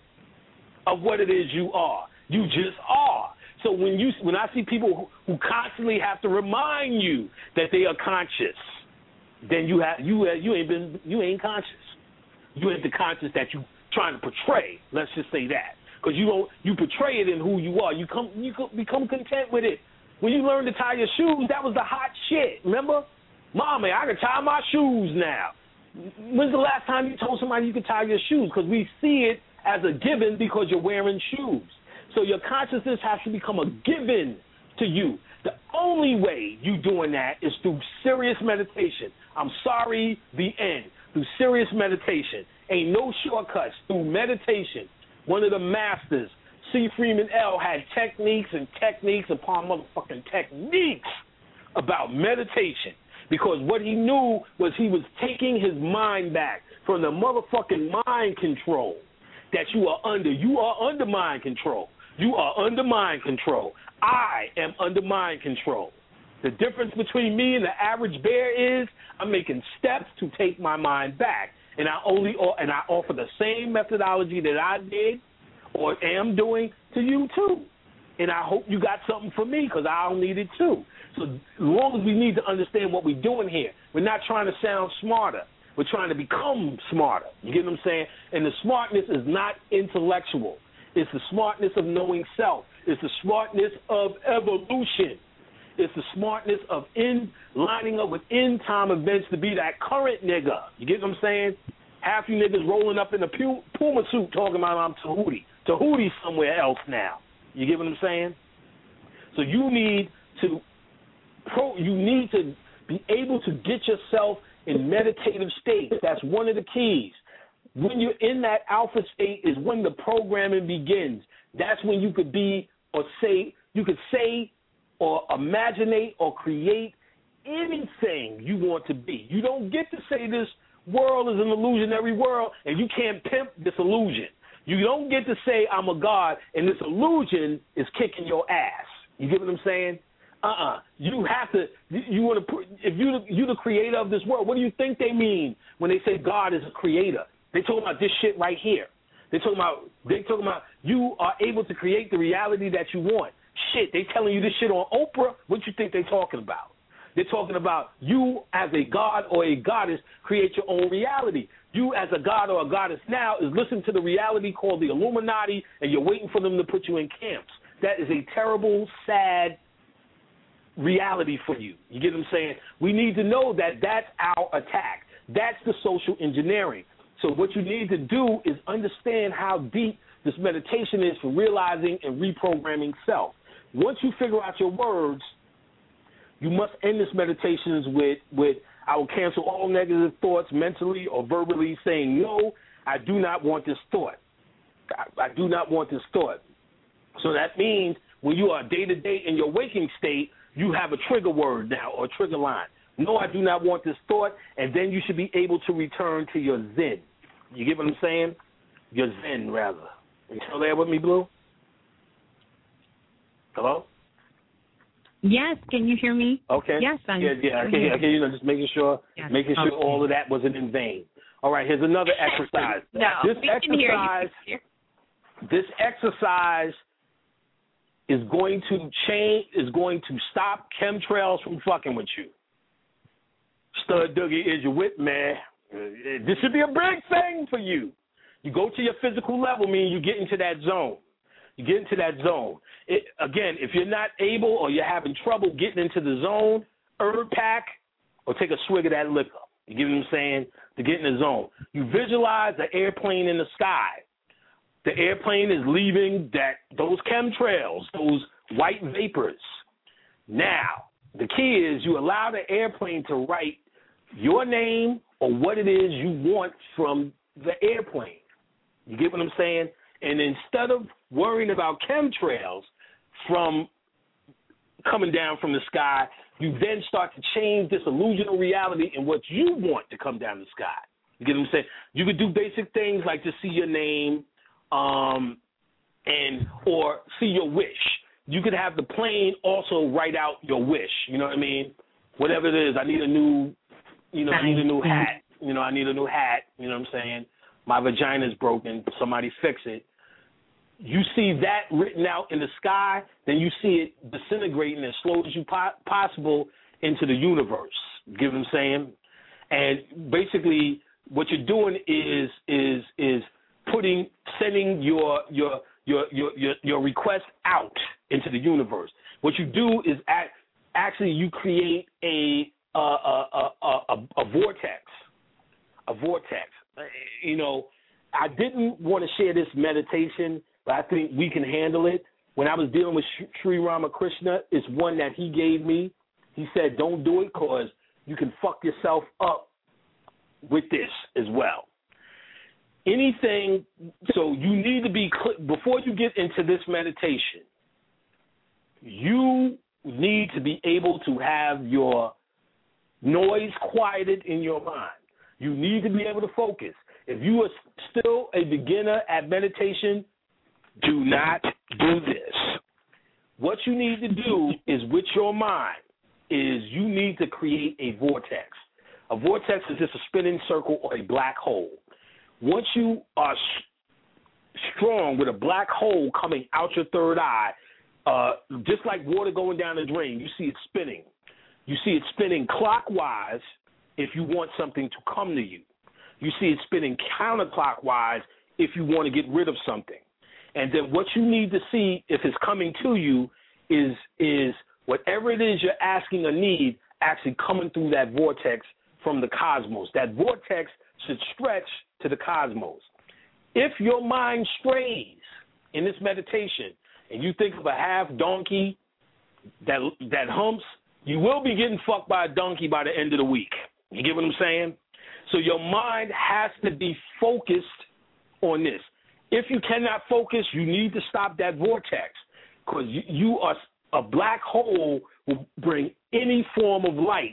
of what it is you are. You just are. So when you when I see people who, who constantly have to remind you that they are conscious, then you have you you ain't been you ain't conscious. You ain't the conscious that you trying to portray. Let's just say that, because you don't you portray it in who you are. You come you become content with it. When you learn to tie your shoes, that was the hot shit. Remember, Mommy, I can tie my shoes now. When's the last time you told somebody you could tie your shoes? Because we see it as a given because you're wearing shoes. So your consciousness has to become a given to you. The only way you doing that is through serious meditation. I'm sorry, the end. Through serious meditation. Ain't no shortcuts. Through meditation. One of the masters, C. Freeman L., had techniques and techniques upon motherfucking techniques about meditation. Because what he knew was he was taking his mind back from the motherfucking mind control that you are under. You are under mind control. You are under mind control. I am under mind control. The difference between me and the average bear is I'm making steps to take my mind back, and I only and I offer the same methodology that I did or am doing to you too. And I hope you got something for me because I don't need it too. So as long as we need to understand what we're doing here, we're not trying to sound smarter. We're trying to become smarter. You get what I'm saying? And the smartness is not intellectual. It's the smartness of knowing self. It's the smartness of evolution. It's the smartness of in lining up with end time events to be that current nigga. You get what I'm saying? Half you niggas rolling up in a Puma suit talking about I'm Tahuti. Tahuti's somewhere else now. You get what I'm saying? So you need to pro. You need to be able to get yourself in meditative states. That's one of the keys. When you're in that alpha state is when the programming begins. That's when you could be or say, you could say or imaginate or create anything you want to be. You don't get to say this world is an illusionary world and you can't pimp this illusion. You don't get to say I'm a god and this illusion is kicking your ass. You get what I'm saying? Uh-uh. You have to, you want to put, if you you're the creator of this world, what do you think they mean when they say God is a creator? They talking about this shit right here. They talking about, they talking about you are able to create the reality that you want. Shit, they telling you this shit on Oprah. What you think they talking about? They're talking about you as a god or a goddess create your own reality. You as a god or a goddess now is listening to the reality called the Illuminati, and you're waiting for them to put you in camps. That is a terrible, sad reality for you. You get what I'm saying? We need to know that that's our attack. That's the social engineering. So what you need to do is understand how deep this meditation is for realizing and reprogramming self. Once you figure out your words, you must end this meditations with, with I will cancel all negative thoughts mentally or verbally saying, no, I do not want this thought. I, I do not want this thought. So that means when you are day-to-day in your waking state, you have a trigger word now or a trigger line. No, I do not want this thought, and then you should be able to return to your zen. You get what I'm saying? Your zen, rather. You still there with me, Blue? Hello? Yes, can you hear me? Okay. Yes, I'm Yeah, yeah, okay, okay, you know, just making sure, yes. making sure okay. all of that wasn't in vain. All right, here's another exercise. no, this we can exercise, hear you. this exercise is going to change, is going to stop chemtrails from fucking with you. Stud Doogie is your whip, man. This should be a big thing for you. You go to your physical level, meaning you get into that zone. You get into that zone. It, again, if you're not able or you're having trouble getting into the zone, herb pack or take a swig of that liquor. You get what I'm saying? To get in the zone. You visualize the airplane in the sky. The airplane is leaving that those chemtrails, those white vapors. Now, the key is you allow the airplane to write your name or what it is you want from the airplane. You get what I'm saying? And instead of worrying about chemtrails from coming down from the sky, you then start to change this illusional reality in what you want to come down the sky. You get what I'm saying? You could do basic things like to see your name, um, and or see your wish. You could have the plane also write out your wish. You know what I mean? Whatever it is, I need a new, you know, I need a new hat. You know, I need a new hat. You know what I'm saying? My vagina's broken. Somebody fix it. You see that written out in the sky, then you see it disintegrating as slow as you po- possible into the universe. You get what I'm saying? And basically, what you're doing is is is putting sending your your your your your, your request out into the universe. What you do is act, actually you create a a, a a a a vortex, a vortex. You know, I didn't want to share this meditation, but I think we can handle it. When I was dealing with Sri Ramakrishna, it's one that he gave me. He said, don't do it because you can fuck yourself up with this as well. Anything, so you need to be, before you get into this meditation, you need to be able to have your noise quieted in your mind. You need to be able to focus. If you are still a beginner at meditation, do not do this. What you need to do is with your mind is you need to create a vortex. A vortex is just a spinning circle or a black hole. Once you are sh- strong with a black hole coming out your third eye, uh, just like water going down the drain, you see it spinning. You see it spinning clockwise if you want something to come to you. You see it spinning counterclockwise if you want to get rid of something. And then what you need to see if it's coming to you is is whatever it is you're asking or need actually coming through that vortex from the cosmos. That vortex should stretch to the cosmos. If your mind strays in this meditation and you think of a half donkey that that humps, you will be getting fucked by a donkey by the end of the week. You get what I'm saying? So your mind has to be focused on this. If you cannot focus, you need to stop that vortex because you, you are a black hole will bring any form of light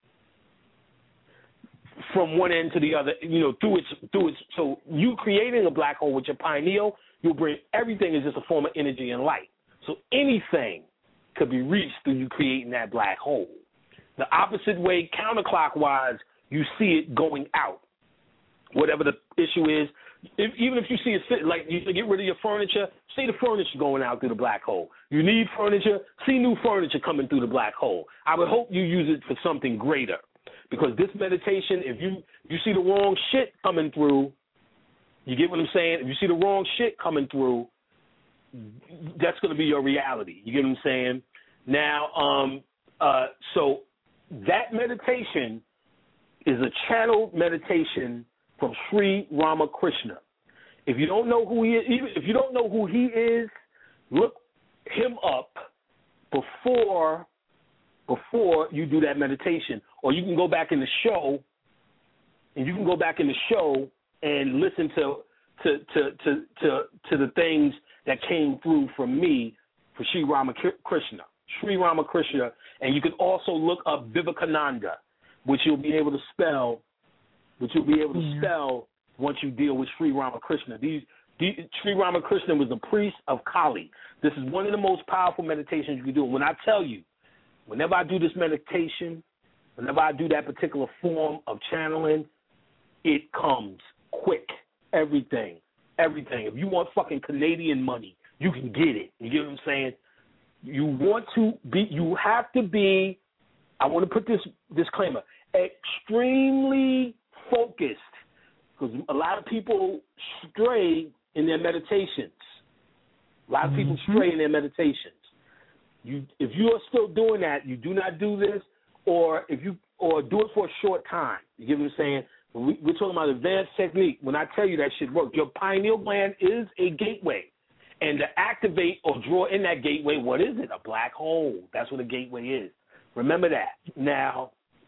from one end to the other, you know, through its through its. So you creating a black hole with your pineal, you'll bring everything is just a form of energy and light. So anything could be reached through you creating that black hole. The opposite way, counterclockwise, you see it going out. Whatever the issue is, if, even if you see it fit, like you get rid of your furniture, see the furniture going out through the black hole. You need furniture, see new furniture coming through the black hole. I would hope you use it for something greater. Because this meditation, if you, you see the wrong shit coming through, you get what I'm saying? If you see the wrong shit coming through, that's going to be your reality. You get what I'm saying? Now, um, uh, so that meditation is a channeled meditation from Sri Ramakrishna. If you don't know who he is, even if you don't know who he is, look him up before before you do that meditation. Or you can go back in the show, and you can go back in the show and listen to to to to to, to the things that came through from me for Sri Ramakrishna. Sri Ramakrishna, and you can also look up Vivekananda, which you'll be able to spell, which you'll be able to yeah. spell once you deal with Sri Ramakrishna. These, these Sri Ramakrishna was the priest of Kali. This is one of the most powerful meditations you can do. When I tell you, whenever I do this meditation, whenever I do that particular form of channeling, it comes quick. Everything, everything. If you want fucking Canadian money, you can get it. You get what I'm saying? You want to be, you have to be I want to put this disclaimer, extremely focused, because a lot of people stray in their meditations. A lot of people stray in their meditations. You, if you are still doing that, you do not do this, or if you or do it for a short time. You get what I'm saying? We, we're talking about advanced technique. When I tell you that shit works, your pineal gland is a gateway. And to activate or draw in that gateway, what is it? A black hole. That's what a gateway is. Remember that. Now,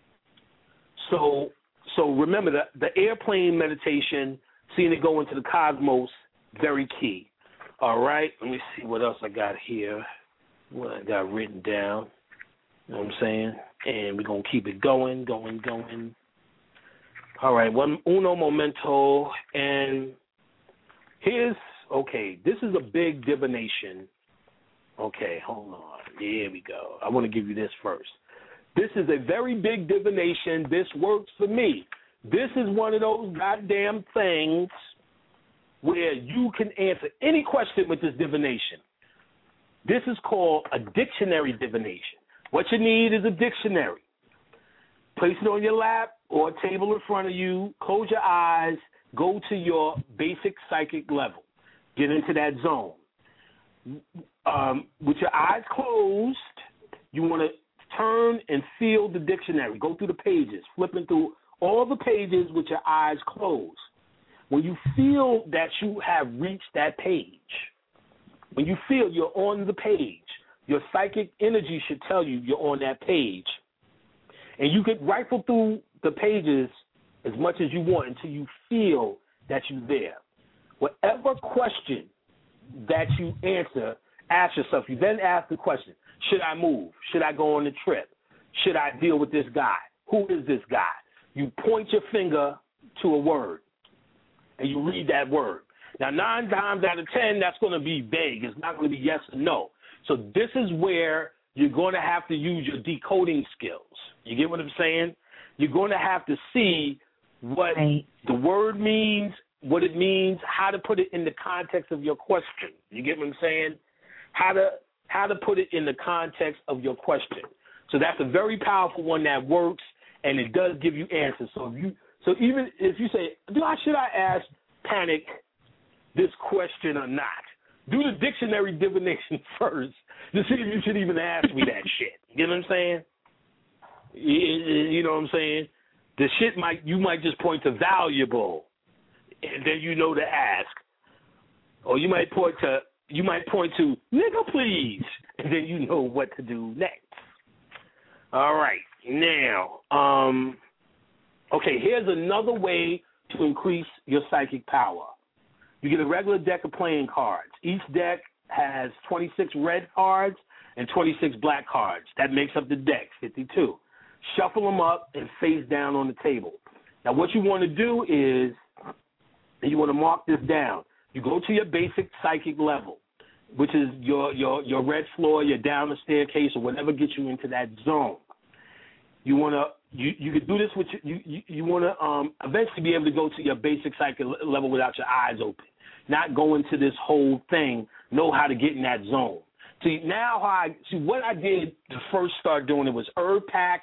so so remember the, the airplane meditation, seeing it go into the cosmos, very key. All right? Let me see what else I got here, what I got written down. You know what I'm saying? And we're going to keep it going, going, going. All right, one uno momento. And here's, okay, this is a big divination. Okay, hold on. Here we go. I want to give you this first. This is a very big divination. This works for me. This is one of those goddamn things where you can answer any question with this divination. This is called a dictionary divination. What you need is a dictionary. Place it on your lap or a table in front of you. Close your eyes. Go to your basic psychic level. Get into that zone. Um, with your eyes closed, you want to turn and feel the dictionary. Go through the pages, flipping through all the pages with your eyes closed. When you feel that you have reached that page, when you feel you're on the page, your psychic energy should tell you you're on that page. And you can rifle through the pages as much as you want until you feel that you're there. Whatever question that you answer, ask yourself. You then ask the question, should I move? Should I go on the trip? Should I deal with this guy? Who is this guy? You point your finger to a word, and you read that word. Now, nine times out of ten, that's going to be vague. It's not going to be yes or no. So this is where you're going to have to use your decoding skills. You get what I'm saying? You're going to have to see what right. the word means, what it means, how to put it in the context of your question. You get what I'm saying? How to how to put it in the context of your question. So that's a very powerful one that works, and it does give you answers. So if you so even if you say, do I should I ask Panic this question or not? Do the dictionary divination first to see if you should even ask me that shit. You know what I'm saying? You know what I'm saying? The shit might you might just point to valuable, and then you know to ask, or you might point to you might point to nigga please, and then you know what to do next. All right, now, um, okay, here's another way to increase your psychic power. You get a regular deck of playing cards. Each deck has twenty-six red cards and twenty-six black cards. That makes up the deck, fifty-two. Shuffle them up and face down on the table. Now, what you want to do is, you want to mark this down. You go to your basic psychic level, which is your your your red floor, your down the staircase, or whatever gets you into that zone. You want to you you could do this with you you, you want to um, eventually be able to go to your basic psychic level without your eyes open, not go into this whole thing. Know how to get in that zone. See now how I see what I did to first start doing it was herb pack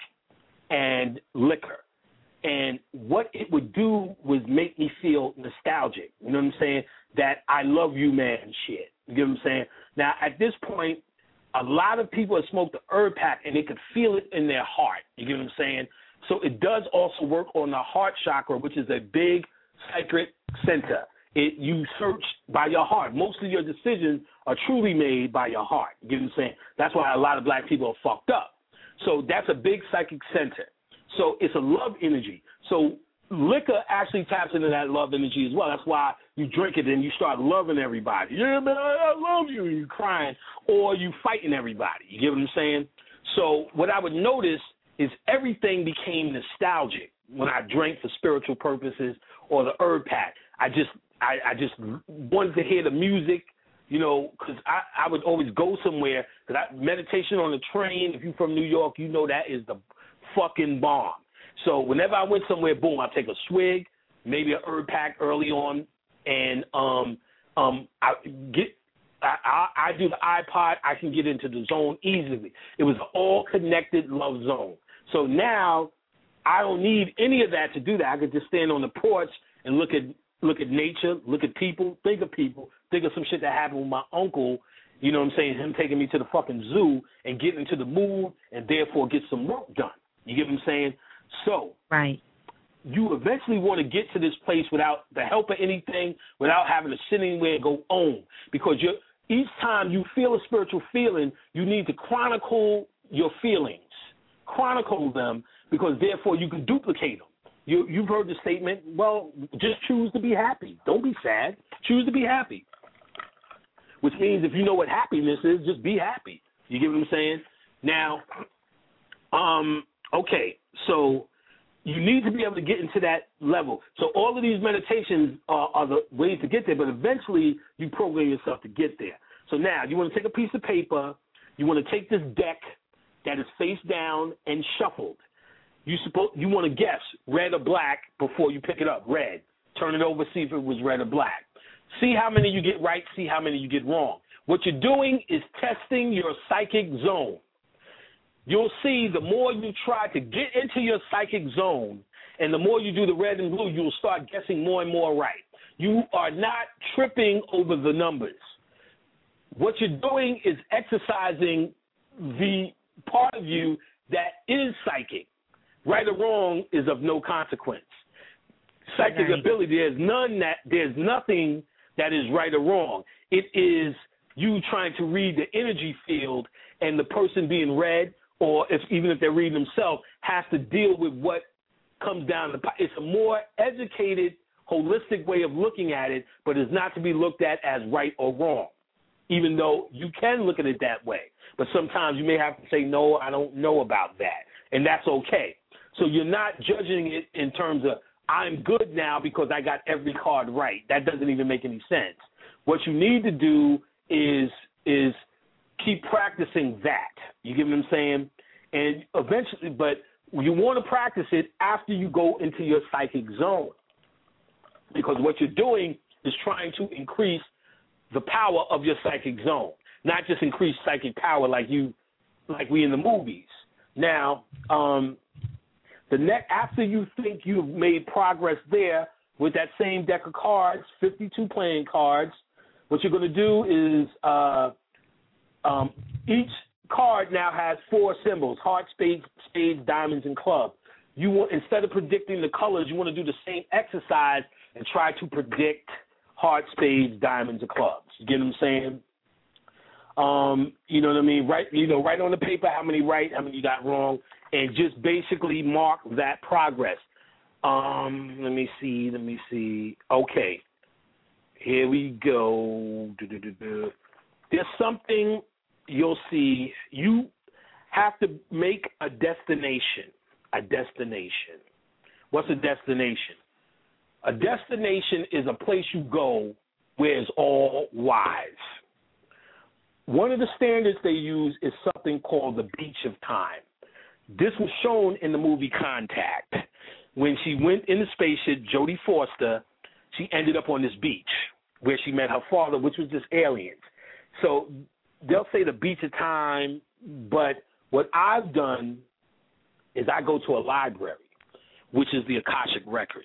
and liquor. And what it would do was make me feel nostalgic. You know what I'm saying? That I love you, man, shit. You get what I'm saying? Now, at this point, a lot of people have smoked the herb pack, and they could feel it in their heart. You get what I'm saying? So it does also work on the heart chakra, which is a big psychic center. It, you search by your heart. Most of your decisions are truly made by your heart. You get what I'm saying? That's why a lot of black people are fucked up. So that's a big psychic center. So it's a love energy. So liquor actually taps into that love energy as well. That's why you drink it and you start loving everybody. Yeah, man, I love you. And you're crying, or you fighting everybody. You get what I'm saying? So what I would notice is everything became nostalgic when I drank for spiritual purposes or the herb pack. I just I, I just wanted to hear the music. You know, because I, I would always go somewhere, because meditation on the train, if you're from New York, you know that is the fucking bomb. So whenever I went somewhere, boom, I take a swig, maybe a herb pack early on, and um, um, I get, I, I, I do the iPod, I can get into the zone easily. It was an all-connected love zone. So now I don't need any of that to do that. I could just stand on the porch and look at look at nature, look at people, think of people, think of some shit that happened with my uncle, you know what I'm saying, him taking me to the fucking zoo and get into the mood and therefore get some work done. You get what I'm saying? So right. you eventually want to get to this place without the help of anything, without having to sit anywhere and go on. Because you're, each time you feel a spiritual feeling, you need to chronicle your feelings. Chronicle them, because therefore you can duplicate them. You, you've heard the statement, well, just choose to be happy. Don't be sad. Choose to be happy. Which means if you know what happiness is, just be happy. You get what I'm saying? Now, um, okay, so you need to be able to get into that level. So all of these meditations are, are the ways to get there, but eventually you program yourself to get there. So now you want to take a piece of paper. You want to take this deck that is face down and shuffled. You supposed you want to guess red or black before you pick it up. Red. Turn it over, see if it was red or black. See how many you get right, see how many you get wrong. What you're doing is testing your psychic zone. You'll see the more you try to get into your psychic zone and the more you do the red and blue, you'll start guessing more and more right. You are not tripping over the numbers. What you're doing is exercising the part of you that is psychic. Right or wrong is of no consequence. Psychic right. ability, there's none that there's nothing that is right or wrong. It is you trying to read the energy field, and the person being read, or if even if they're reading themselves, has to deal with what comes down the pipe. It's a more educated, holistic way of looking at it, but it's not to be looked at as right or wrong, even though you can look at it that way. But sometimes you may have to say, no, I don't know about that, and that's okay. So you're not judging it in terms of, I'm good now because I got every card right. That doesn't even make any sense. What you need to do is is keep practicing that. You get what I'm saying? And eventually, but you want to practice it after you go into your psychic zone, because what you're doing is trying to increase the power of your psychic zone, not just increase psychic power like you, like we in the movies. Now, um, the net after you think you've made progress there with that same deck of cards, fifty-two playing cards, what you're going to do is uh, um, each card now has four symbols: heart, spades, spades, diamonds, and club. You want, instead of predicting the colors, you want to do the same exercise and try to predict heart, spades, diamonds, and clubs. You get what I'm saying? Um, you know what I mean? Right, you know, write on the paper how many right, how many you got wrong, and just basically mark that progress. Um, let me see, let me see. Okay, here we go. There's something you'll see. You have to make a destination. A destination. What's a destination? A destination is a place you go where it's all wise. One of the standards they use is something called the beach of time. This was shown in the movie Contact. When she went in the spaceship, Jodie Foster, she ended up on this beach where she met her father, which was just aliens. So they'll say the beach of time, but what I've done is I go to a library, which is the Akashic Records.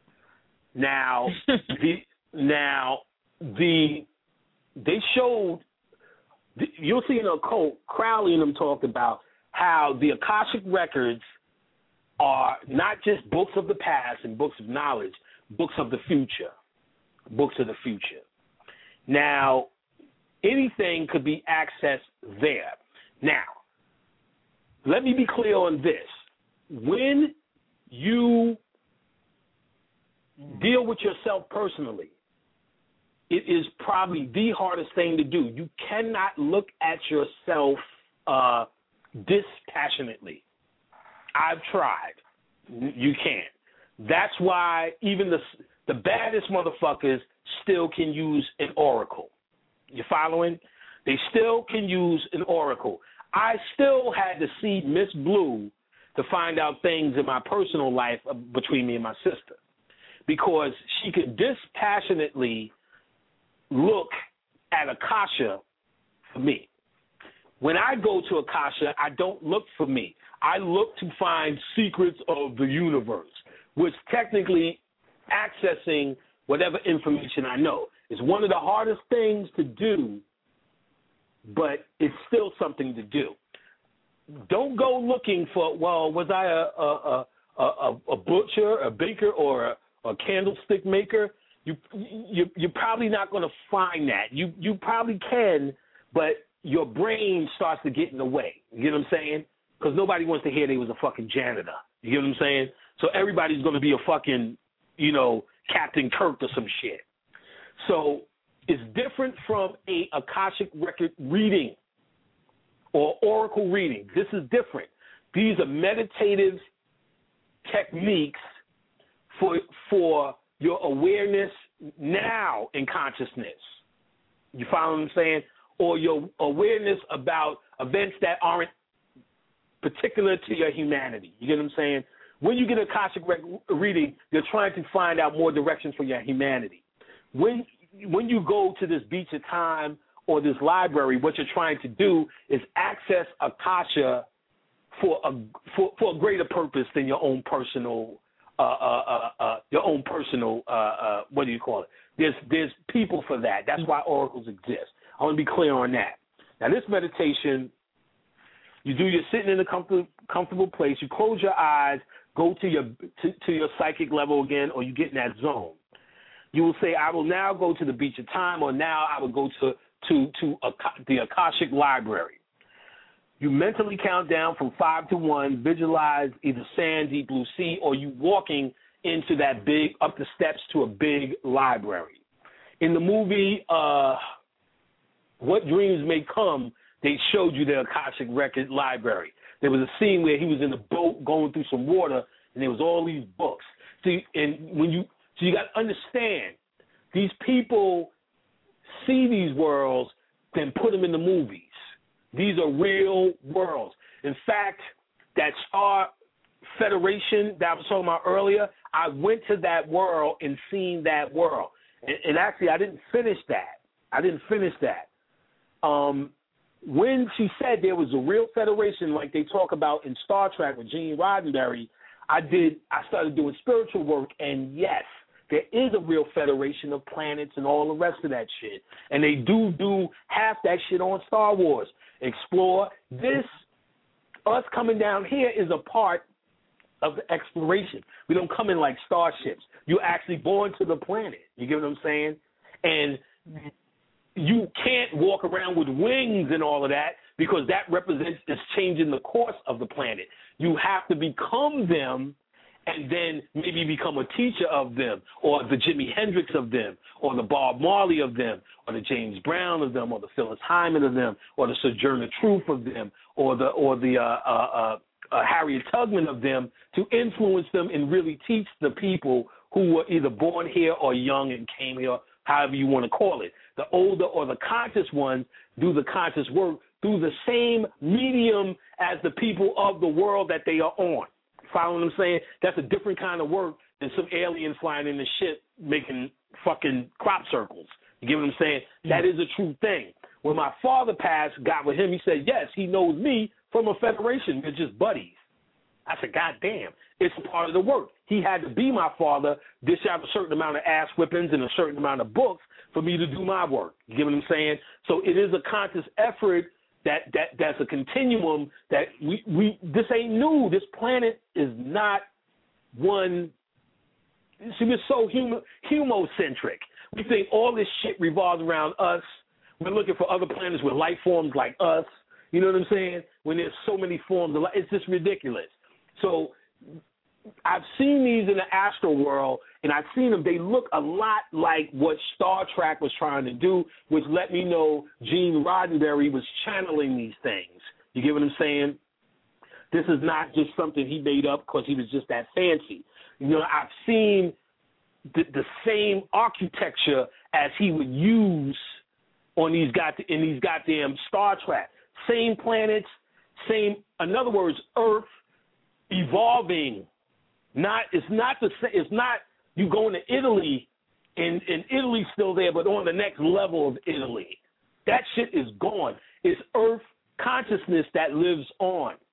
Now, the now the they showed. You'll see in a quote, Crowley and them talked about how the Akashic Records are not just books of the past and books of knowledge, books of the future, books of the future. Now, anything could be accessed there. Now, let me be clear on this. When you deal with yourself personally, it is probably the hardest thing to do. You cannot look at yourself uh, dispassionately. I've tried. You can't. That's why even the the baddest motherfuckers still can use an oracle. You following? They still can use an oracle. I still had to see Miss Blue to find out things in my personal life between me and my sister, because she could dispassionately look at Akasha for me. When I go to Akasha, I don't look for me. I look to find secrets of the universe, which technically accessing whatever information I know. It's one of the hardest things to do, but it's still something to do. Don't go looking for, well, was I a a, a, a, a butcher, a baker, or a, a candlestick maker? You, you, you're probably not going to find that. You, you probably can, but your brain starts to get in the way. You get what I'm saying? Because nobody wants to hear they was a fucking janitor. You get what I'm saying? So everybody's going to be a fucking, you know, Captain Kirk or some shit. So it's different from a Akashic record reading or oracle reading. This is different. These are meditative techniques for for your awareness now in consciousness. You follow what I'm saying? Or your awareness about events that aren't particular to your humanity. You get what I'm saying? When you get a Akashic reading, you're trying to find out more directions for your humanity. When when you go to this beach of time or this library, what you're trying to do is access Akasha for a for, for a greater purpose than your own personal uh, uh, uh, uh, your own personal uh, uh, what do you call it? There's there's people for that. That's why oracles exist. I want to be clear on that. Now, this meditation, you do. You're sitting in a comfortable comfortable place. You close your eyes, go to your to, to your psychic level again, or you get in that zone. You will say, I will now go to the beach of time, or now I will go to to to a, the Akashic library. You mentally count down from five to one, visualize either sand, deep blue sea, or you walking into that big, up the steps to a big library. In the movie uh, What Dreams May Come, they showed you the Akashic Record Library. There was a scene where he was in a boat going through some water, and there was all these books. See, and when you so you got to understand, these people see these worlds, then put them in the movies. These are real worlds. In fact, that Star Federation that I was talking about earlier, I went to that world and seen that world. And, and actually, I didn't finish that. I didn't finish that. Um, when she said there was a real federation like they talk about in Star Trek with Gene Roddenberry, I did. I started doing spiritual work, and yes, there is a real federation of planets and all the rest of that shit. And they do do half that shit on Star Wars. Explore. This, us coming down here is a part of the exploration. We don't come in like starships. You're actually born to the planet. You get what I'm saying? And you can't walk around with wings and all of that because that represents is changing the course of the planet. You have to become them and then maybe become a teacher of them, or the Jimi Hendrix of them, or the Bob Marley of them, or the James Brown of them, or the Phyllis Hyman of them, or the Sojourner Truth of them, or the or the uh, uh, uh, uh, Harriet Tubman of them, to influence them and really teach the people who were either born here or young and came here, however you want to call it. The older or the conscious ones do the conscious work through the same medium as the people of the world that they are on. Follow what I'm saying? That's a different kind of work than some alien flying in the ship making fucking crop circles. You get what I'm saying? Yeah. That is a true thing. When my father passed, got with him, he said, yes, he knows me from a federation. We're just buddies. I said, God damn, it's a part of the work. He had to be my father, dish out a certain amount of ass whippings and a certain amount of books for me to do my work. You get what I'm saying? So it is a conscious effort. That, that that's a continuum that we, we this ain't new. This planet is not one. See, we're so humo, humocentric. We think all this shit revolves around us. We're looking for other planets with life forms like us. You know what I'm saying? When there's so many forms of life, it's just ridiculous. So I've seen these in the astral world, and I've seen them. They look a lot like what Star Trek was trying to do, which let me know Gene Roddenberry was channeling these things. You get what I'm saying? This is not just something he made up because he was just that fancy. You know, I've seen the, the same architecture as he would use on these got in these goddamn Star Trek. Same planets, same. In other words, Earth evolving. Not it's not the it's not you going to Italy and, and Italy's still there, but on the next level of Italy. That shit is gone. It's Earth consciousness that lives on.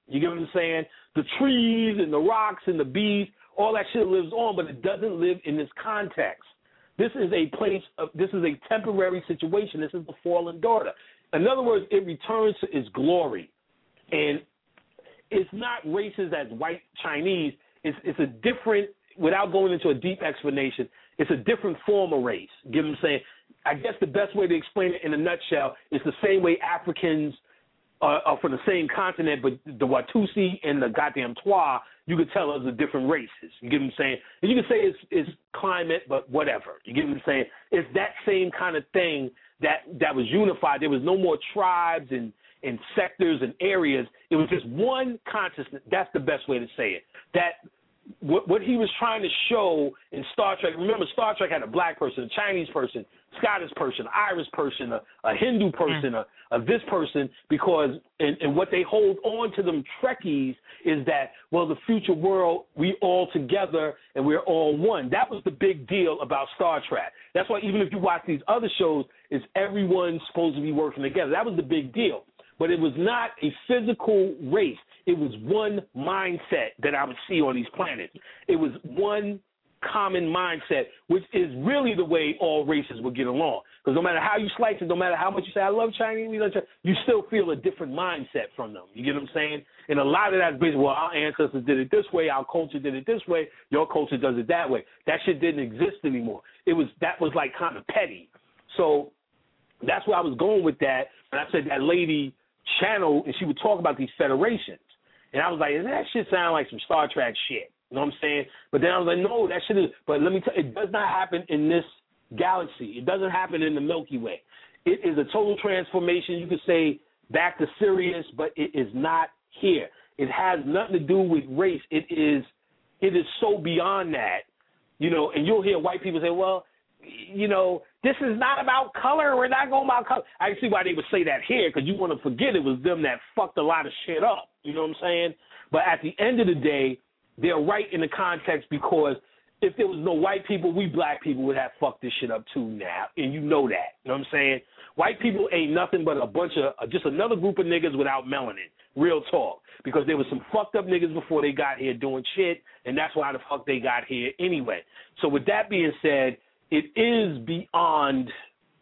You get what I'm saying? The trees and the rocks and the bees, all that shit lives on, but it doesn't live in this context. This is a place, of, this is a temporary situation. This is the fallen daughter. In other words, it returns to its glory. And it's not races as white Chinese. It's, it's a different, without going into a deep explanation, it's a different form of race. You get what I'm saying? I guess the best way to explain it in a nutshell is the same way Africans are, are from the same continent, but the Watusi and the goddamn Twa, you could tell us are different races. You get what I'm saying? And you can say it's, it's climate, but whatever. You get what I'm saying? It's that same kind of thing that, that was unified. There was no more tribes and, and sectors and areas. It was just one consciousness. That's the best way to say it. That what, what he was trying to show in Star Trek, remember Star Trek had a black person, a Chinese person, Scottish person, Irish person, a, a Hindu person, a, a this person, because and, and what they hold on to them Trekkies is that, well, the future world, we all together and we're all one. That was the big deal about Star Trek. That's why even if you watch these other shows, it's everyone supposed to be working together. That was the big deal. But it was not a physical race. It was one mindset that I would see on these planets. It was one common mindset, which is really the way all races would get along. Because no matter how you slice it, no matter how much you say, I love Chinese, you still feel a different mindset from them. You get what I'm saying? And a lot of that's basically, well, our ancestors did it this way, our culture did it this way, your culture does it that way. That shit didn't exist anymore. It was that was like kind of petty. So that's where I was going with that. And I said that lady channel, and she would talk about these federations. And I was like, that shit sound like some Star Trek shit. You know what I'm saying? But then I was like, no, that shit is, but let me tell you, it does not happen in this galaxy. It doesn't happen in the Milky Way. It is a total transformation. You could say back to Sirius, but it is not here. It has nothing to do with race. It is, it is so beyond that, you know, and you'll hear white people say, well, you know, this is not about color. We're not going about color. I can see why they would say that here, because you want to forget it was them that fucked a lot of shit up. You know what I'm saying? But at the end of the day, they're right in the context, because if there was no white people, we black people would have fucked this shit up too now, and you know that. You know what I'm saying? White people ain't nothing but a bunch of, just another group of niggas without melanin, real talk, because there was some fucked up niggas before they got here doing shit, and that's why the fuck they got here anyway. So with that being said, it is beyond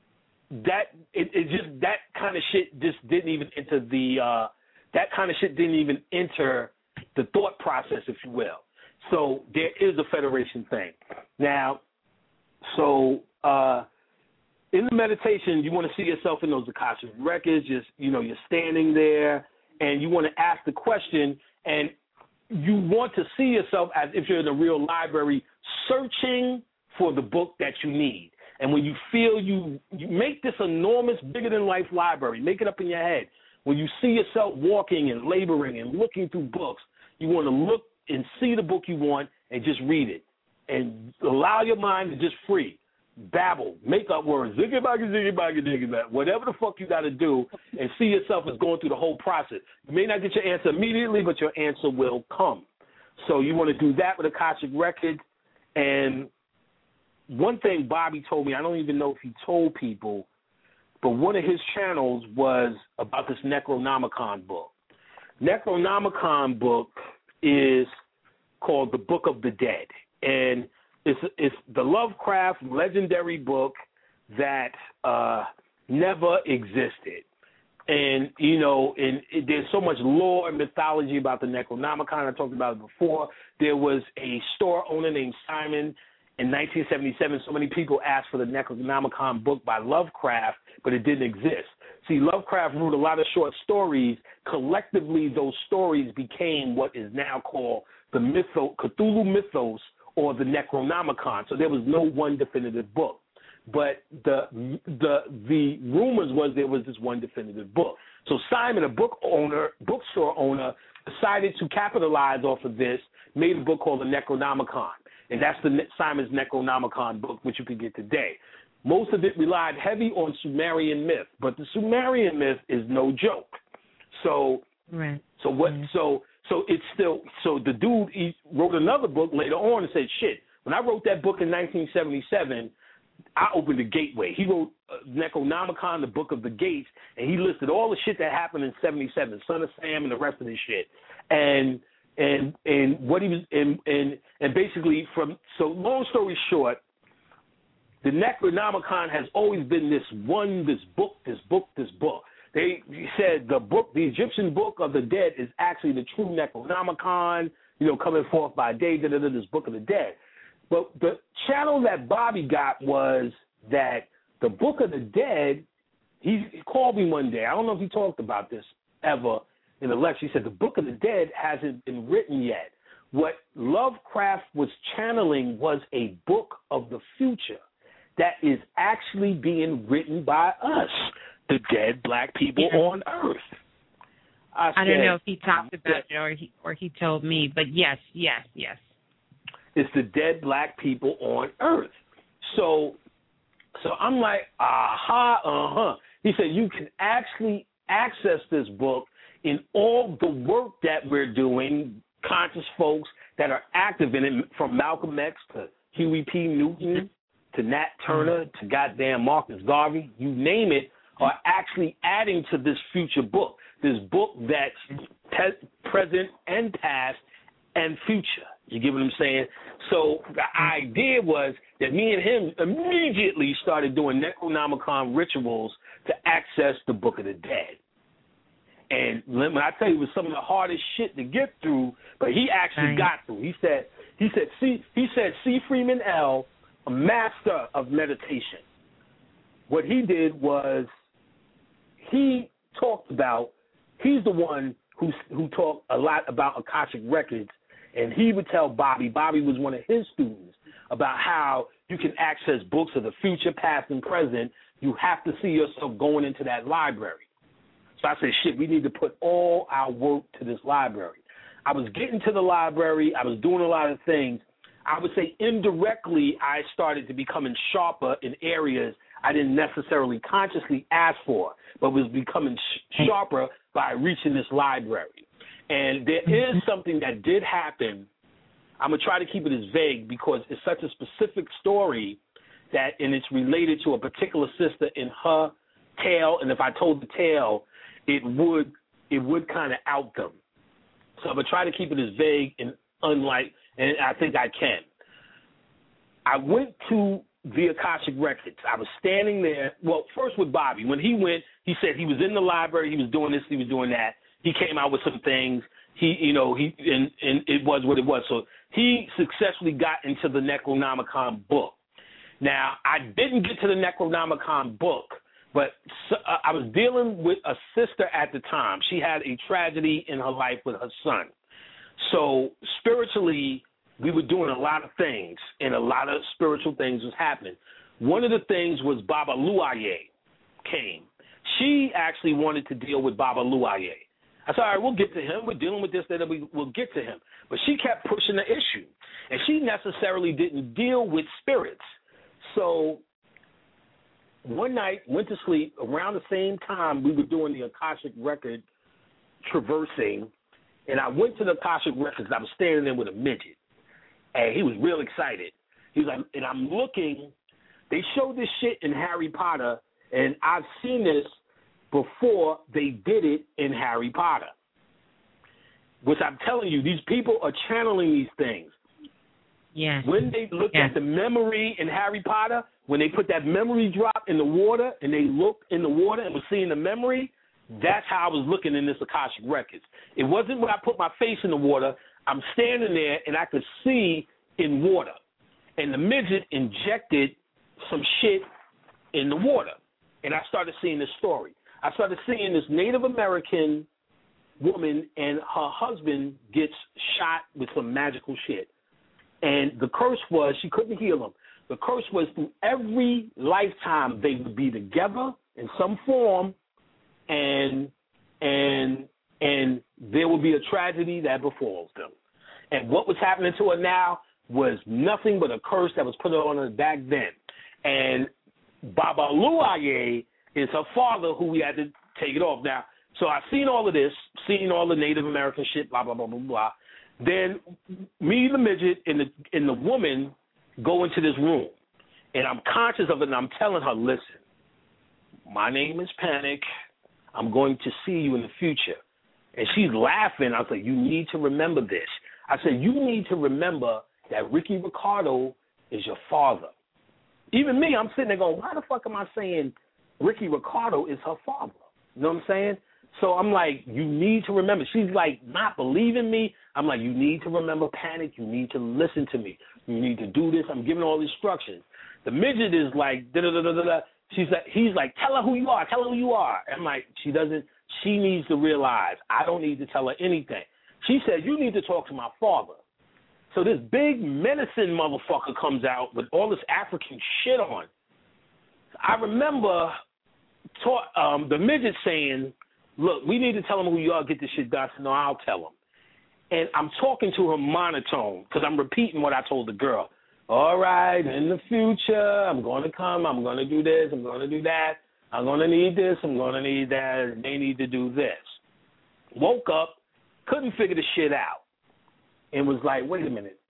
that. It, it just, that kind of shit just didn't even enter the, uh, that kind of shit didn't even enter the thought process, if you will. So there is a federation thing. Now, so uh, in the meditation, you want to see yourself in those Akashic records. Just, you know, you're standing there, and you want to ask the question, and you want to see yourself as if you're in a real library searching for the book that you need. And when you feel you, you make this enormous, bigger-than-life library, make it up in your head. When you see yourself walking and laboring and looking through books, you want to look and see the book you want and just read it. And allow your mind to just free. Babble. Make up words. Whatever the fuck you got to do, and see yourself as going through the whole process. You may not get your answer immediately, but your answer will come. So you want to do that with Akashic Records. And one thing Bobby told me, I don't even know if he told people, but one of his channels was about this Necronomicon book. Necronomicon book is called The Book of the Dead, and it's it's the Lovecraft legendary book that uh, never existed. And, you know, and it, there's so much lore and mythology about the Necronomicon. I talked about it before. There was a store owner named Simon in nineteen seventy-seven. So many people asked for the Necronomicon book by Lovecraft, but it didn't exist. See, Lovecraft wrote a lot of short stories. Collectively, those stories became what is now called the mytho, Cthulhu mythos, or the Necronomicon. So there was no one definitive book. But the the the rumors was there was this one definitive book. So Simon, a book owner, bookstore owner, decided to capitalize off of this, made a book called the Necronomicon. And that's the Simon's Necronomicon book, which you can get today. Most of it relied heavy on Sumerian myth, but the Sumerian myth is no joke. So, right. so what? Right. So, so it's still. So the dude he wrote another book later on and said, "Shit, when I wrote that book in nineteen seventy-seven, I opened a gateway." He wrote Necronomicon, the Book of the Gates, and he listed all the shit that happened in seventy-seven, Son of Sam, and the rest of this shit, and and and what he was and and and basically from so long story short, the Necronomicon has always been this one, this book, this book, this book. They said the book, the Egyptian Book of the Dead, is actually the true Necronomicon, you know, coming forth by day, da, da, da, this Book of the Dead. But the channel that Bobby got was that the Book of the Dead, he called me one day. I don't know if he talked about this ever in the lecture. He said the Book of the Dead hasn't been written yet. What Lovecraft was channeling was a book of the future that is actually being written by us, the dead black people yeah. on Earth. I, I said, don't know if he talked about it or he or he told me, but yes, yes, yes. It's the dead black people on Earth. So, so I'm like, aha, uh huh. He said you can actually access this book in all the work that we're doing, conscious folks that are active in it, from Malcolm X to Huey P. Newton to Nat Turner to goddamn Marcus Garvey, you name it, are actually adding to this future book, this book that's te- present and past and future. You get what I'm saying? So the idea was that me and him immediately started doing Necronomicon rituals to access the Book of the Dead. And when I tell you, it was some of the hardest shit to get through, but he actually right. got through. He said, he said, C, he said, C. Freeman L., a master of meditation. What he did was he talked about, he's the one who who talked a lot about Akashic Records, and he would tell Bobby, Bobby was one of his students, about how you can access books of the future, past, and present. You have to see yourself going into that library. So I said, shit, we need to put all our work to this library. I was getting to the library. I was doing a lot of things. I would say indirectly I started to becoming sharper in areas I didn't necessarily consciously ask for, but was becoming sh- sharper by reaching this library. And there is something that did happen. I'm going to try to keep it as vague because it's such a specific story that, and it's related to a particular sister in her tale, and if I told the tale, it would it would kind of out them. So I'm going to try to keep it as vague and unlike, and I think I can. I went to the Akashic Records. I was standing there, well, first with Bobby. When he went, he said he was in the library, he was doing this, he was doing that. He came out with some things. He, you know, he and, and it was what it was. So he successfully got into the Necronomicon book. Now, I didn't get to the Necronomicon book, but I was dealing with a sister at the time. She had a tragedy in her life with her son. So spiritually, we were doing a lot of things, and a lot of spiritual things was happening. One of the things was Baba Luaye came. She actually wanted to deal with Baba Luaye. I said, all right, we'll get to him. We're dealing with this, that we, we'll get to him. But she kept pushing the issue, and she necessarily didn't deal with spirits. So one night, went to sleep, around the same time we were doing the Akashic Record traversing, and I went to the Akashic Records. I was standing there with a midget, and he was real excited. He was like, and I'm looking, they showed this shit in Harry Potter, and I've seen this before they did it in Harry Potter. Which I'm telling you, these people are channeling these things. Yes. When they looked yes. at the memory in Harry Potter, when they put that memory drop in the water and they looked in the water and were seeing the memory, that's how I was looking in this Akashic Records. It wasn't when I put my face in the water. I'm standing there and I could see in water. And the midget injected some shit in the water. And I started seeing this story. I started seeing this Native American woman and her husband gets shot with some magical shit. And the curse was she couldn't heal him. The curse was through every lifetime they would be together in some form, and and and there would be a tragedy that befalls them. And what was happening to her now was nothing but a curse that was put on her back then. And Baba Luaye is her father, who we had to take it off. Now, so I've seen all of this, seen all the Native American shit, blah, blah, blah, blah, blah. Then me, the midget, and the, and the woman go into this room. And I'm conscious of it, and I'm telling her, listen, my name is Panic. I'm going to see you in the future. And she's laughing. I was like, you need to remember this. I said, you need to remember that Ricky Ricardo is your father. Even me, I'm sitting there going, why the fuck am I saying Ricky Ricardo is her father? You know what I'm saying? So I'm like, you need to remember. She's like not believing me. I'm like, you need to remember, Panic. You need to listen to me. You need to do this. I'm giving all instructions. The midget is like, da da da da da. She's like, he's like, tell her who you are. Tell her who you are. I'm like, she doesn't. She needs to realize I don't need to tell her anything. She said, you need to talk to my father. So this big menacing motherfucker comes out with all this African shit on. I remember ta- um, the midget saying, look, we need to tell him who you are, get this shit done. So no, I'll tell him. And I'm talking to her monotone because I'm repeating what I told the girl. All right, in the future, I'm going to come. I'm going to do this. I'm going to do that. I'm going to need this. I'm going to need that. They need to do this. Woke up, couldn't figure the shit out. And was like, wait a minute,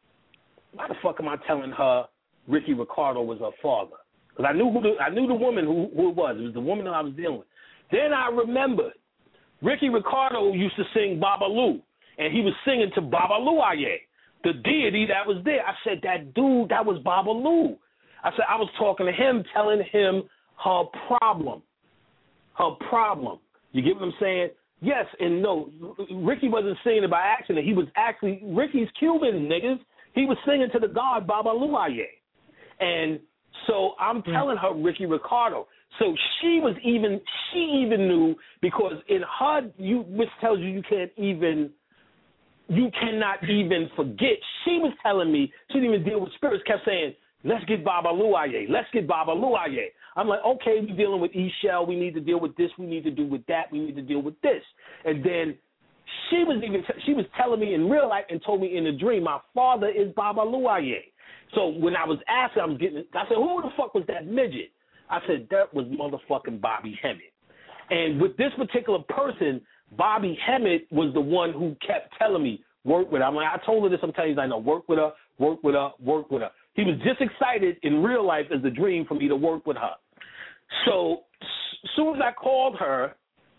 why the fuck am I telling her Ricky Ricardo was her father? Because I knew who the, I knew the woman who, who it was. It was the woman that I was dealing with. Then I remembered Ricky Ricardo used to sing Babalu, and he was singing to Babalu Aye, the deity that was there. I said, that dude, that was Babalu. I said, I was talking to him, telling him her problem, her problem. You get what I'm saying? Yes and no. Ricky wasn't singing it by accident. He was actually, Ricky's Cuban, niggas. He was singing to the god Babalu Aye. And so I'm telling her Ricky Ricardo. So she was even, she even knew, because in her, you, which tells you you can't even, you cannot even forget. She was telling me, she didn't even deal with spirits, kept saying, let's get Babalu Aye, let's get Babalu Aye. I'm like, okay, we're dealing with E-Shell, we need to deal with this, we need to do with that, we need to deal with this. And then she was even, t- she was telling me in real life and told me in a dream, my father is Babalu Aye. So when I was asking, I was getting, I said, who the fuck was that midget? I said, that was motherfucking Bobby Hemmett. And with this particular person, Bobby Hemmett was the one who kept telling me, work with her. I'm like, I told her this sometimes, I know, work with her, work with her, work with her. He was just excited in real life as a dream for me to work with her. So as soon as I called her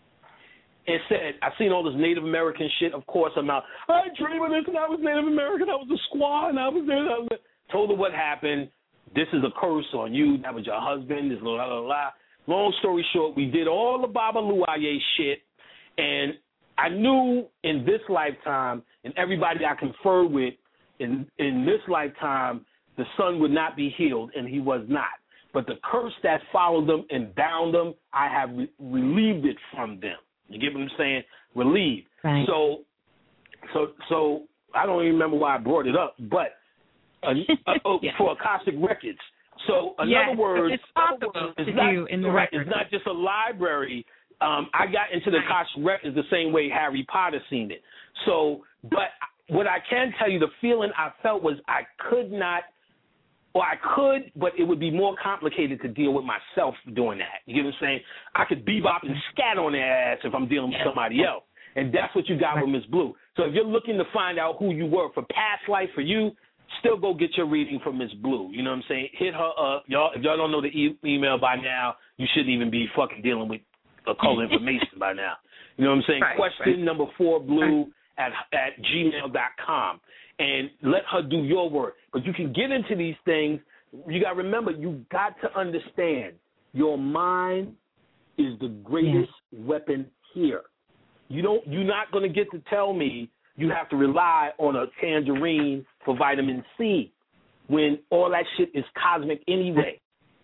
and said, I seen all this Native American shit, of course I'm out. I dream of this, and I was Native American, I was a squaw, and I was there. I was there. Told her what happened. This is a curse on you. That was your husband. This blah, blah, blah. Long story short, we did all the Babalu Aye shit, and I knew in this lifetime, and everybody I conferred with in in this lifetime, the son would not be healed, and he was not. But the curse that followed them and bound them, I have re- relieved it from them. You get what I'm saying? Relieved. Right. So, so, so I don't even remember why I brought it up, but uh, uh, oh, yeah. for Akashic Records. So, in yes, other words, it's possible words, to it's not, do in the right, record. It's not just a library. Um, I got into the right. Akashic Records the same way Harry Potter seen it. So, but what I can tell you, the feeling I felt was I could not, or I could, but it would be more complicated to deal with myself doing that. You get what I'm saying? I could bebop and scat on their ass if I'm dealing with somebody else. And that's what you got right. with Miss Blue. So if you're looking to find out who you were for past life for you, still go get your reading from Miss Blue. You know what I'm saying? Hit her up. Y'all, if y'all don't know the e- email by now, you shouldn't even be fucking dealing with occult information by now. You know what I'm saying? Right, Question right. number four, blue right. at at gmail dot com. And let her do your work. But you can get into these things. You got to remember, you got to understand your mind is the greatest yes. weapon here. You don't, you're not going to get to tell me you have to rely on a tangerine for vitamin C when all that shit is cosmic anyway.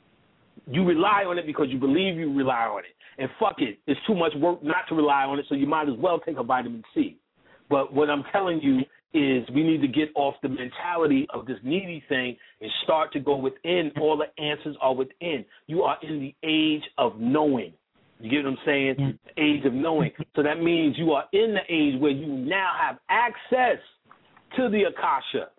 You rely on it because you believe you rely on it. And fuck it, it's too much work not to rely on it, so you might as well take a vitamin C. But what I'm telling you is we need to get off the mentality of this needy thing and start to go within. All the answers are within. You are in the age of knowing. You get what I'm saying? Yeah. The age of knowing. So that means you are in the age where you now have access to the Akasha,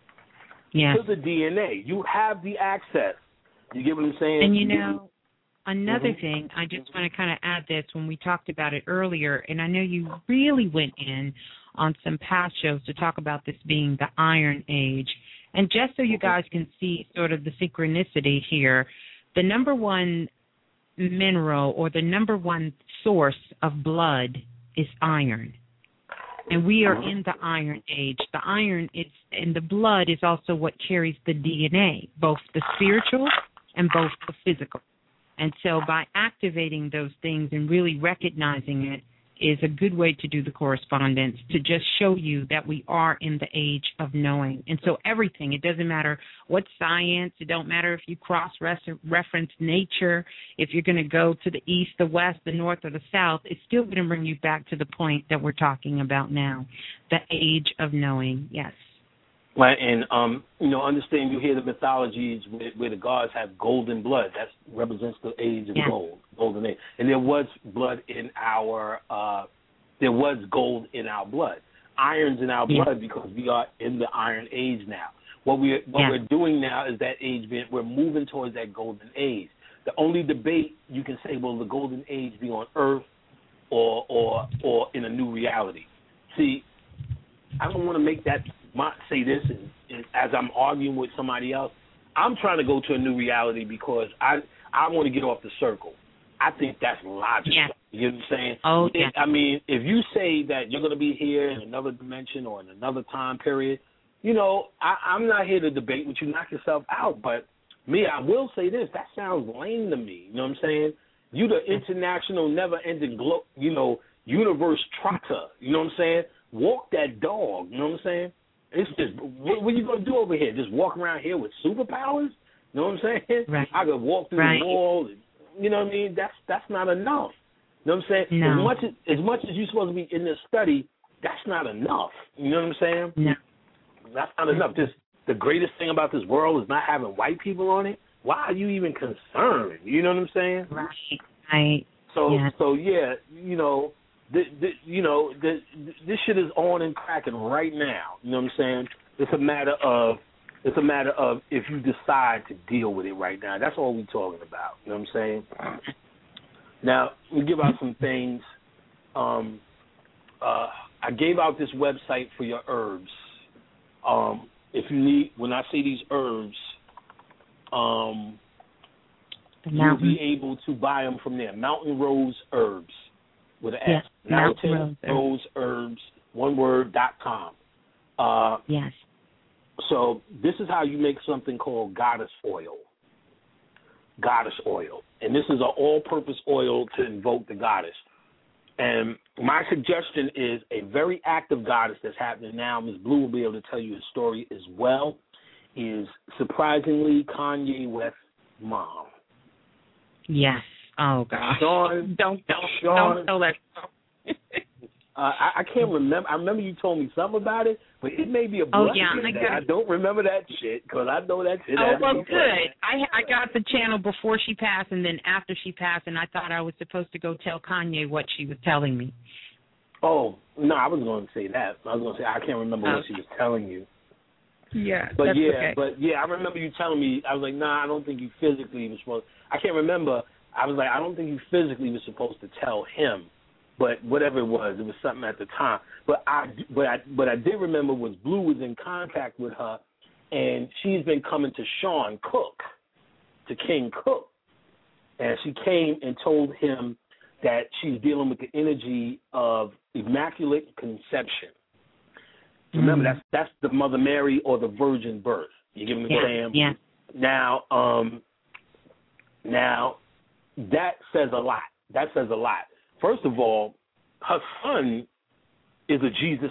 yes. to the D N A. You have the access. You get what I'm saying? And you know, another mm-hmm. thing, I just want to kind of add this when we talked about it earlier, and I know you really went in on some past shows to talk about this being the Iron Age. And just so you guys can see sort of the synchronicity here, the number one mineral or the number one source of blood is iron. And we are in the iron age. The iron is, and the blood is also what carries the D N A, both the spiritual and both the physical. And so by activating those things and really recognizing it is a good way to do the correspondence, to just show you that we are in the age of knowing. And so everything, it doesn't matter what science, it don't matter if you cross-reference nature, if you're going to go to the east, the west, the north, or the south, it's still going to bring you back to the point that we're talking about now, the age of knowing, yes. Right, and um, you know, understand you hear the mythologies where, where the gods have golden blood. That represents the age of yeah. gold, golden age. And there was blood in our, uh, there was gold in our blood. Iron's in our yeah. blood because we are in the iron age now. What we what yeah. we're doing now is that age. We're moving towards that golden age. The only debate you can say, will the golden age be on Earth or or or in a new reality? See, I don't want to make that. say this and, and as I'm arguing with somebody else, I'm trying to go to a new reality because I I want to get off the circle. I think that's logical. Yeah. You know what I'm saying? Oh, yeah. I mean, if you say that you're going to be here in another dimension or in another time period, you know, I, I'm not here to debate with you, knock yourself out. But me, I will say this, that sounds lame to me. You know what I'm saying? You the international never-ending, glo- you know, universe trotter. You know what I'm saying? Walk that dog. You know what I'm saying? It's just, what, what are you going to do over here? Just walk around here with superpowers? You know what I'm saying? Right. I could walk through right. the wall. And, you know what I mean? That's that's not enough. You know what I'm saying? No. As much as, as much as you're supposed to be in this study, that's not enough. You know what I'm saying? No. That's not enough. Just the greatest thing about this world is not having white people on it. Why are you even concerned? You know what I'm saying? Right. Right. So yeah. so yeah, you know. The, the, you know, the, this shit is on and cracking right now. You know what I'm saying? It's a matter of, it's a matter of if you decide to deal with it right now. That's all we're talking about. You know what I'm saying? Now, we give out some things. Um, uh, I gave out this website for your herbs. Um, if you need, when I say these herbs, um, you'll be able to buy them from there. Mountain Rose Herbs. With an yes. S. Mountain Rose Herbs, one word, dot com. Uh, yes. So this is how you make something called goddess oil. Goddess oil. And this is an all-purpose oil to invoke the goddess. And my suggestion is a very active goddess that's happening now. Miz Blue will be able to tell you a story as well, is surprisingly Kanye West's mom. Yes. Oh, gosh. Sean, don't, don't, Sean, don't tell that. uh, I, I can't remember. I remember you told me something about it, but it may be a blessing. Oh, yeah. I, I don't remember that shit because I know that shit. Oh, well, good. I I got the channel before she passed and then after she passed, and I thought I was supposed to go tell Kanye what she was telling me. Oh, no, I was going to say that. I was going to say I can't remember oh. what she was telling you. Yeah, but that's yeah, okay. but yeah, I remember you telling me. I was like, nah, I don't think you physically was supposed. I can't remember. I was like, I don't think you physically was supposed to tell him, but whatever it was, it was something at the time. But I, but I, but I did remember was Blue was in contact with her, and she's been coming to Sean Cook, to King Cook, and she came and told him that she's dealing with the energy of Immaculate Conception. Mm-hmm. Remember, that's that's the Mother Mary or the virgin birth. You get what I'm yeah, saying? Yeah. Now, um, now. That says a lot. That says a lot. First of all, her son is a Jesus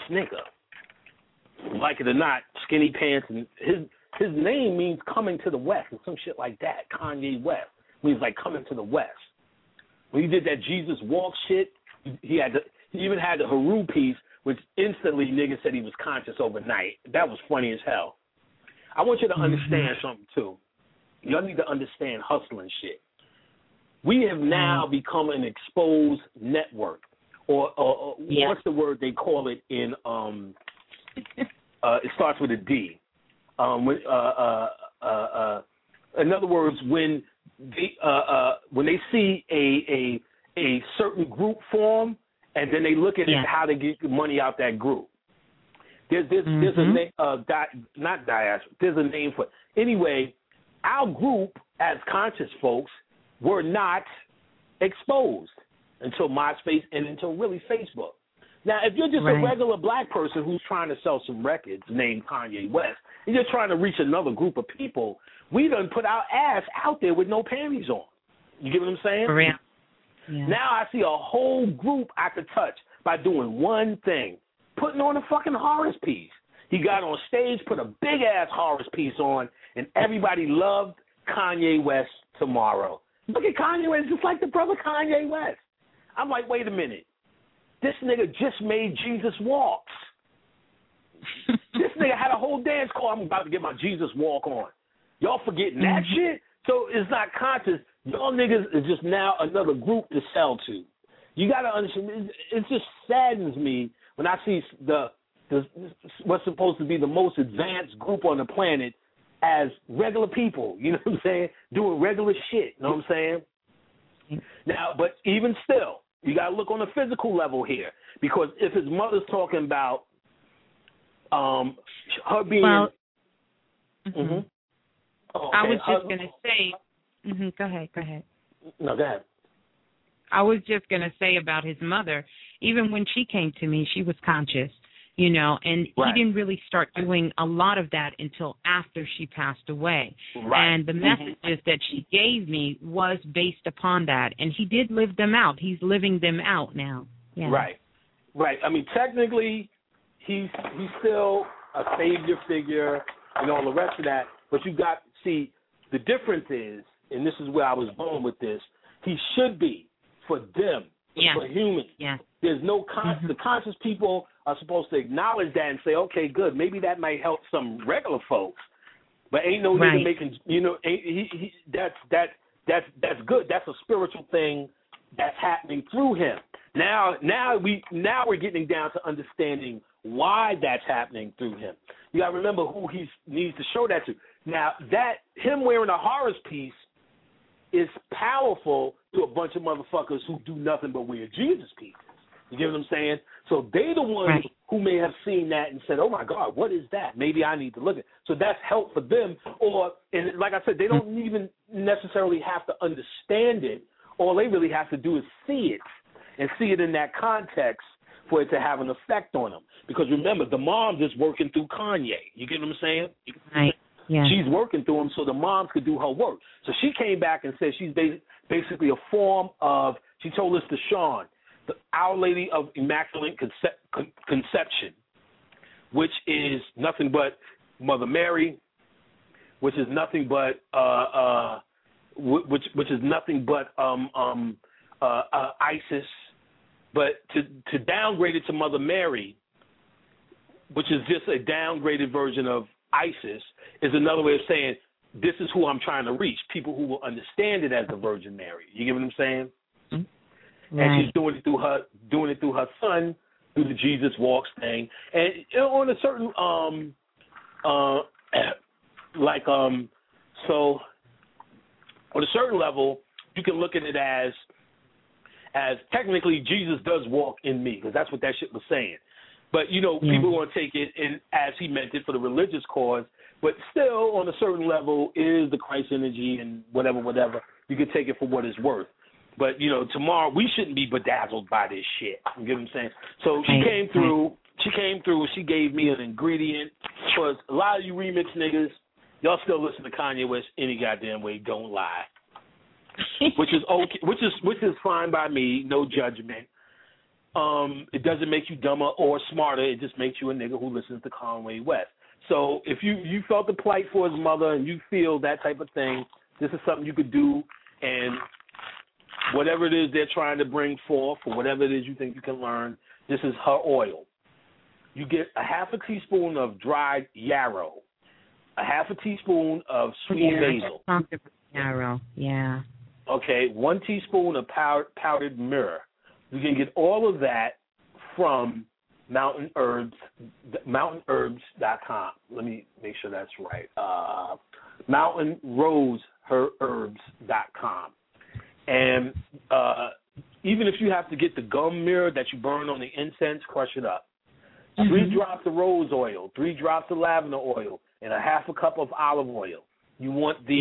nigga. Like it or not, skinny pants, and his his name means coming to the West and some shit like that. Kanye West means like coming to the West. When he did that Jesus walk shit, he had the, he even had the Haru piece, which instantly niggas said he was conscious overnight. That was funny as hell. I want you to understand mm-hmm. something too. Y'all need to understand hustling shit. We have now become an exposed network, or, or, or yeah. what's the word they call it in? Um, uh, it starts with a D. Um, when, uh, uh, uh, uh, in other words, when they uh, uh, when they see a, a a certain group form, and then they look at yeah. it, how to get money out that group. There's there's, mm-hmm. there's a name, uh, di, not diaspora. There's a name for it. Anyway, our group as conscious folks. We're not exposed until MySpace and until really Facebook. Now, if you're just right. a regular black person who's trying to sell some records named Kanye West, and you're trying to reach another group of people, we done put our ass out there with no panties on. You get what I'm saying? For real. Yeah. Now I see a whole group I could touch by doing one thing, putting on a fucking Horus piece. He got on stage, put a big-ass Horus piece on, and everybody loved Kanye West tomorrow. Look at Kanye West, just like the brother Kanye West. I'm like, wait a minute. This nigga just made Jesus Walks. This nigga had a whole dance call. I'm about to get my Jesus Walk on. Y'all forgetting that mm-hmm. shit? So it's not conscious. Y'all niggas is just now another group to sell to. You got to understand, it, it just saddens me when I see the, the what's supposed to be the most advanced group on the planet as regular people, you know what I'm saying, doing regular shit, you know what I'm saying? Now, but even still, you got to look on the physical level here, because if his mother's talking about um, her being... Well, mm-hmm. Mm-hmm. Oh, okay. I was just her, going to say... Mm-hmm. Go ahead, go ahead. No, go ahead. I was just going to say about his mother, even when she came to me, she was conscious, you know, and right. he didn't really start doing a lot of that until after she passed away. Right. And the mm-hmm. messages that she gave me was based upon that, and he did live them out. He's living them out now. Yeah. Right, right. I mean, technically, he's he's still a savior figure and all the rest of that, but you got to see, the difference is, and this is where I was going with this, he should be for them, yeah. for humans. Yeah. There's no con- mm-hmm. the conscious people are supposed to acknowledge that and say, okay, good, maybe that might help some regular folks, but ain't no right. nigga making, you know, ain't, he, he, that's that that's that's good. That's a spiritual thing that's happening through him. Now, now we now we're getting down to understanding why that's happening through him. You got to remember who he needs to show that to. Now, that him wearing a Horus piece is powerful to a bunch of motherfuckers who do nothing but wear Jesus pieces. You get what I'm saying? So they're the ones right. who may have seen that and said, oh, my God, what is that? Maybe I need to look at it. So that's help for them. Or, and like I said, they don't even necessarily have to understand it. All they really have to do is see it and see it in that context for it to have an effect on them. Because remember, the mom's is working through Kanye. You get what I'm saying? Right. Yeah. She's working through him so the moms could do her work. So she came back and said she's basically a form of, she told us to Sean, the Our Lady of Immaculate Concep- Conception, which is nothing but Mother Mary, which is nothing but uh, uh, which which is nothing but um, um, uh, uh, Isis. But to to downgrade it to Mother Mary, which is just a downgraded version of ISIS, is another way of saying this is who I'm trying to reach, people who will understand it as the Virgin Mary. You get what I'm saying? Mm-hmm. Right. And she's doing it through her doing it through her son, through the Jesus Walks thing. And you know, on a certain um uh like um so on a certain level, you can look at it as as technically Jesus does walk in me, because that's what that shit was saying. But, you know, yeah. people want to take it in as he meant it for the religious cause, but still on a certain level is the Christ energy and whatever, whatever. You can take it for what it's worth. But, you know, tomorrow we shouldn't be bedazzled by this shit. You get what I'm saying? So she right. came through, she came through, she gave me an ingredient. Because a lot of you remix niggas, y'all still listen to Kanye West any goddamn way, don't lie. which is okay, which is which is fine by me, no judgment. Um, it doesn't make you dumber or smarter. It just makes you a nigga who listens to Kanye West. So if you, you felt the plight for his mother and you feel that type of thing, this is something you could do. And whatever it is they're trying to bring forth, or whatever it is you think you can learn, this is her oil. You get a half a teaspoon of dried yarrow, a half a teaspoon of sweet yeah, basil. Yarrow, yeah. Okay, one teaspoon of powder, powdered myrrh. You can get all of that from Mountain Herbs, mountain herbs dot com. Let me make sure that's right. Uh, mountain rose herbs dot com. And uh, even if you have to get the gum myrrh that you burn on the incense, crush it up. Mm-hmm. Three drops of rose oil, three drops of lavender oil, and a half a cup of olive oil. You want the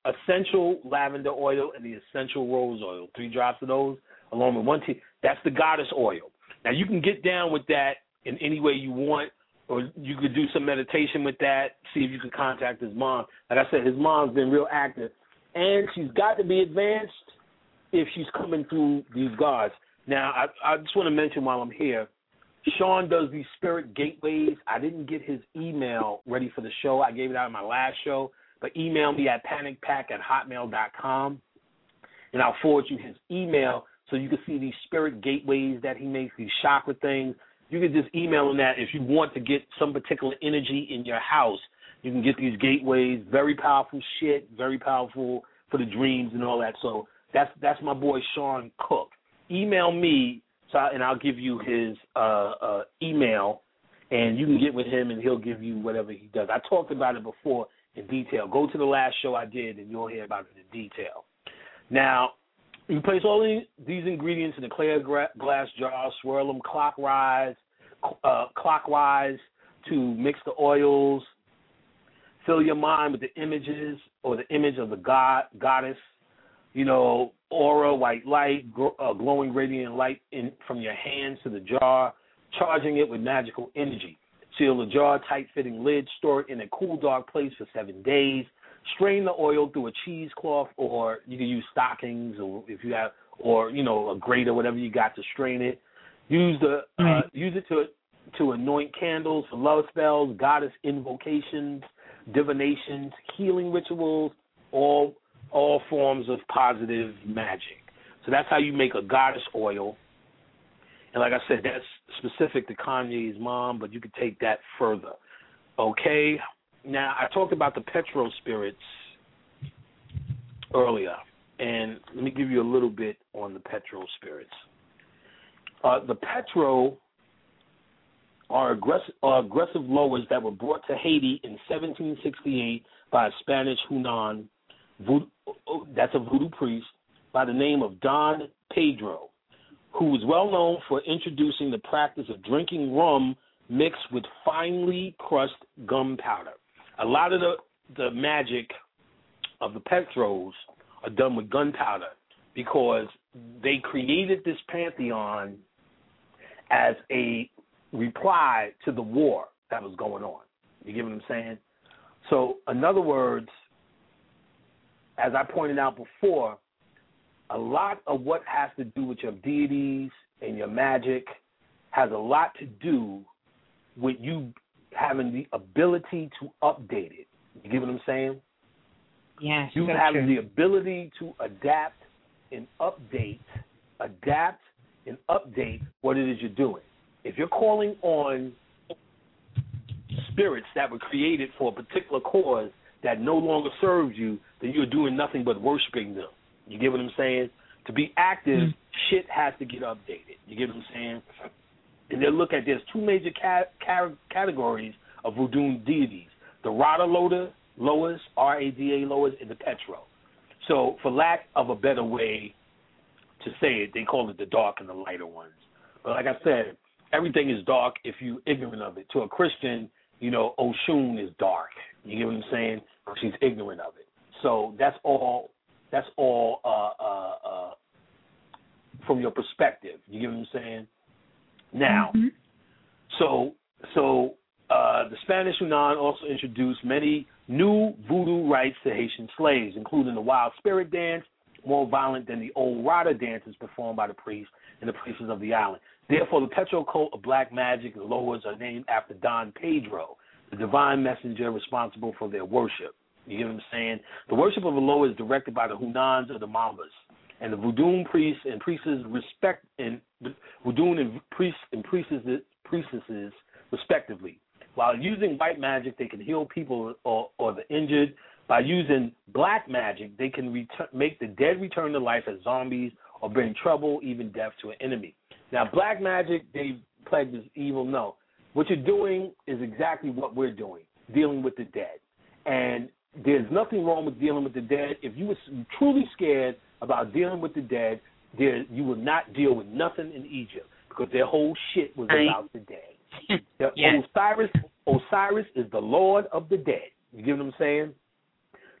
essential lavender oil and the essential rose oil. Three drops of those along with one tea. That's the goddess oil. Now, you can get down with that in any way you want, or you could do some meditation with that, see if you can contact his mom. Like I said, his mom's been real active, and she's got to be advanced if she's coming through these guards. Now, I, I just want to mention while I'm here, Sean does these spirit gateways. I didn't get his email ready for the show. I gave it out in my last show, but email me at panic pack at hotmail dot com, and I'll forward you his email so you can see these spirit gateways that he makes, these chakra things. You can just email him that if you want to get some particular energy in your house. You can get these gateways, very powerful shit, very powerful for the dreams and all that. So that's that's my boy Sean Cook. Email me, so I, and I'll give you his uh, uh, email, and you can get with him, and he'll give you whatever he does. I talked about it before in detail. Go to the last show I did, and you'll hear about it in detail. Now, you place all these ingredients in a clear glass jar, swirl them clockwise, uh, clockwise to mix the oils. Fill your mind with the images or the image of the god, goddess, you know, aura, white light, uh, glowing radiant light in, from your hands to the jar, charging it with magical energy. Seal the jar, tight-fitting lid, store it in a cool, dark place for seven days. Strain the oil through a cheesecloth, or you can use stockings, or if you have, or you know, a grater, whatever you got to strain it. Use the uh, right. use it to to anoint candles for love spells, goddess invocations, divinations, healing rituals, all all forms of positive magic. So that's how you make a goddess oil. And like I said, that's specific to Kanye's mom, but you could take that further. Okay. Now, I talked about the petro spirits earlier, and let me give you a little bit on the petro spirits. Uh, the petro are aggressive, are aggressive lowers that were brought to Haiti in seventeen sixty-eight by a Spanish Hunan, voodoo, that's a voodoo priest, by the name of Don Pedro, who was well known for introducing the practice of drinking rum mixed with finely crushed gunpowder. A lot of the, the magic of the Petros are done with gunpowder because they created this pantheon as a reply to the war that was going on. You get what I'm saying? So, in other words, as I pointed out before, a lot of what has to do with your deities and your magic has a lot to do with you having the ability to update it. You get what I'm saying? Yes. You so having true. the ability to adapt and update, adapt and update what it is you're doing. If you're calling on spirits that were created for a particular cause that no longer serves you, then you're doing nothing but worshiping them. You get what I'm saying? To be active, mm-hmm. shit has to get updated. You get what I'm saying? And they'll look at, there's two major ca- ca- categories of voodoo deities. The Rada Loda, Loas, R A D A Loas, and the Petro. So for lack of a better way to say it, they call it the dark and the lighter ones. But like I said, everything is dark if you're ignorant of it. To a Christian, you know, Oshun is dark. You get what I'm saying? She's ignorant of it. So that's all, that's all uh, uh, uh, from your perspective. You get what I'm saying? Now, mm-hmm. so so uh, the Spanish Hunan also introduced many new voodoo rites to Haitian slaves, including the wild spirit dance, more violent than the old Rada dances performed by the priests and the priestesses of the island. Therefore, the Petro cult of black magic and Loas are named after Don Pedro, the divine messenger responsible for their worship. You get what I'm saying? The worship of the Loa is directed by the Hunans or the Mambas, and the voodoo priests and priestesses respect and voodoo and priests and priestesses, priestesses respectively. While using white magic, they can heal people or, or the injured. By using black magic, they can return, make the dead return to life as zombies or bring trouble, even death, to an enemy. Now, black magic, they plagued as evil. No. What you're doing is exactly what we're doing, dealing with the dead. And there's nothing wrong with dealing with the dead. If you were truly scared about dealing with the dead, there, you would not deal with nothing in Egypt because their whole shit was right. about the dead. yes. Osiris, Osiris is the Lord of the dead. You get what I'm saying?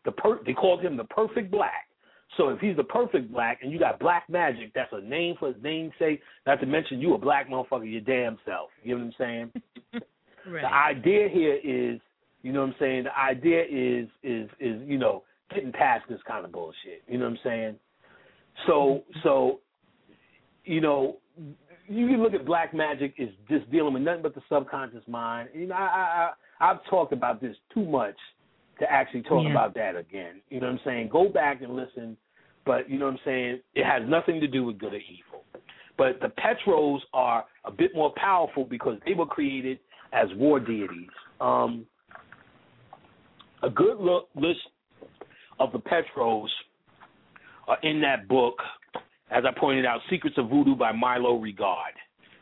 the per- they called him the perfect black. So if he's the perfect black and you got black magic, that's a name for his namesake. Not to mention you a black motherfucker your damn self. You know what I'm saying? Right. The idea here is, you know what I'm saying? The idea is is is you know getting past this kind of bullshit. You know what I'm saying? So so you know you can look at black magic is just dealing with nothing but the subconscious mind. You know I I I've talked about this too much to actually talk yeah. about that again. You know what I'm saying? Go back and listen, but you know what I'm saying? It has nothing to do with good or evil. But the Petros are a bit more powerful because they were created as war deities. Um, a good look, list of the Petros are in that book, as I pointed out, Secrets of Voodoo by Milo Regard.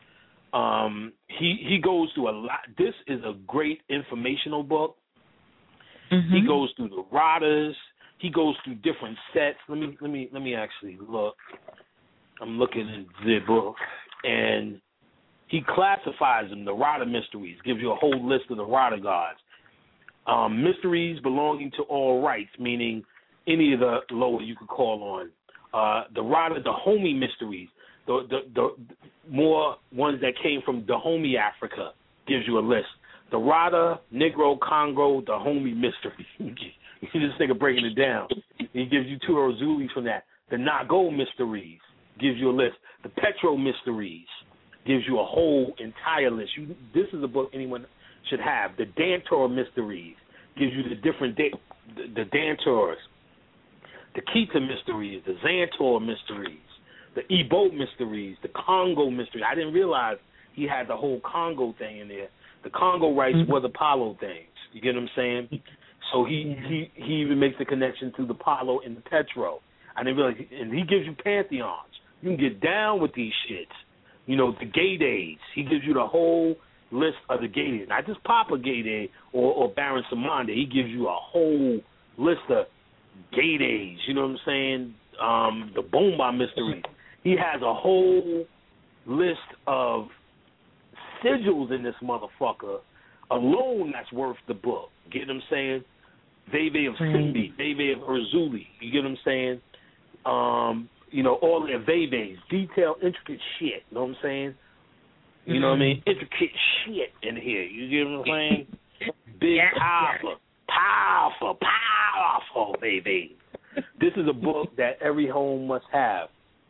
Um, he, he goes through a lot. This is a great informational book. Mm-hmm. He goes through the Radas. He goes through different sets. Let me let me let me actually look. I'm looking in the book, and he classifies them. The Rada mysteries, gives you a whole list of the Rada gods. Um, mysteries belonging to all rights, meaning any of the lower you could call on. Uh, the Rada Dahomey mysteries, the, the the more ones that came from Dahomey, Africa, gives you a list. The Rada, Negro, Congo, Dahomey mysteries. You see this nigga breaking it down. He gives you two Zulis from that. The Nago mysteries gives you a list. The Petro mysteries gives you a whole entire list. You, this is a book anyone should have. The Dantor mysteries gives you the different da- the, the Dantors. The Kita mysteries, the Xantor mysteries, the Igbo mysteries, the Congo mystery. I didn't realize he had the whole Congo thing in there. The Congo rights mm-hmm. were the Palo things. You get what I'm saying? So he, yeah. he, he even makes the connection to the Palo and the Petro. I didn't realize, and he gives you pantheons. You can get down with these shits. You know, the gay days. He gives you the whole list of the gay days. Not just Papa Gay Day or, or Baron Samanda. He gives you a whole list of gay days. You know what I'm saying? Um, the Bomba mystery. He has a whole list of sigils in this motherfucker alone that's worth the book. Get what I'm saying? Veve of Simbi, Veve of Urzuli. You get what I'm saying? Um, you know, all their Veves, detailed, intricate shit. You know what I'm saying? You mm-hmm. know what I mean? Intricate shit in here. You get what I'm saying? Big, yes, powerful, yes. powerful, powerful Veve. This is a book that every home must have.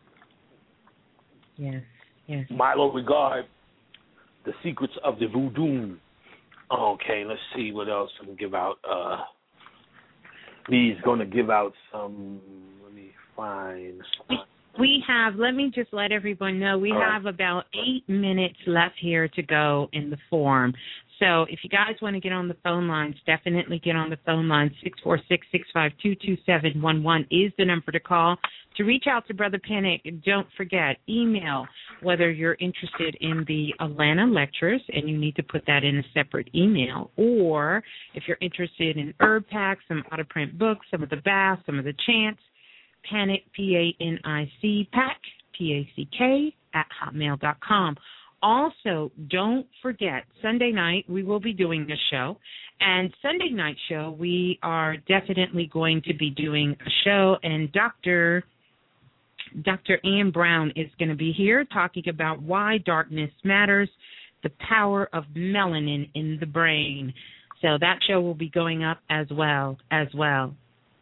Yes, yes. Milo Regard, The Secrets of the Voodoo. Okay, let's see what else I'm going to give out. Uh, he's going to give out some, let me find. We have, let me just let everyone know, we All have right. about eight minutes left here to go in the forum. So if you guys want to get on the phone lines, definitely get on the phone line. six four six, six five two, two seven one one is the number to call. To reach out to Brother Panic, don't forget, email, whether you're interested in the Atlanta lectures, and you need to put that in a separate email, or if you're interested in herb packs, some out-of-print books, some of the baths, some of the chants, Panic, P A N I C, pack, P A C K, at hotmail dot com. Also, don't forget, Sunday night we will be doing a show, and Sunday night show we are definitely going to be doing a show, and Doctor Doctor Ann Brown is going to be here talking about why darkness matters, the power of melanin in the brain. So that show will be going up as well, as well.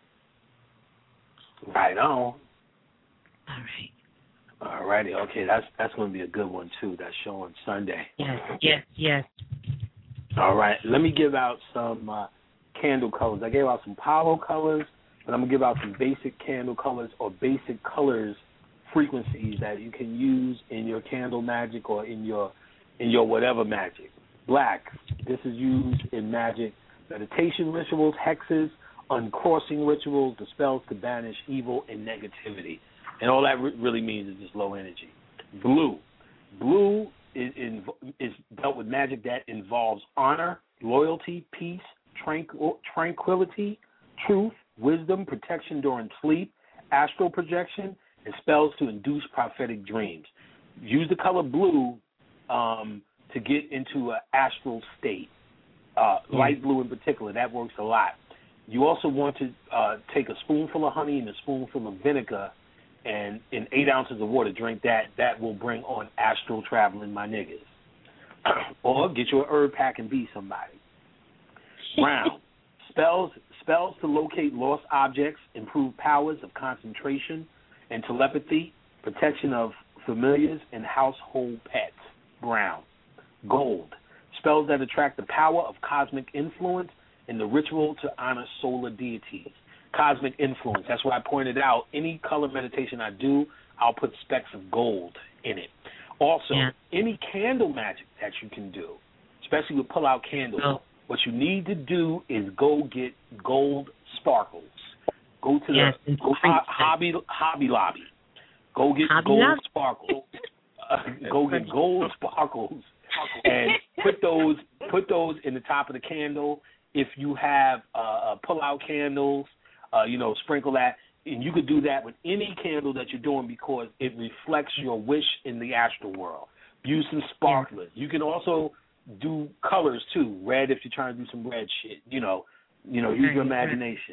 Right on. All right. All righty. Okay, that's that's going to be a good one, too, that show on Sunday. Yes, yes, yes. All right. Let me give out some uh, candle colors. I gave out some Palo colors, but I'm going to give out some basic candle colors or basic colors frequencies that you can use in your candle magic or in your in your whatever magic. Black, this is used in magic, meditation rituals, hexes, uncrossing rituals, the spells to banish evil and negativity. And all that re- really means is just low energy. Blue. Blue is, in, is dealt with magic that involves honor, loyalty, peace, tranquil- tranquility, truth, wisdom, protection during sleep, astral projection, and spells to induce prophetic dreams. Use the color blue um, to get into an astral state. Uh, light blue in particular, that works a lot. you also want to uh, take a spoonful of honey and a spoonful of vinegar, and in eight ounces of water, drink that. That will bring on astral traveling, my niggas. Or get your herb pack and be somebody. Brown. Spells spells to locate lost objects, improve powers of concentration and telepathy, protection of familiars and household pets. Brown. Gold. Spells that attract the power of cosmic influence and the ritual to honor solar deities. Cosmic influence. That's why I pointed out any color meditation I do, I'll put specks of gold in it. Also, yeah. any candle magic that you can do, especially with pull-out candles, oh. what you need to do is go get gold sparkles. Go to yes, the go ho- hobby Hobby Lobby. Go get hobby gold lobby. sparkles. Uh, go get gold sparkles and put those put those in the top of the candle. If you have uh, pull-out candles, uh, you know, sprinkle that. And you could do that with any candle that you're doing because it reflects your wish in the astral world. Use some sparklers. You can also do colors too. Red if you're trying to do some red shit. You know, you know, use your imagination.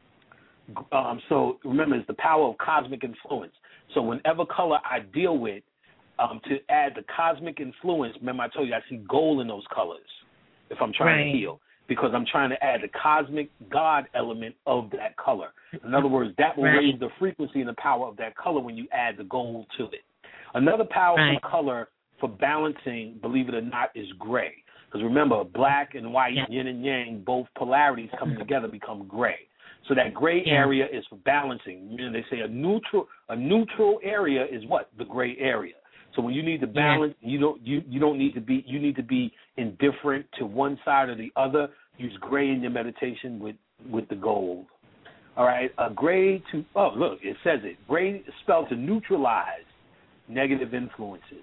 Um, so remember, it's the power of cosmic influence. So whenever color I deal with, um, to add the cosmic influence, remember I told you I see gold in those colors if I'm trying right. to heal. Because I'm trying to add the cosmic God element of that color. In other words, that will right. raise the frequency and the power of that color when you add the gold to it. Another powerful right. color for balancing, believe it or not, is gray. Because remember, black and white, yeah. yin and yang, both polarities coming together become gray. So that gray yeah. area is for balancing. You know, they say a neutral a neutral area is what? The gray area. So when you need to balance, yeah. you don't you, you don't need to be you need to be indifferent to one side or the other. Use gray in your meditation with, with the gold. All right, a gray to oh look, it says it. Gray is spelled to neutralize negative influences.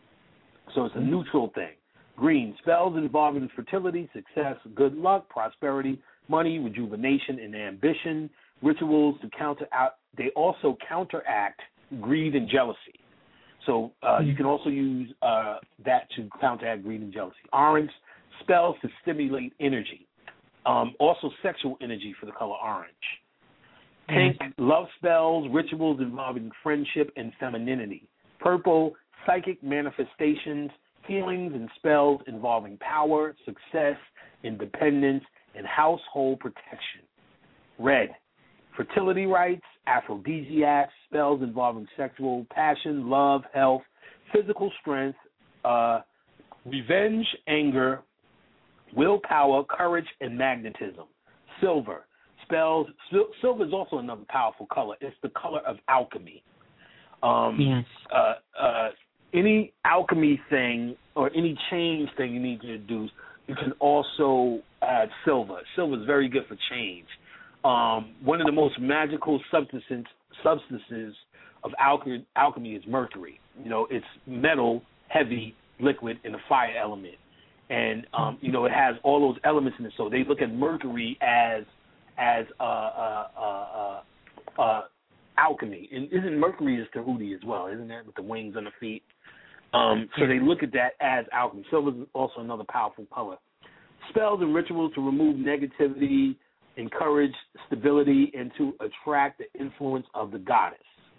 So it's a neutral thing. Green, spells involving fertility, success, good luck, prosperity, money, rejuvenation, and ambition. Rituals to counter out. They also counteract greed and jealousy. So uh, you can also use uh, that to counteract greed and jealousy. Orange, spells to stimulate energy. Um, also sexual energy for the color orange. Pink, love spells, rituals involving friendship and femininity. Purple, psychic manifestations, healings and spells involving power, success, independence, and household protection. Red, fertility rites, aphrodisiacs, spells involving sexual passion, love, health, physical strength, uh, revenge, anger, willpower, courage, and magnetism. Silver, spells. Sil- silver is also another powerful color. It's the color of alchemy. Um, yes. Uh, uh, any alchemy thing or any change thing you need to introduce, you can also add silver. Silver is very good for change. Um, one of the most magical substances substances of alchemy, alchemy is mercury. You know, it's metal, heavy, liquid, and a fire element. And, um, you know, it has all those elements in it. So they look at mercury as as uh, uh, uh, uh, uh, alchemy. And isn't Mercury is Tahuti as well, isn't that, with the wings on the feet? Um, so they look at that as alchemy. Silver is also another powerful color. Spells and rituals to remove negativity, encourage stability, and to attract the influence of the goddess.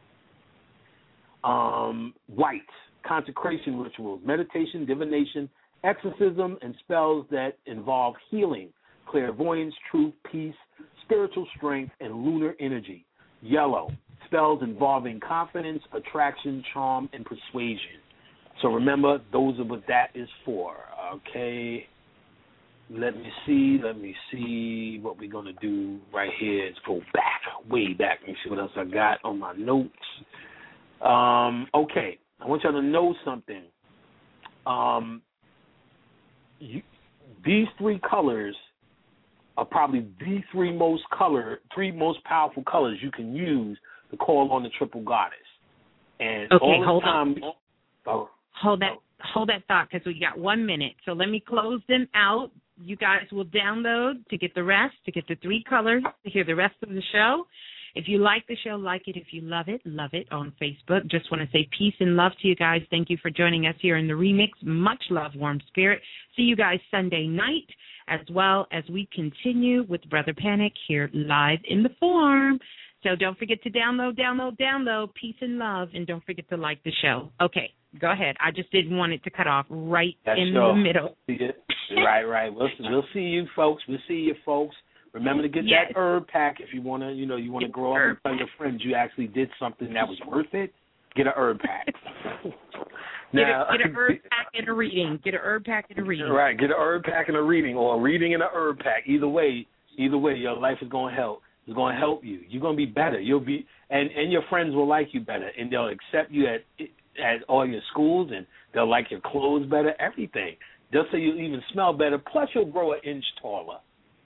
Um, white, consecration rituals, meditation, divination, exorcism, and spells that involve healing, clairvoyance, truth, peace, spiritual strength, and lunar energy. Yellow, spells involving confidence, attraction, charm, and persuasion. So remember, those are what that is for. Okay. Let me see. Let me see what we're going to do right here. Let's go back, way back. Let me see what else I got on my notes. Um, okay. I want y'all to know something. Um, you, these three colors are probably the three most color, three most powerful colors you can use to call on the triple goddess. And okay, all the hold time, on. Oh, hold that. Hold that thought, because we got one minute. So let me close them out. You guys will download to get the rest, to get the three colors, to hear the rest of the show. If you like the show, like it. If you love it, love it on Facebook. Just want to say peace and love to you guys. Thank you for joining us here in the remix. Much love, warm spirit. See you guys Sunday night as well as we continue with Brother Panic here live in the forum. So don't forget to download, download, download. Peace and love, and don't forget to like the show. Okay, go ahead. I just didn't want it to cut off right That's in sure. the middle. right, right. We'll we'll see you folks. We'll see you folks. Remember to get yes. that herb pack if you wanna, you know, you wanna grow up and tell your friends you actually did something that was worth it. Get a herb pack. now, get, a, get a herb pack and a reading. Get a herb pack and a reading. Right, get a herb pack and a reading, or a reading and a herb pack. Either way, either way, your life is gonna help. It's gonna help you. You're gonna be better. You'll be, and and your friends will like you better, and they'll accept you at at all your schools, and they'll like your clothes better. Everything. They'll say you even smell better. Plus, you'll grow an inch taller.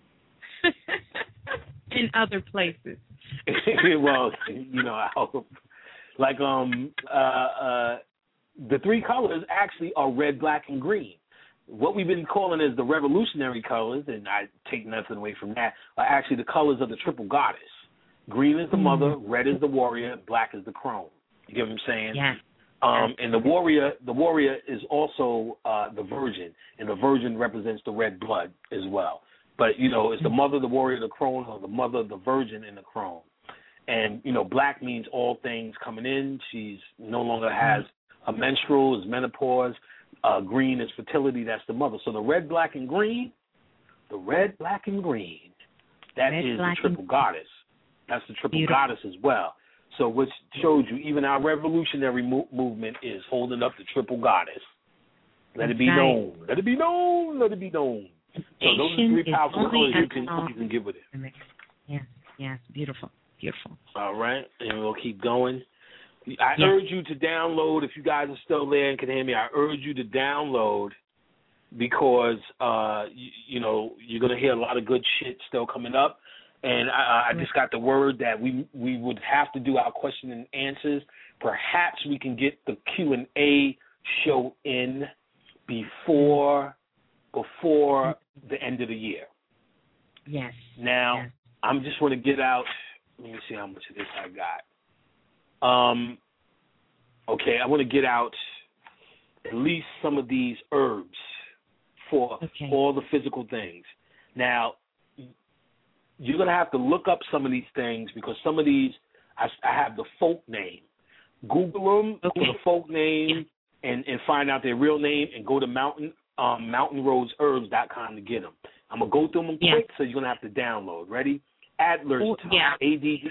In other places. Well, you know, I hope. Like um uh uh the three colors actually are red, black, and green. What we've been calling as the revolutionary colors, and I take nothing away from that, are actually the colors of the triple goddess. Green is the mother, red is the warrior, black is the crone. You get what I'm saying? Yeah. Um, and the warrior, the warrior is also uh, the virgin, and the virgin represents the red blood as well. But you know, it's the mother, the warrior, the crone, or the mother, the virgin, and the crone. And you know, black means all things coming in. She's no longer has a menstrual, is menopause. Uh, green is fertility. That's the mother. So the red, black, and green, the red, black, and green, that red, is the triple goddess. That's the triple beautiful. goddess as well. So which shows you even our revolutionary mo- movement is holding up the triple goddess. Let That's it be right. known. Let it be known. Let it be known. So those are three powerful colors you can, you can get with it. Yes, yes, beautiful, beautiful. All right, and we'll keep going. I yes. urge you to download, if you guys are still there and can hear me, I urge you to download because, uh, you, you know, you're going to hear a lot of good shit still coming up. And I, I just got the word that we we would have to do our question and answers. Perhaps we can get the Q and A show in before before the end of the year. Yes. Now, yes. I'm just want to get out. Let me see how much of this I got. Um. Okay, I want to get out at least some of these herbs for okay. all the physical things. Now, you're going to have to look up some of these things because some of these, I, I have the folk name. Google them, okay. Google the folk name, and, and find out their real name, and go to mountain um, mountain roads herbs dot com to get them. I'm going to go through them yeah. quick, so you're going to have to download. Ready? Adler's oh, tongue, yeah. A D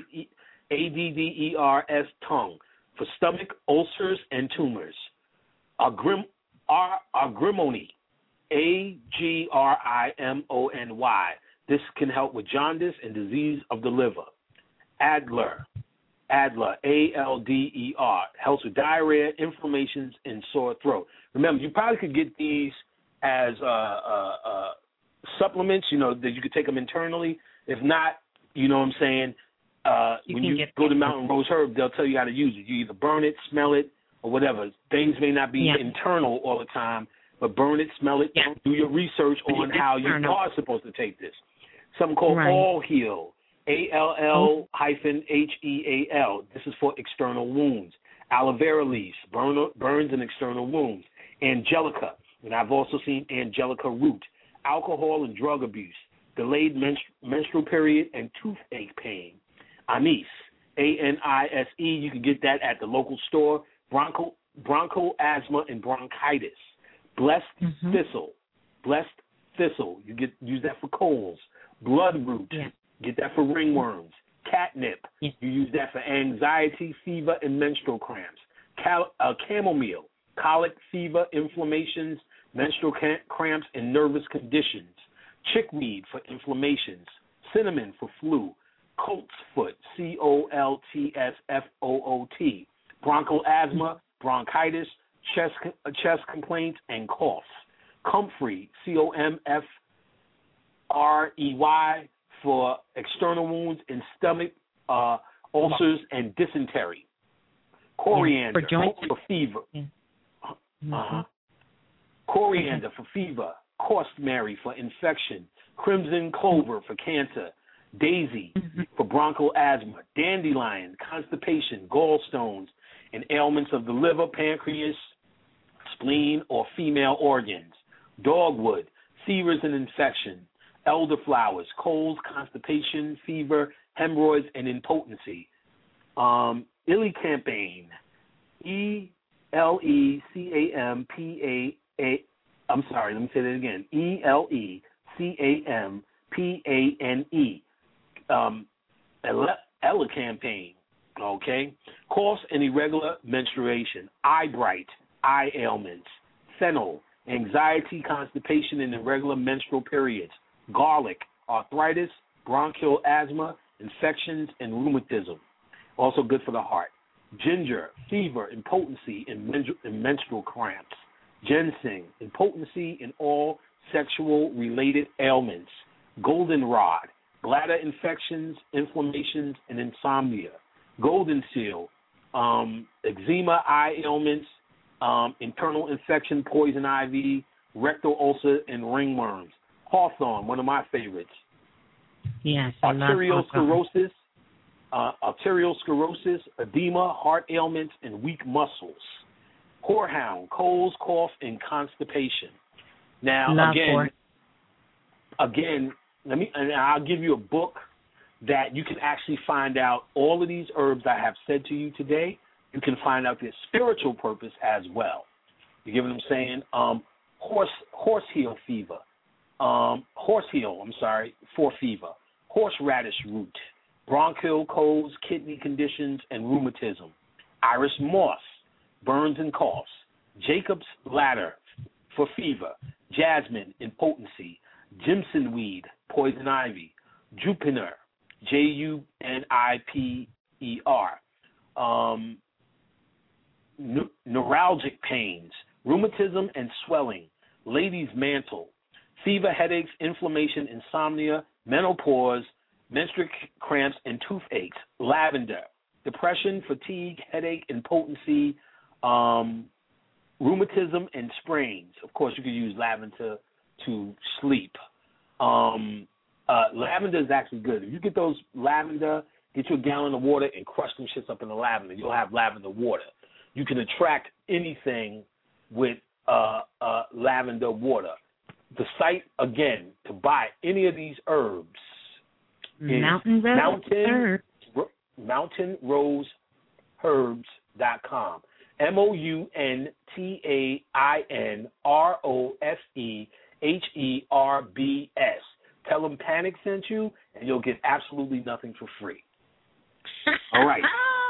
D E R S tongue, for stomach ulcers and tumors. Agrim, R, agrimony, A G R I M O N Y. This can help with jaundice and disease of the liver. Adler, Adler, A L D E R, helps with diarrhea, inflammations, and sore throat. Remember, you probably could get these as uh, uh, uh, supplements, you know, that you could take them internally. If not, you know what I'm saying, uh, you when you go to Mountain Rose Herb, they'll tell you how to use it. You either burn it, smell it, or whatever. Things may not be yeah. internal all the time, but burn it, smell it, yeah. do your research on how you are supposed to take this. Something called right. All Heal, A L L hyphen H E A L. This is for external wounds. Aloe vera leaves, burn, burns and external wounds. Angelica, and I've also seen Angelica root. Alcohol and drug abuse, delayed menstru- menstrual period, and toothache pain. Anise, A N I S E, you can get that at the local store. Broncho, broncho asthma and bronchitis. Blessed mm-hmm. thistle, blessed thistle, you get use that for colds. Bloodroot, yeah. get that for ringworms. Catnip, yeah. you use that for anxiety, fever, and menstrual cramps. Cal- uh, chamomile, colic, fever, inflammations, menstrual cam- cramps, and nervous conditions. Chickweed for inflammations. Cinnamon for flu. Colt's foot, C O L T S F O O T. Bronchial asthma, bronchitis, chest chest complaints, and coughs. Comfrey, C O M F R E Y, for external wounds and stomach uh, ulcers and dysentery. Coriander yeah, for, for fever. Yeah. Mm-hmm. Uh-huh. Coriander okay. for fever. Costmary for infection. Crimson clover for cancer. Daisy mm-hmm. for bronchial asthma. Dandelion, constipation, gallstones, and ailments of the liver, pancreas, spleen, or female organs. Dogwood, fevers and infection, elderflowers, colds, constipation, fever, hemorrhoids, and impotency. Um, Elecampane, E L E C A M P A A. I'm sorry, let me say that again. E L E C A M P A N E. Um, Elecampane, okay? Coughs and irregular menstruation, eye bright, eye ailments, fennel, anxiety, constipation, and irregular menstrual periods, garlic, arthritis, bronchial asthma, infections, and rheumatism. Also good for the heart. Ginger, fever, impotency, and, men- and menstrual cramps. Ginseng, impotency in all sexual-related ailments. Goldenrod, bladder infections, inflammations, and insomnia. Golden seal, um, eczema, eye ailments, um, internal infection, poison ivy, rectal ulcer, and ringworms. Hawthorn, one of my favorites. Yes, I love arteriosclerosis, uh, arteriosclerosis, edema, heart ailments, and weak muscles. Horehound, colds, cough, and constipation. Now, love again, for. again, let me, and I'll give you a book that you can actually find out all of these herbs I have said to you today. You can find out their spiritual purpose as well. You get what I'm saying? Um, horse, horseheel fever. Um, horseheel, I'm sorry, for fever. Horseradish root. Bronchial colds, kidney conditions, and rheumatism. Iris moss, burns and coughs. Jacob's ladder for fever. Jasmine, impotency. Jimson weed, poison ivy. Jupiter, J U N I P E R. Um, ne- neuralgic pains, rheumatism and swelling. Ladies' mantle, fever, headaches, inflammation, insomnia, menopause, menstrual cramps, and toothaches. Lavender, depression, fatigue, headache, impotency, um, rheumatism, and sprains. Of course, you could use lavender to sleep. Um, uh, lavender is actually good. If you get those lavender, get you a gallon of water and crush them shits up in the lavender. You'll have lavender water. You can attract anything with uh, uh, lavender water. The site, again, to buy any of these herbs is Mountain Rose Mountain, mountain rose herbs dot com. M O U N T A I N R O S E H E R B S. Tell them Panic sent you, and you'll get absolutely nothing for free. All right.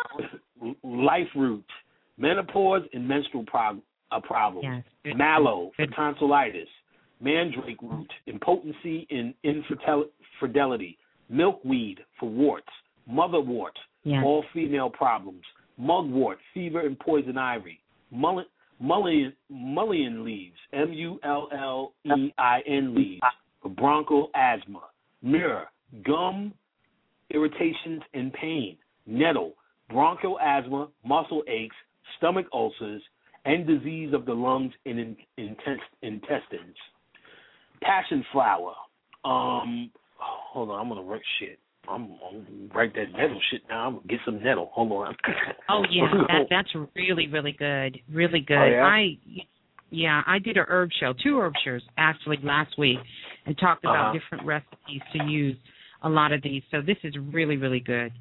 Life root, menopause and menstrual prob- uh, problems. Yes. Mallow for Good. tonsillitis. Mandrake root, impotency and infidelity. Milkweed for warts. Motherwort, Yes. all female problems. Mugwort, fever and poison ivy. Mullein, mullein, mullein leaves, M U L L E I N leaves, for bronchial asthma. Myrrh, gum irritations and pain. Nettle, bronchial asthma, muscle aches, stomach ulcers, and disease of the lungs and in, in, intestines. Passion flower. Um, hold on, I'm gonna write shit. I'm, I'm gonna write that nettle shit now. I'm gonna get some nettle. Hold on. Oh yeah, that, that's really really good, really good. Oh, yeah? I yeah, I did a herb show, two herb shows actually last week, and talked about Uh-huh. different recipes to use a lot of these. So this is really really good.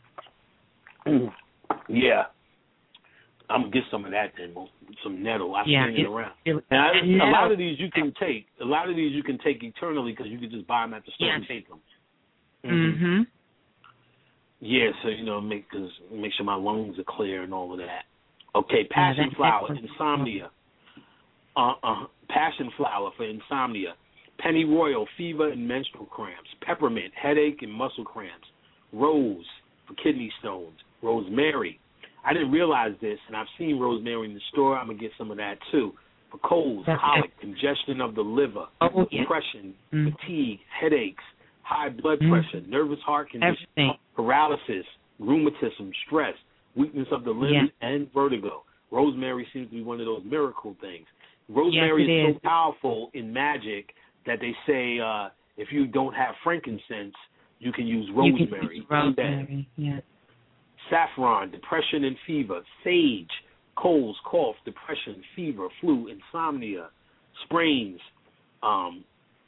Yeah. I'm gonna get some of that then, some nettle. I've Yeah, seen it, it- around. it- and I, and a lot nettle- of these you can take. A lot of these you can take eternally because you can just buy them at the store Yes. and take them. Mhm. Yeah, so you know, make cause make sure my lungs are clear and all of that. Okay, passion Yeah, that- flower, that's- insomnia. Uh, uh, passion flower for insomnia. Pennyroyal, fever and menstrual cramps. Peppermint, headache and muscle cramps. Rose for kidney stones. Rosemary. I didn't realize this, and I've seen rosemary in the store. I'm gonna get some of that too. For colds, That's colic, congestion of the liver, Oh, yeah. depression, Mm. fatigue, headaches, high blood Mm. pressure, nervous heart condition, Everything. paralysis, rheumatism, stress, weakness of the limbs, Yeah. and vertigo. Rosemary seems to be one of those miracle things. Rosemary Yes, it is so is. powerful in magic that they say uh, if you don't have frankincense, you can use You rosemary. can use instead. rosemary. Yeah. Saffron, depression and fever. Sage, colds, cough, depression, fever, flu, insomnia, sprains, um,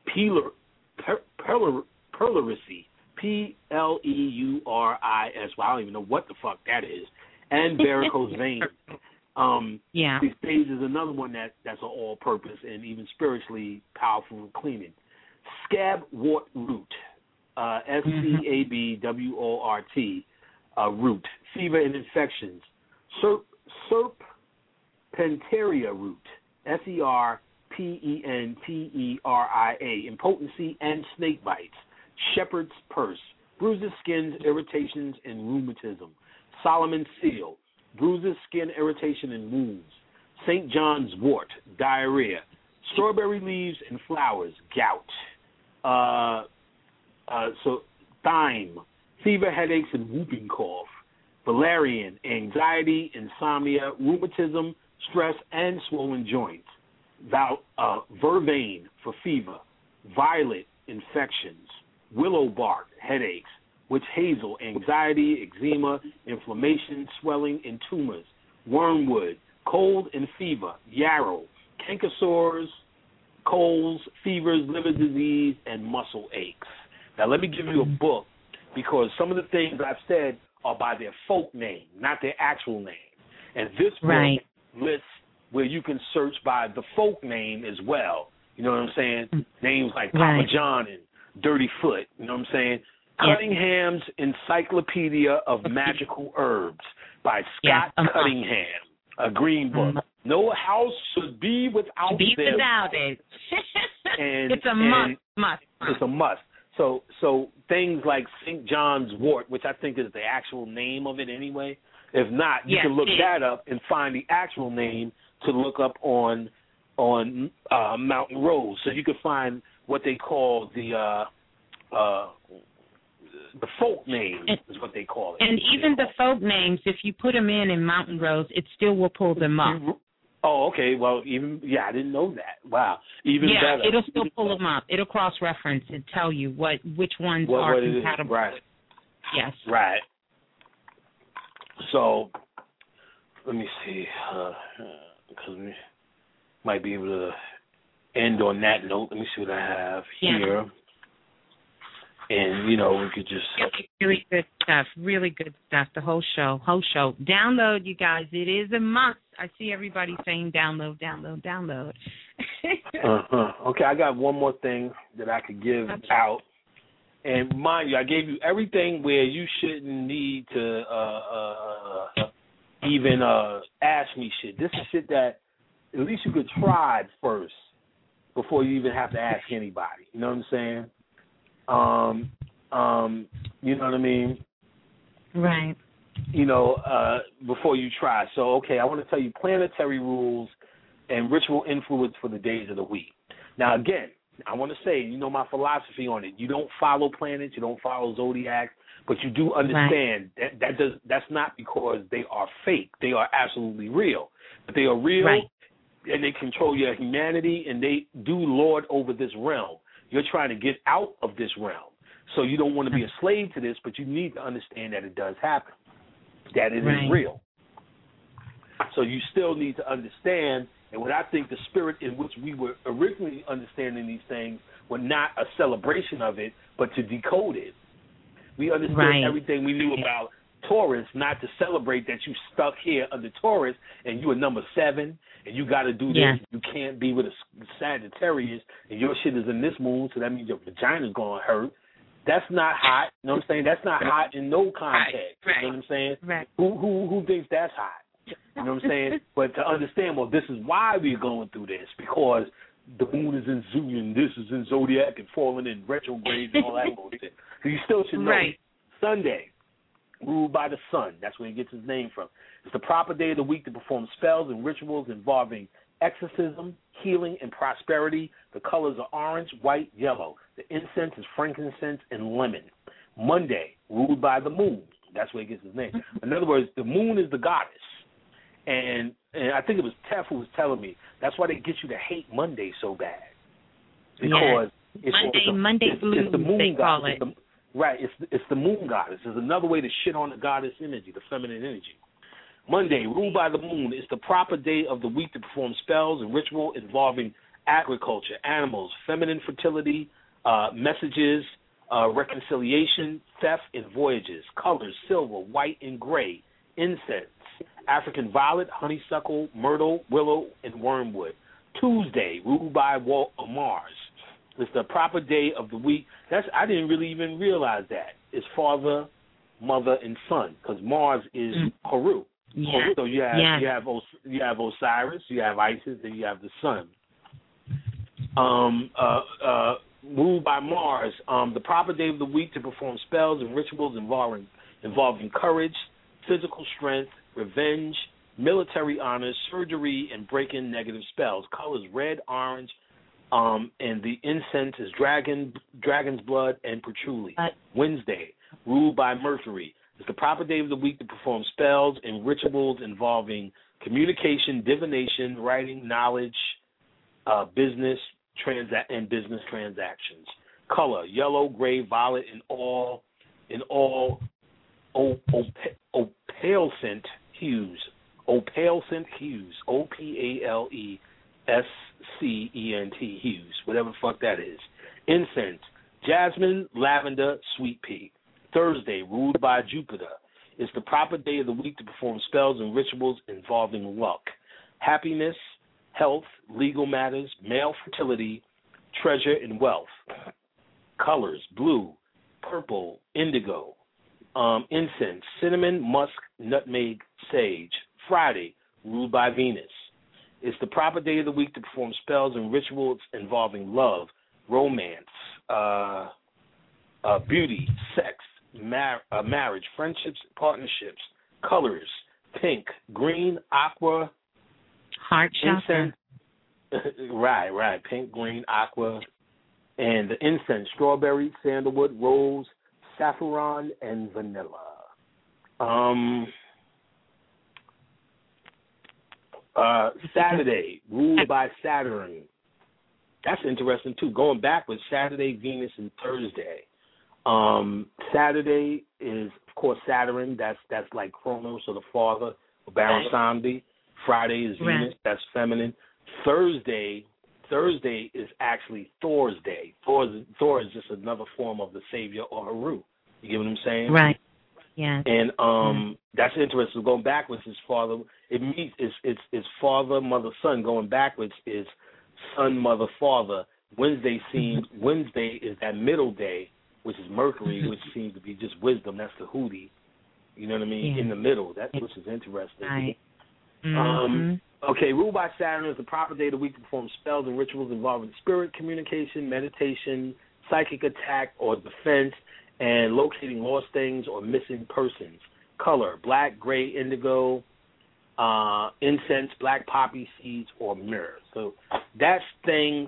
peler, per, peler, pleurisy, P L E U R I S Y. I don't even know what the fuck that is. And varicose veins. Um, yeah. These phase is another one that, that's an all-purpose and even spiritually powerful in cleaning. Scabwort root, uh, S C A B W O R T, uh, root, fever and infections. Serp, serpentaria root, S E R P E N T E R I A, impotency and snake bites. Shepherd's purse, bruises, skins, irritations, and rheumatism. Solomon seal, bruises, skin irritation, and wounds. Saint John's wort, diarrhea. Strawberry leaves and flowers, gout. Uh, uh, so thyme, fever, headaches, and whooping cough. Valerian, anxiety, insomnia, rheumatism, stress, and swollen joints. Val, uh, vervain for fever. Violet, infections. Willow bark, headaches. Witch hazel, anxiety, eczema, inflammation, swelling, and tumors. Wormwood, cold and fever. Yarrow, canker sores, colds, fevers, liver disease, and muscle aches. Now, let me give you a book, because some of the things I've said are by their folk name, not their actual name. And this book right. lists where you can search by the folk name as well. You know what I'm saying? Names like Papa right. John and Dirty Foot. You know what I'm saying? Yes. Cunningham's Encyclopedia of Magical Herbs by Scott yes. um, Cunningham, a green book. Um, no house should be without be them. without it. and, it's a and must, must. It's a must. So, so things like Saint John's wort, which I think is the actual name of it anyway. If not, you yes, can look it. that up and find the actual name to look up on on uh, Mountain Rose. So you can find what they call the uh, uh, the folk name and, is what they call it. And even the folk names, if you put them in in Mountain Rose, it still will pull them up. Oh, okay. Well, even yeah, I didn't know that. Wow, even yeah, better. it'll still pull them up. It'll cross-reference and tell you what which ones what, are what compatible. Right. Yes. Right. So, let me see, because uh, we might be able to end on that note. Let me see what I have yeah. here. And, you know, we could just... Really, really good stuff. Really good stuff. The whole show. Whole show. Download, you guys. It is a must. I see everybody saying download, download, download. uh-huh. Okay, I got one more thing that I could give okay. out. And mind you, I gave you everything where you shouldn't need to uh, uh, uh, even uh, ask me shit. This is shit that at least you could try first before you even have to ask anybody. You know what I'm saying? Um, um, you know what I mean? Right. You know, uh, before you try. So, okay, I want to tell you planetary rules and ritual influence for the days of the week. Now, again, I want to say, you know my philosophy on it. You don't follow planets, you don't follow zodiacs, but you do understand right. that that does that's not because they are fake. They are absolutely real. But they are real, right. and they control your humanity, and they do lord over this realm. You're trying to get out of this realm. So you don't want to be a slave to this, but you need to understand that it does happen, that it right. is real. So you still need to understand, and what I think the spirit in which we were originally understanding these things were not a celebration of it, but to decode it. We understood right. everything we knew about Taurus, not to celebrate that you stuck here under Taurus and you are number seven and you got to do this. Yeah. You can't be with a Sagittarius and your shit is in this moon, so that means your vagina's going to hurt. That's not hot. You know what I'm saying? That's not hot in no context. Right. You know what I'm saying? Right. Who who who thinks that's hot? You know what I'm saying? But to understand, well, this is why we're going through this, because the moon is in Zodiac, this is in Zodiac and falling in retrograde and all that bullshit. So you still should know. Right. Sunday, ruled by the sun. That's where he gets his name from. It's the proper day of the week to perform spells and rituals involving exorcism, healing, and prosperity. The colors are orange, white, yellow. The incense is frankincense and lemon. Monday, ruled by the moon. That's where he gets his name. In other words, the moon is the goddess. And and I think it was Tef who was telling me that's why they get you to hate Monday so bad. Because yes. it's, Monday, it's a, Monday it's, blues, it's the moon they call goddess. it. It's the, right, it's it's the moon goddess. There's another way to shit on the goddess energy, the feminine energy. Monday, ruled by the moon, is the proper day of the week to perform spells and ritual involving agriculture, animals, feminine fertility, uh, messages, uh, reconciliation, theft, and voyages. Colors, silver, white, and gray. Incense, African violet, honeysuckle, myrtle, willow, and wormwood. Tuesday, ruled by Wal- Mars. It's the proper day of the week. That's I didn't really even realize that. It's father, mother, and son, because Mars is mm. Haru. Yeah. So you have yeah. you have Os- you have Osiris, you have Isis, and you have the sun. Um, uh, uh, ruled by Mars. Um, the proper day of the week to perform spells and rituals involving involving courage, physical strength, revenge, military honors, surgery, and breaking negative spells. Colors red, orange, um, and the incense is dragon, dragon's blood, and patchouli. Uh, Wednesday, ruled by Mercury. It's the proper day of the week to perform spells and rituals involving communication, divination, writing, knowledge, uh, business, transa- and business transactions. Color yellow, gray, violet, and all in all opalescent hues. Opalescent hues. O P A L E S C E N T hues. Whatever the fuck that is. Incense. Jasmine, lavender, sweet pea. Thursday, ruled by Jupiter. It's the proper day of the week to perform spells and rituals involving luck, happiness, health, legal matters, male fertility, treasure, and wealth. Colors, blue, purple, indigo. Um, incense, cinnamon, musk, nutmeg, sage. Friday, ruled by Venus. It's the proper day of the week to perform spells and rituals involving love, romance, uh, uh, beauty, sex, mar- uh, marriage, friendships, partnerships. Colors, pink, green, aqua. Heart chakra. right, right. Pink, green, aqua. And the incense, strawberry, sandalwood, rose, saffron, and vanilla. Um, uh, Saturday, ruled by Saturn. That's interesting, too. Going backwards, Saturday, Venus, and Thursday. Um, Saturday is, of course, Saturn. That's that's like Kronos, or the father, or Baron Samedi. Friday is Venus. Right. That's feminine. Thursday, Thursday is actually Thor's day. Thor's, Thor is just another form of the savior or Haru. You get what I'm saying? Right. Yeah. And um, yeah. that's interesting. Going backwards is father. It means it's it's it's father, mother, son. Going backwards is son, mother, father. Wednesday seems mm-hmm. Wednesday is that middle day, which is Mercury, mm-hmm. which seems to be just wisdom. That's the Hootie. You know what I mean? Yeah. In the middle. That's which is interesting. Right. Mm-hmm. Um, okay, ruled by Saturn is the proper day of the week to perform spells and rituals involving spirit communication, meditation, psychic attack or defense, and locating lost things or missing persons. Color, black, gray, indigo, uh, incense, black poppy seeds, or myrrh. So that's things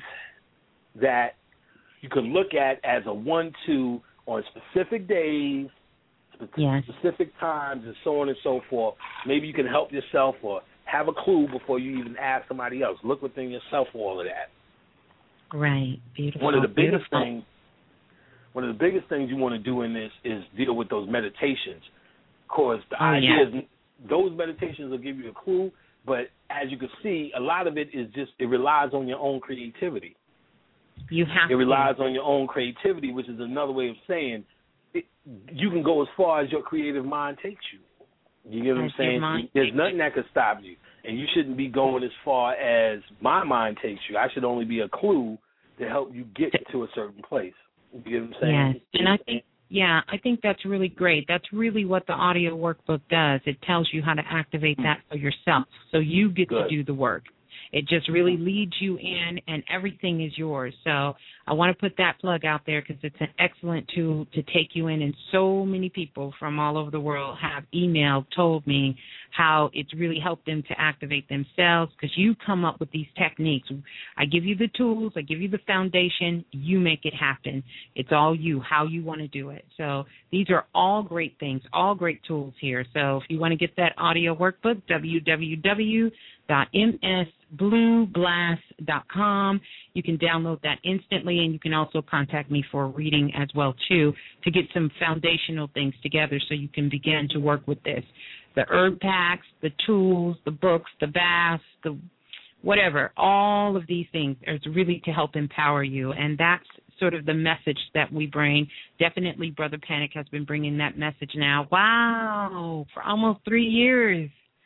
that you can look at as a one-two on specific days, yes. specific times, and so on and so forth. Maybe you can help yourself or have a clue before you even ask somebody else. Look within yourself for all of that. Right. Beautiful. One of the biggest Beautiful. things One of the biggest things you want to do in this is deal with those meditations. Of course, the oh, idea yeah. is those meditations will give you a clue, but as you can see, a lot of it is just, it relies on your own creativity. You have It relies to. on your own creativity, which is another way of saying it, you can go as far as your creative mind takes you. You get what as I'm saying? There's nothing that could stop you, and you shouldn't be going as far as my mind takes you. I should only be a clue to help you get to a certain place. You get what I'm saying? Yes, and I think, yeah, I think that's really great. That's really what the audio workbook does. It tells you how to activate that for yourself, so you get Good. to do the work. It just really leads you in, and everything is yours. So I want to put that plug out there because it's an excellent tool to take you in, and so many people from all over the world have emailed, told me how it's really helped them to activate themselves because you come up with these techniques. I give you the tools. I give you the foundation. You make it happen. It's all you, how you want to do it. So these are all great things, all great tools here. So if you want to get that audio workbook, w w w dot m s blue blast dot com. You can download that instantly, and you can also contact me for a reading as well, too, to get some foundational things together so you can begin to work with this. The herb packs, the tools, the books, the baths, the whatever. All of these things are really to help empower you, and that's sort of the message that we bring. Definitely Brother Panic has been bringing that message now. Wow, for almost three years.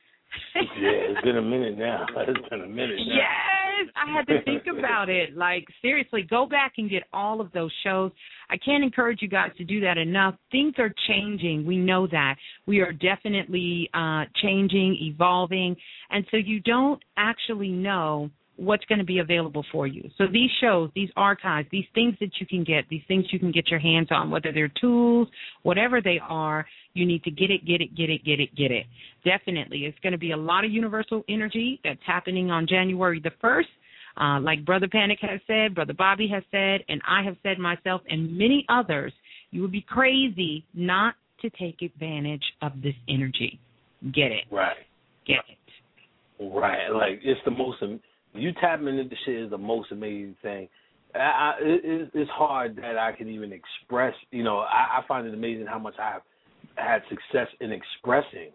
Yeah, it's been a minute now. It's been a minute now. Yes, I had to think about it. Like, seriously, go back and get all of those shows. I can't encourage you guys to do that enough. Things are changing. We know that. We are definitely uh, changing, evolving, and so you don't actually know what's going to be available for you. So these shows, these archives, these things that you can get, these things you can get your hands on, whether they're tools, whatever they are, you need to get it, get it, get it, get it, get it. Definitely. It's going to be a lot of universal energy that's happening on January the first. Uh, like Brother Panic has said, Brother Bobby has said, and I have said myself, and many others, you would be crazy not to take advantage of this energy. Get it. Right. Get it. Right. Like, it's the most... You tapping into the shit is the most amazing thing. I, I, it, it's hard that I can even express. You know, I, I find it amazing how much I've had success in expressing.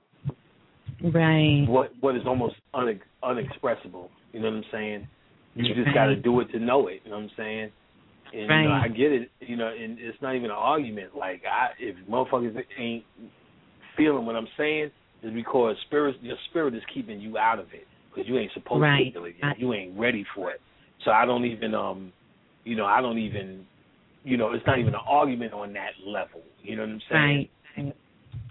Right. What what is almost une, unexpressible. You know what I'm saying? You just Right. got to do it to know it. You know what I'm saying? And Right. you know, I get it. You know, and it's not even an argument. Like, I, if motherfuckers ain't feeling what I'm saying, it's because spirit, your spirit is keeping you out of it. Because you ain't supposed right. to feel it yet. You ain't ready for it. So I don't even, um, you know, I don't even, you know, it's not even an argument on that level. You know what I'm saying? Right. right.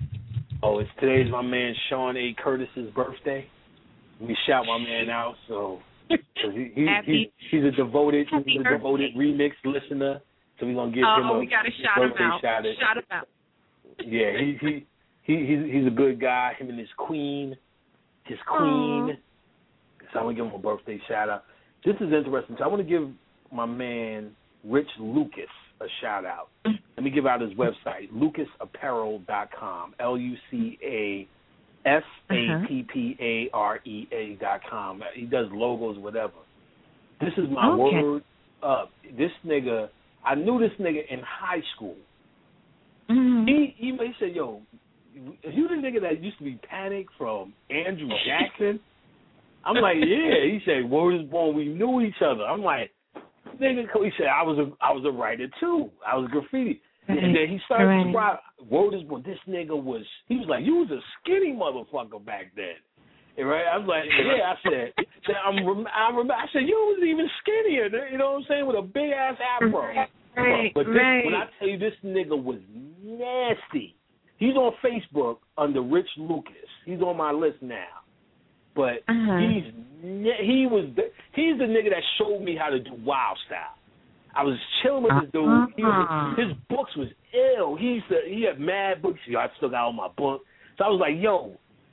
Oh, it's today's my man Sean A. Curtis's birthday. Let me shout my man out. So cause he, he, happy, he's, he's a devoted, happy he's a devoted birthday. remix listener. So we're gonna give oh, him a we gotta shout birthday him out. shout. Shout him out. Yeah, he he he he's, he's a good guy. Him and his queen, his queen. Aww. So I want to give him a birthday shout out. This is interesting. So I want to give my man Rich Lucas a shout out. Let me give out his website, lucas apparel dot com. L U C A S A P P A R E A dot com. He does logos, whatever. This is my okay. word up. This nigga, I knew this nigga in high school. Mm-hmm. He, he he said, "Yo, you the nigga that used to be Panic from Andrew Jackson?" I'm like, yeah. He said, "Word is born. We knew each other." I'm like, nigga. He said, "I was a, I was a writer too. I was graffiti." Right. And then he started right. to write. Word is born. This nigga was. He was like, "You was a skinny motherfucker back then." And right? I was like, yeah. I said, I'm. I remember. I said, you was even skinnier. You know what I'm saying? With a big ass afro. Right. But this, right. when I tell you, this nigga was nasty. He's on Facebook under Rich Lucas. He's on my list now. But uh-huh. he's he was the, he's the nigga that showed me how to do wild style. I was chilling with this dude. Uh-huh. He was, his books was ill. He used to, he had mad books. Yo, I still got all my books. So I was like, yo,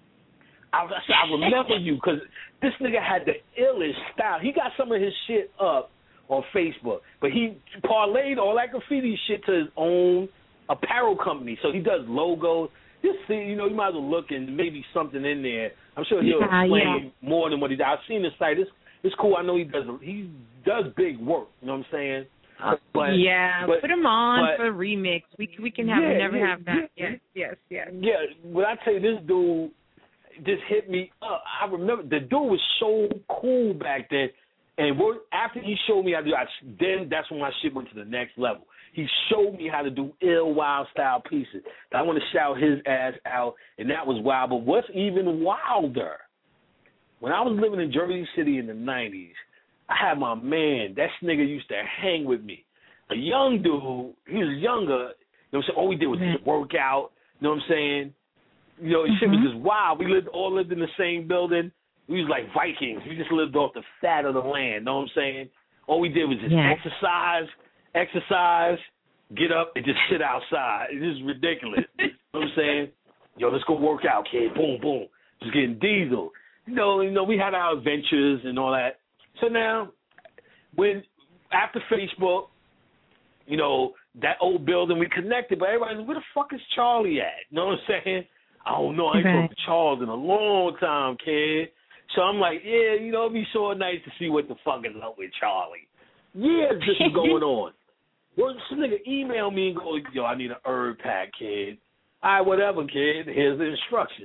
I, I, said, I remember you because this nigga had the illest style. He got some of his shit up on Facebook, but he parlayed all that graffiti shit to his own apparel company. So he does logos. Just see, you know, you might as well look and maybe something in there. I'm sure he'll yeah, explain yeah. more than what he does. I've seen the site. It's it's cool. I know he does he does big work. You know what I'm saying? But yeah, but, put him on but, for a remix. We we can have yeah, never yeah, have that. Yeah, yes, yes, yes. Yeah, when I tell you this dude just hit me up. I remember the dude was so cool back then. And we're, after he showed me how to do it, then that's when my shit went to the next level. He showed me how to do ill wild style pieces. I want to shout his ass out, and that was wild. But what's even wilder, when I was living in Jersey City in the nineties, I had my man, that nigga used to hang with me. A young dude, he was younger, you know what I'm saying? All we did was just work out, you know what I'm saying? You know, mm-hmm. shit was just wild. We lived all lived in the same building. We was like Vikings. We just lived off the fat of the land, know what I'm saying? All we did was just yeah. exercise, exercise, get up, and just sit outside. It's just ridiculous. You know what I'm saying? Yo, let's go work out, kid. Boom, boom. Just getting diesel. You know, you know, we had our adventures and all that. So now, when after Facebook, you know, that old building, we connected, but everybody's, where the fuck is Charlie at? You know what I'm saying? I don't know. I ain't okay. talked to Charles in a long time, kid. So I'm like, yeah, you know, it'd be so nice to see what the fuck is up with Charlie. Years this is going on. Well, this nigga email me and go, yo, I need an herb pack, kid. All right, whatever, kid. Here's the instructions.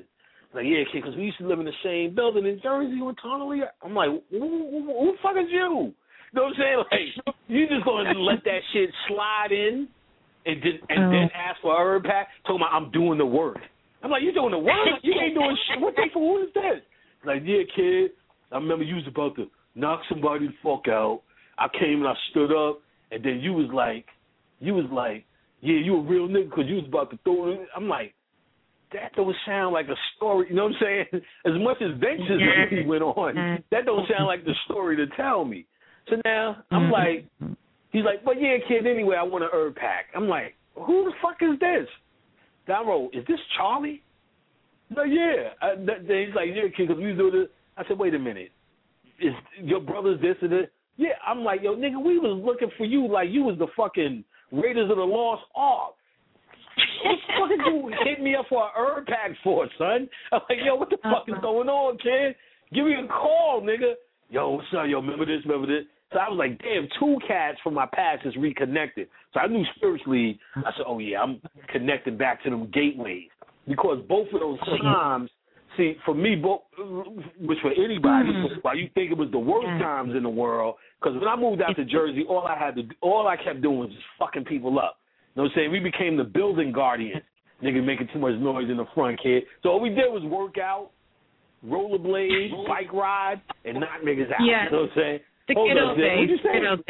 Like, yeah, kid, because we used to live in the same building in Jersey on Tonally. I'm like, who, who, who the fuck is you? You know what I'm saying? Like, you just going to let that shit slide in and then, and oh. then ask for a herb pack? Talking about I'm doing the work. I'm like, you doing the work? You ain't doing shit. What the fuck? Who is this? Like, yeah, kid, I remember you was about to knock somebody the fuck out. I came and I stood up, and then you was like, you was like, yeah, you a real nigga because you was about to throw it. I'm like, that don't sound like a story. You know what I'm saying? As much as Ventures yeah. went on, that don't sound like the story to tell me. So now I'm like, he's like, but yeah, kid, anyway, I want an herb pack. I'm like, who the fuck is this? I wrote, is this Charlie? He's like, yeah. I, that, he's like, yeah, kid, because we do this. I said, wait a minute. Is your brother's this and this? Yeah. I'm like, yo, nigga, we was looking for you like you was the fucking Raiders of the Lost Ark. What the fuck did you hit me up for an herb pack for, son? I'm like, yo, what the fuck is going on, kid? Give me a call, nigga. Yo, what's up? Yo, remember this, remember this? So I was like, damn, two cats from my past is reconnected. So I knew spiritually, I said, oh, yeah, I'm connected back to them gateways. Because both of those times, see, for me, both, which for anybody, why you think it was the worst times in the world, because when I moved out to Jersey, all I had to, all I kept doing was just fucking people up. You know what I'm saying? We became the building guardians. Nigga making too much noise in the front, kid. So all we did was work out, rollerblade, bike ride, and knock niggas out. Yeah. You know what I'm saying? The good old days. You know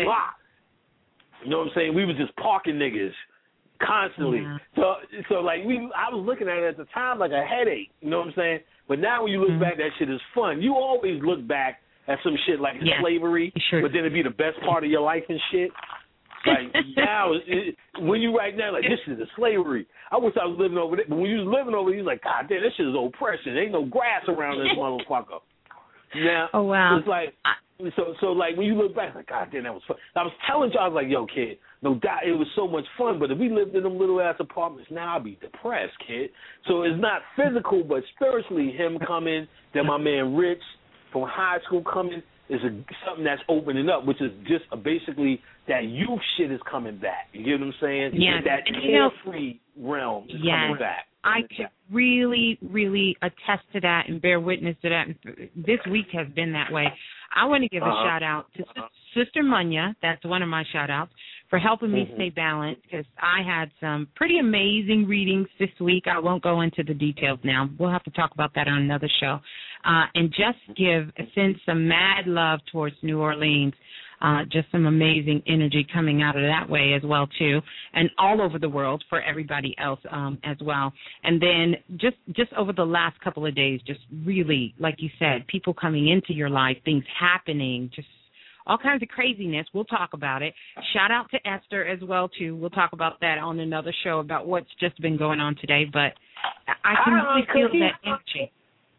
what I'm saying? We was just parking niggas constantly. Yeah. So, so like we, I was looking at it at the time like a headache. You know what I'm saying? But now when you look mm-hmm. back, that shit is fun. You always look back at some shit like yeah. slavery, sure. but then it'd be the best part of your life and shit. Like now, it, when you right now, like this is a slavery. I wish I was living over there. But when you was living over there, you was like, God damn, this shit is oppression. There ain't no grass around this motherfucker. Now, oh wow, it's like so. So like when you look back, like God damn, that was fun. I was telling you, I was like, yo, kid, no doubt it was so much fun. But if we lived in them little ass apartments, now I'd be depressed, kid. So it's not physical, but spiritually, him coming, then my man Rich from high school coming. Is a, something that's opening up, which is just a, basically that youth shit is coming back. You get what I'm saying? Yes. That carefree realm is yes. coming back. I could really, really attest to that and bear witness to that. This week has been that way. I want to give uh-huh. a shout out to uh-huh. Sister Munya. That's one of my shout outs for helping me mm-hmm. stay balanced because I had some pretty amazing readings this week. I won't go into the details now. We'll have to talk about that on another show. Uh, and just give, send some mad love towards New Orleans. Uh, just some amazing energy coming out of that way as well, too, and all over the world for everybody else um, as well. And then just, just over the last couple of days, just really, like you said, people coming into your life, things happening, just all kinds of craziness. We'll talk about it. Shout out to Esther as well, too. We'll talk about that on another show about what's just been going on today. But I can really feel that energy.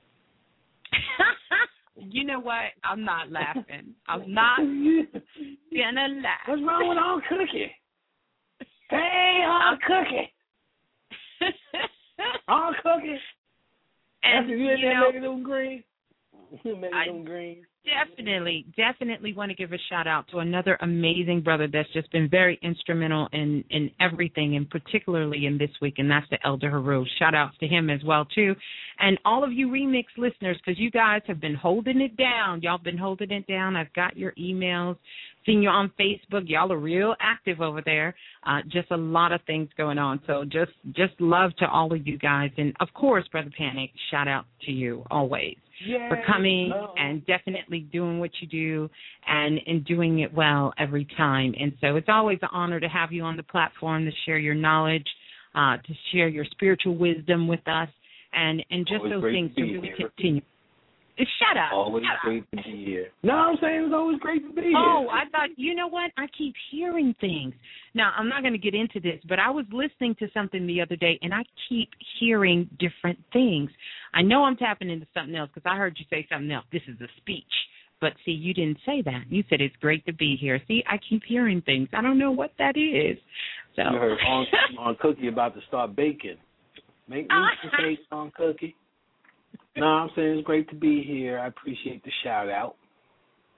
You know what? I'm not laughing. I'm not gonna laugh. What's wrong with Aunt Cookie? Hey, Aunt Cookie. Aunt Cookie. And you in there making them green? Making I them green. Definitely, definitely want to give a shout out to another amazing brother that's just been very instrumental in, in everything, and particularly in this week, and that's the Elder Haru. Shout outs to him as well, too. And all of you Remix listeners, because you guys have been holding it down. Y'all been holding it down. I've got your emails, seen you on Facebook. Y'all are real active over there. Uh, just a lot of things going on. So just, just love to all of you guys. And, of course, Brother Panic, shout out to you always. Yay. For coming no. and definitely doing what you do and, and doing it well every time. And so it's always an honor to have you on the platform to share your knowledge, uh, to share your spiritual wisdom with us, and, and just always those things to, to really here. Continue. Shut up. Always Shut great up. to be here. No, I'm saying it's always great to be here. Oh, I thought, you know what? I keep hearing things. Now, I'm not going to get into this, but I was listening to something the other day, and I keep hearing different things. I know I'm tapping into something else because I heard you say something else. This is a speech. But, see, you didn't say that. You said it's great to be here. See, I keep hearing things. I don't know what that is. So. You heard on, on Cookie about to start baking. Make me some cake on Cookie. No, I'm saying it's great to be here. I appreciate the shout out.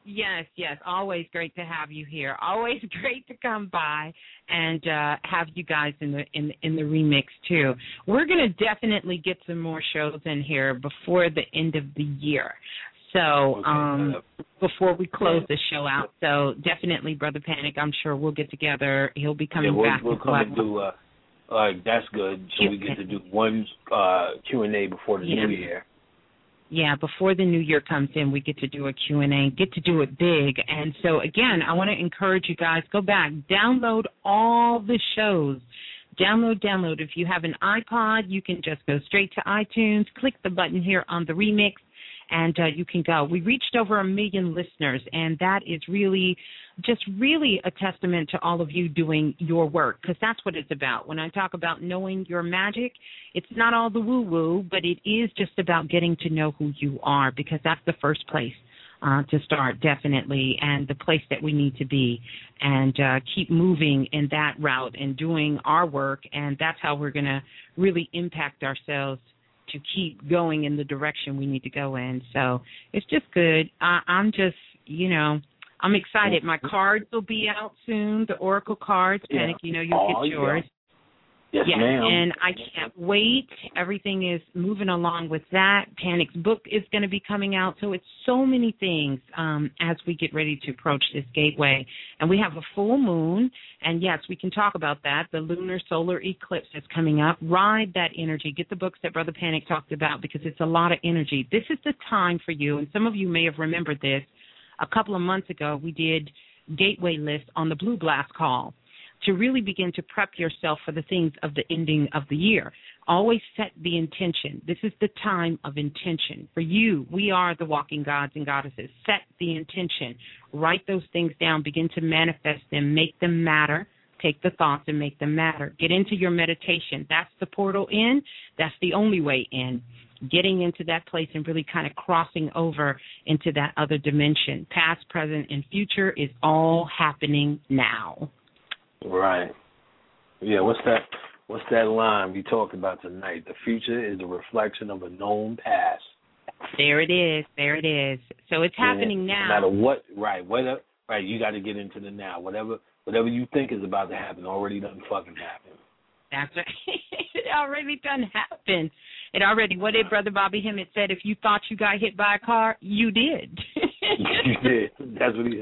Yes, yes. Always great to have you here. Always great to come by and uh, have you guys in the in in the remix too. We're going to definitely get some more shows in here before the end of the year. So Okay. um, before we close the show out, so definitely, Brother Panic, I'm sure we'll get together. He'll be coming yeah, we'll, back. We'll come and do. Uh, uh, that's good. So we get to do one uh, Q and A before the yeah. new year. Yeah, before the new year comes in, we get to do a Q and A, get to do it big. And so, again, I want to encourage you guys, go back, download all the shows. Download, download. If you have an iPod, you can just go straight to iTunes, click the button here on the remix, and uh, you can go. We reached over a million listeners, and that is really just really a testament to all of you doing your work, because that's what it's about. When I talk about knowing your magic, it's not all the woo-woo, but it is just about getting to know who you are, because that's the first place uh, to start, definitely, and the place that we need to be, and uh, keep moving in that route and doing our work, and that's how we're going to really impact ourselves to keep going in the direction we need to go in. So it's just good. I, I'm just, you know, I'm excited. My cards will be out soon, the Oracle cards. Yeah. Panic, you know, you'll Oh, get yours. yeah. Yes, yes, ma'am. and I can't wait. Everything is moving along with that. Panic's book is going to be coming out. So it's so many things um, as we get ready to approach this gateway. And we have a full moon. And, yes, we can talk about that. The lunar solar eclipse is coming up. Ride that energy. Get the books that Brother Panic talked about, because it's a lot of energy. This is the time for you, and some of you may have remembered this. A couple of months ago, we did Gateway List on the Blue Blast call, to really begin to prep yourself for the things of the ending of the year. Always set the intention. This is the time of intention. For you, we are the walking gods and goddesses. Set the intention. Write those things down. Begin to manifest them. Make them matter. Take the thoughts and make them matter. Get into your meditation. That's the portal in. That's the only way in. Getting into that place and really kind of crossing over into that other dimension. Past, present, and future is all happening now. Right. Yeah, what's that what's that line we talked about tonight? The future is a reflection of a known past. There it is. There it is. So it's happening yeah, now. No matter what, right, whatever, right, you got to get into the now. Whatever whatever you think is about to happen already done fucking happened. That's right. It already done happened. It already, what did Brother Bobby Hemmett said? If you thought you got hit by a car, you did. You did. That's what he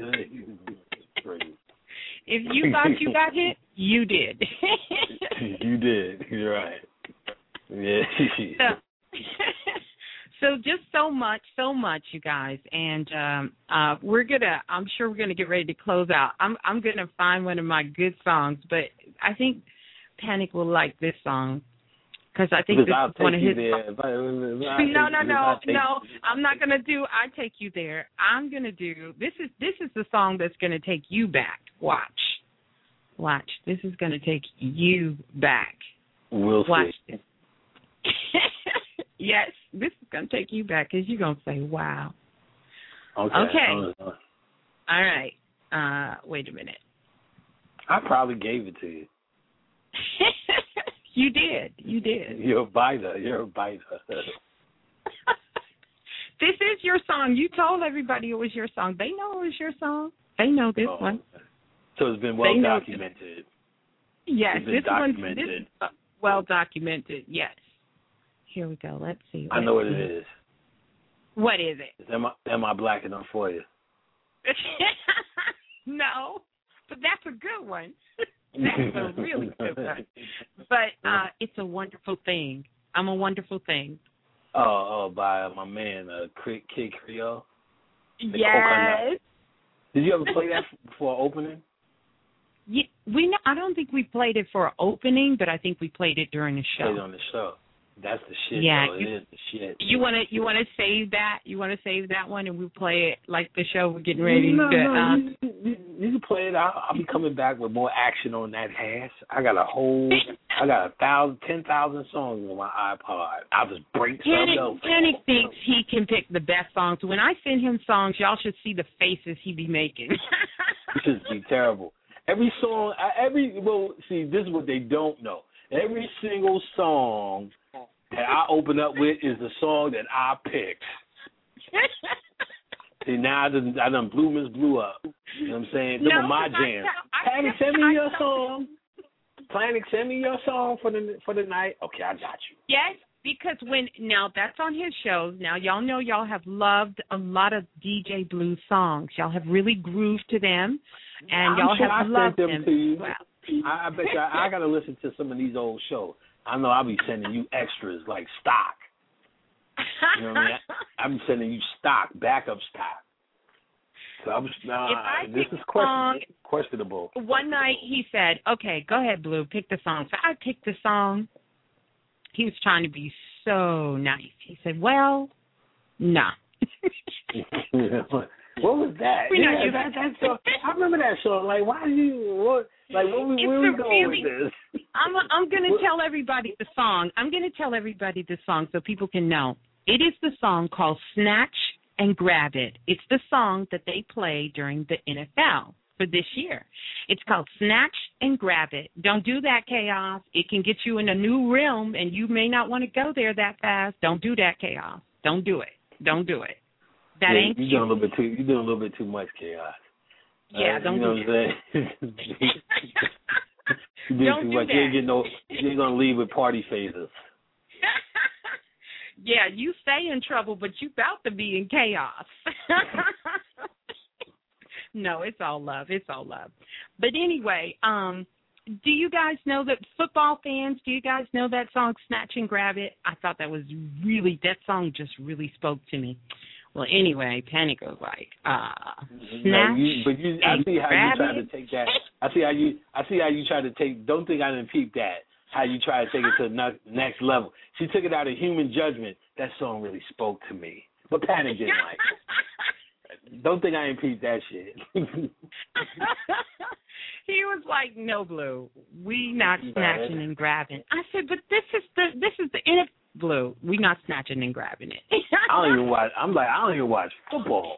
said. Crazy. If you thought you got hit, you did. You did. You're right. Yeah. So, so just so much, so much, you guys, and um, uh, we're gonna. I'm sure we're gonna get ready to close out. I'm I'm gonna find one of my good songs, but I think Panic will like this song. Because I think this is one of his. No, no, no, no. I'm not gonna do. I take you there. I'm gonna do. This is this is the song that's gonna take you back. Watch, watch. This is gonna take you back. We'll Watch see. this. Yes, this is gonna take you back, because you're gonna say, "Wow." Okay. Okay. All right. Uh, wait a minute. I probably gave it to you. You did. You did. You're a biter. You're a biter. This is your song. You told everybody it was your song. They know it was your song. They know this oh, one. So it's been well documented. Yes, it's been this documented. one. This is uh, well documented. Yes. Here we go. Let's see. I know what it is. What is it? Am I, am I black enough for you? No, but that's a good one. That's a really good one. But uh, it's a wonderful thing. I'm a wonderful thing. Oh, oh by my man, uh, Kid Creole. The yes. Coconut. Did you ever play that for opening? Yeah, we. Know, I don't think we played it for an opening, but I think we played it during the show. Played it on the show. That's the shit. Yeah, though. you, it is the shit. You wanna you wanna save that? You wanna save that one, and we play it like the show we're getting ready no, to. No, uh, you, you, you can play it. I'll, I'll be coming back with more action on that hash. I got a whole, I got a thousand, ten thousand songs on my iPod. I'll just break Panic, something else. Panic thinks he can pick the best songs. When I send him songs, y'all should see the faces he be making. This should be terrible. Every song, every well, see, this is what they don't know. Every single song that I open up with is the song that I picked. See, now I done, I done blew Miss Blue up. You know what I'm saying? Them No, are my 'cause I jam. tell- I Planet, tell- send me I your tell- song. Planet, send me your song for the for the night. Okay, I got you. Yes, because when now that's on his shows. Now y'all know y'all have loved a lot of D J Blue songs. Y'all have really grooved to them, and I'm y'all sure have I loved sent them to you. Well, I, I bet you I, I got to listen to some of these old shows. I know I'll be sending you extras like stock. You know what I mean? I'm sending you stock, backup stock. So I'm, uh, If I this pick is a question, song- questionable. One night he said, "Okay, go ahead, Blue, pick the song." So I picked the song. He was trying to be so nice. He said, "Well, nah." What was that? We know Yeah, you- that, that song, I remember that song. Like, why do you? What, like, where we, It's where we a going really- with this? I'm I'm going to What- tell everybody the song. I'm going to tell everybody the song so people can know. It is the song called Snatch and Grab It. It's the song that they play during the N F L for this year. It's called Snatch and Grab It. Don't do that, Chaos. It can get you in a new realm, and you may not want to go there that fast. Don't do that, Chaos. Don't do it. Don't do it. That yeah, ain't you doing a little bit too. You doing a little bit too much chaos. Yeah, uh, don't you know do what I'm saying? You doing Don't too do much. that. You ain't getting no. You ain't gonna leave with party phases. Yeah, you stay in trouble, but you about to be in chaos. No, it's all love. It's all love. But anyway, um, do you guys know that football fans, do you guys know that song, Snatch and Grab It? I thought that was really, that song just really spoke to me. Well, anyway, Panic was like, uh, snatch No, you, but you, I and see how grab you try it. to take that. I see how you. I see how you try to take. Don't think I didn't peep that. How you try to take it to the ne- next level. She took it out of human judgment. That song really spoke to me. But Panic didn't like it. Don't think I ain't peeped that shit. He was like, "No, Blue, we not snatching and grabbing." I said, "But this is the this is the N F L, Blue. We not snatching and grabbing it." I don't even watch. I'm like, I don't even watch football.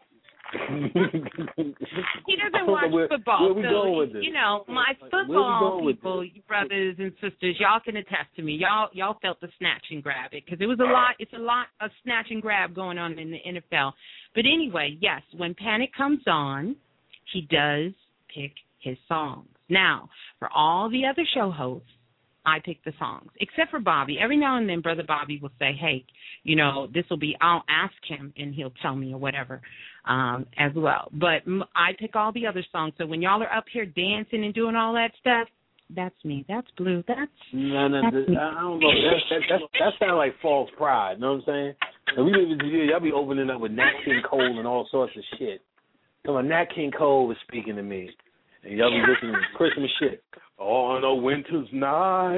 He doesn't watch where, football. Where we so, going with this? You know, my Where we football going with people, this? brothers and sisters, y'all can attest to me. Y'all y'all felt the snatch and grab it because it was a lot. It's a lot of snatch and grab going on in the N F L. But anyway, yes, when Panic comes on, he does pick his songs. Now, for all the other show hosts, I pick the songs, except for Bobby. Every now and then, Brother Bobby will say, hey, you know, this will be, I'll ask him, and he'll tell me or whatever um, as well. But m- I pick all the other songs. So when y'all are up here dancing and doing all that stuff, that's me. That's Blue. That's No, no, that's th- me. I don't know. That that that, that sounds like false pride. You know what I'm saying? And we live in Virginia. Y'all be opening up with Nat King Cole and all sorts of shit. So when Nat King Cole was speaking to me, and y'all be listening to Christmas shit. On a winter's night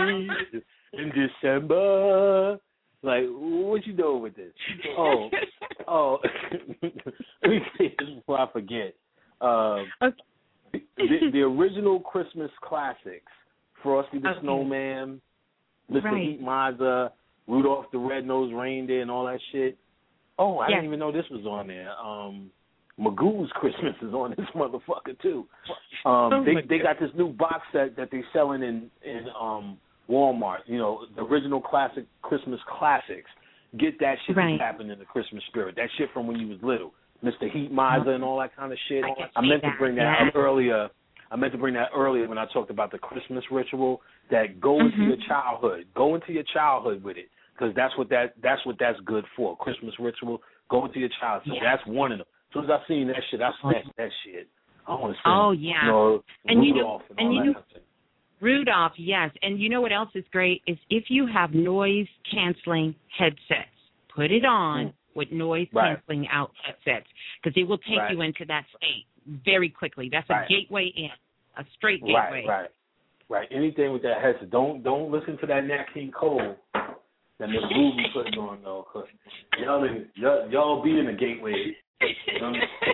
in December. Like, what you doing with this? Oh, oh. Let me say this before I forget. Um, Okay. the, the original Christmas classics, Frosty the Okay. Snowman, Mister Right. Heat Miser, Rudolph the Red-Nosed Reindeer, and all that shit. Oh, I Yes. didn't even know this was on there. Um, Magoo's Christmas is on this motherfucker too. Um, Oh they my they God. got this new box set that they're selling in in um, Walmart. You know, the original classic Christmas classics. Get that shit Right. that's happening in the Christmas spirit. That shit from when you was little, Mister Heat Miser and all that kind of shit. I can I see meant to that, bring that yeah. up earlier. I meant to bring that earlier when I talked about the Christmas ritual. That go into Mhm. your childhood. Go into your childhood with it, because that's what that that's what that's good for. Christmas ritual. Go into your childhood. So Yeah. that's one of them. As soon as I seen that shit, I snatched that shit. I want to see. Oh, yeah. You know, And you know- Rudolph and, and all you that know- kind of thing. Rudolph, yes. And you know what else is great is if you have noise canceling headsets, put it on with noise Right. canceling out headsets because it will take Right. you into that state very quickly. That's a Right. gateway in, a straight Right, gateway. right, right. Anything with that headset. Don't don't listen to that Nat King Cole that Miss Blue be putting on though, cause y'all niggas- y'all, y'all be in the gateway. Y'all,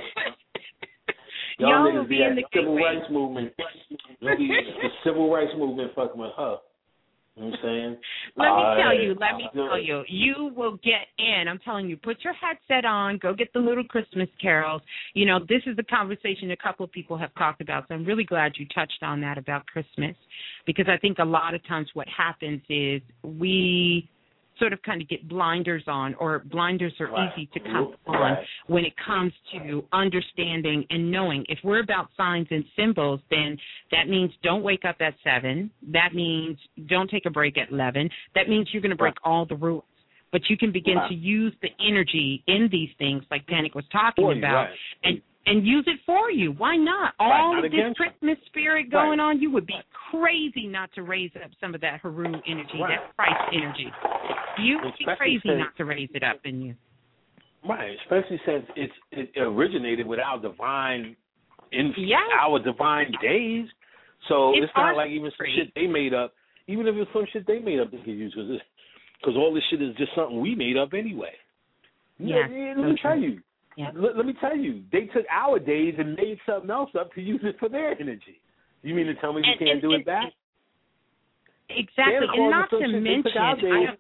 y'all Y'all will niggas be be at in the the civil gateway. rights movement. Y'all be the civil rights movement fucking with her. You know what I'm saying? Let me Uh, tell you, let me uh, tell you, you will get in. I'm telling you, put your headset on, go get the little Christmas carols. You know, this is the conversation a couple of people have talked about, so I'm really glad you touched on that about Christmas, because I think a lot of times what happens is we sort of kind of get blinders on, or blinders are Right. easy to come Right. on when it comes to understanding and knowing. If we're about signs and symbols, then that means don't wake up at seven. That means don't take a break at eleven. That means you're going to break right. all the rules. But you can begin right. to use the energy in these things, like Panic was talking you, about, right. and and use it for you. Why not? Right, All not of against. this Christmas spirit going right. on, you would be crazy not to raise up some of that Haru energy, right. that Christ energy. You would be crazy since, not to raise it up in you. Right, especially since it's it originated with our divine, in yes. our divine days. So it's, it's not like even some shit they made up. Even if it's some shit they made up, they can use because because all this shit is just something we made up anyway. Yeah, let, let me tell you. Yeah. Let, let me tell you, they took our days and made something else up to use it for their energy. You mean to tell me we and, can't and, do and, it back? Exactly, and not to mention, I don't,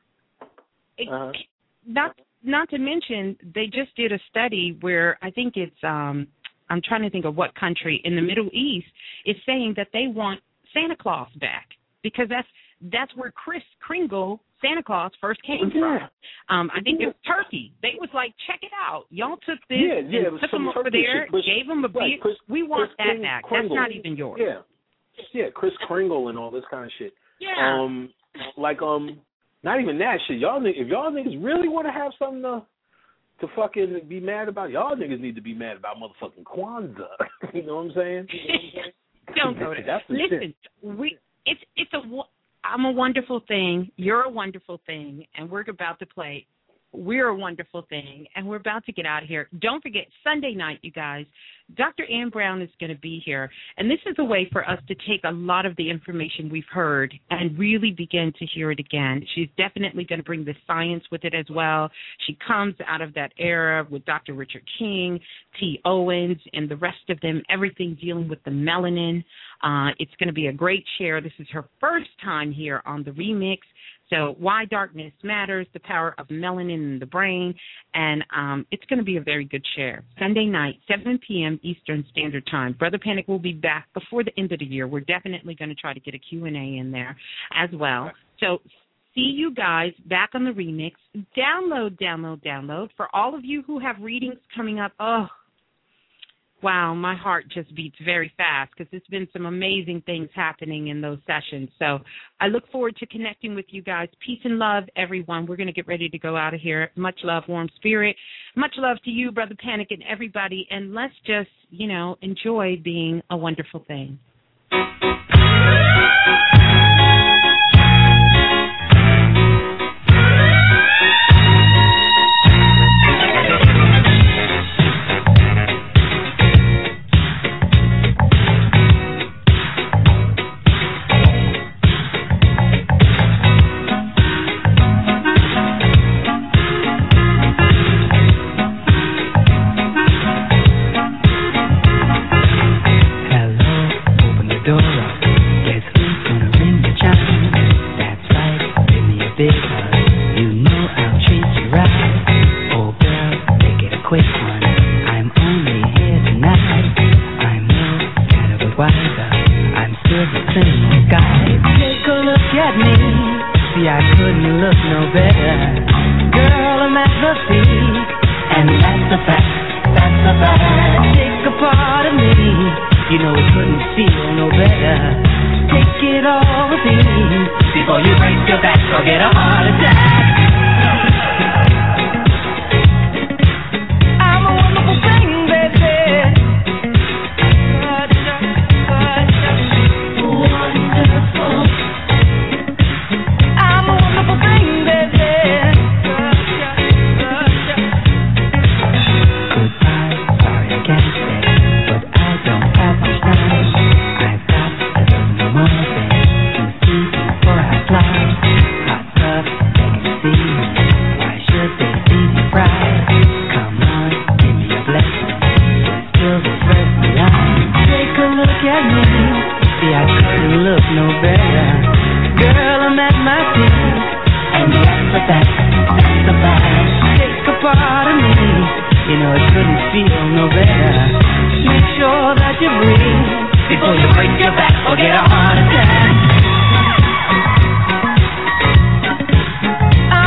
it, uh-huh. not not to mention, they just did a study where I think it's um, I'm trying to think of what country in the Middle East is saying that they want Santa Claus back because that's that's where Kris Kringle, Santa Claus, first came yeah. from. Um, I think yeah. it was Turkey. They was like, check it out. Y'all took this yeah, yeah, and took them over there, Chris, gave them a beer. Right, Chris, we want Chris that back. Kringle. That's not even yours. Yeah, yeah, Kris Kringle and all this kind of shit. Yeah. Um, like um, not even that shit. Y'all, if y'all niggas really want to have something to to fucking be mad about, y'all niggas need to be mad about motherfucking Kwanzaa. You know what I'm saying? You know what I'm saying? Don't go there. That's the Listen, shit. we it's it's a I'm a wonderful thing. You're a wonderful thing, and we're about to play. We're a wonderful thing, and we're about to get out of here. Don't forget, Sunday night, you guys, Doctor Ann Brown is going to be here, and this is a way for us to take a lot of the information we've heard and really begin to hear it again. She's definitely going to bring the science with it as well. She comes out of that era with Doctor Richard King, T. Owens, and the rest of them, everything dealing with the melanin. Uh, it's going to be a great share. This is her first time here on the remix. So Why Darkness Matters, the power of melanin in the brain, and um, it's going to be a very good share. Sunday night, seven p.m. Eastern Standard Time. Brother Panic will be back before the end of the year. We're definitely going to try to get a Q and A in there as well. So see you guys back on the remix. Download, download, download. For all of you who have readings coming up, oh, wow, my heart just beats very fast because there's been some amazing things happening in those sessions. So I look forward to connecting with you guys. Peace and love, everyone. We're going to get ready to go out of here. Much love, warm spirit. Much love to you, Brother Panic, and everybody. And let's just, you know, enjoy being a wonderful thing. I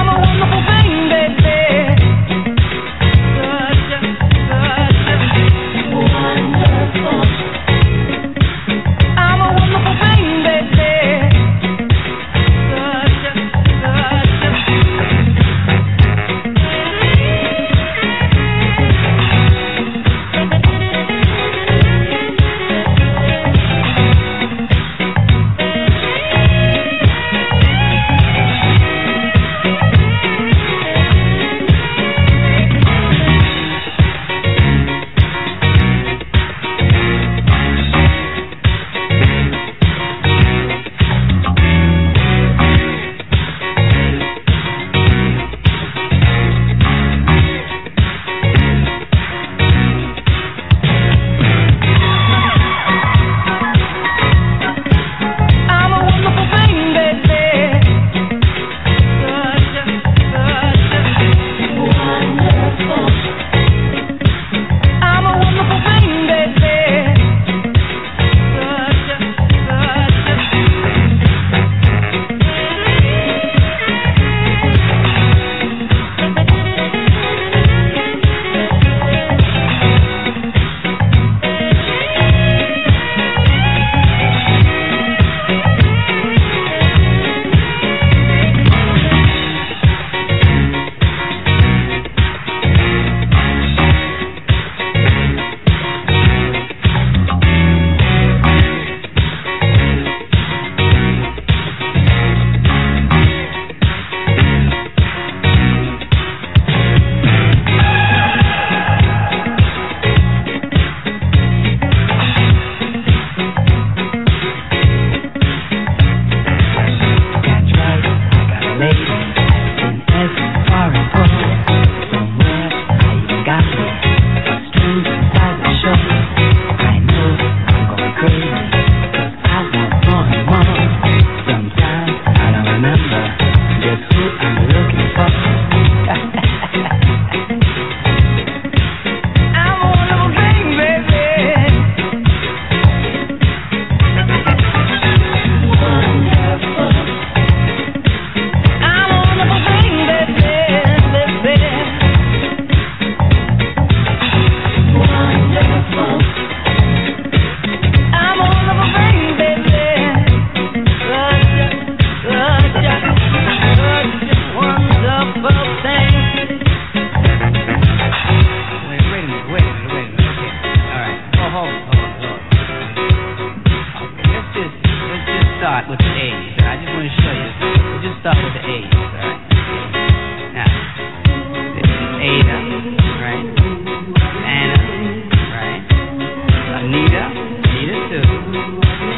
start with the A's. I just want to show you. We'll just start with the A's, all right? Now, this is Ada, right? Anna, right? Anita, Anita too.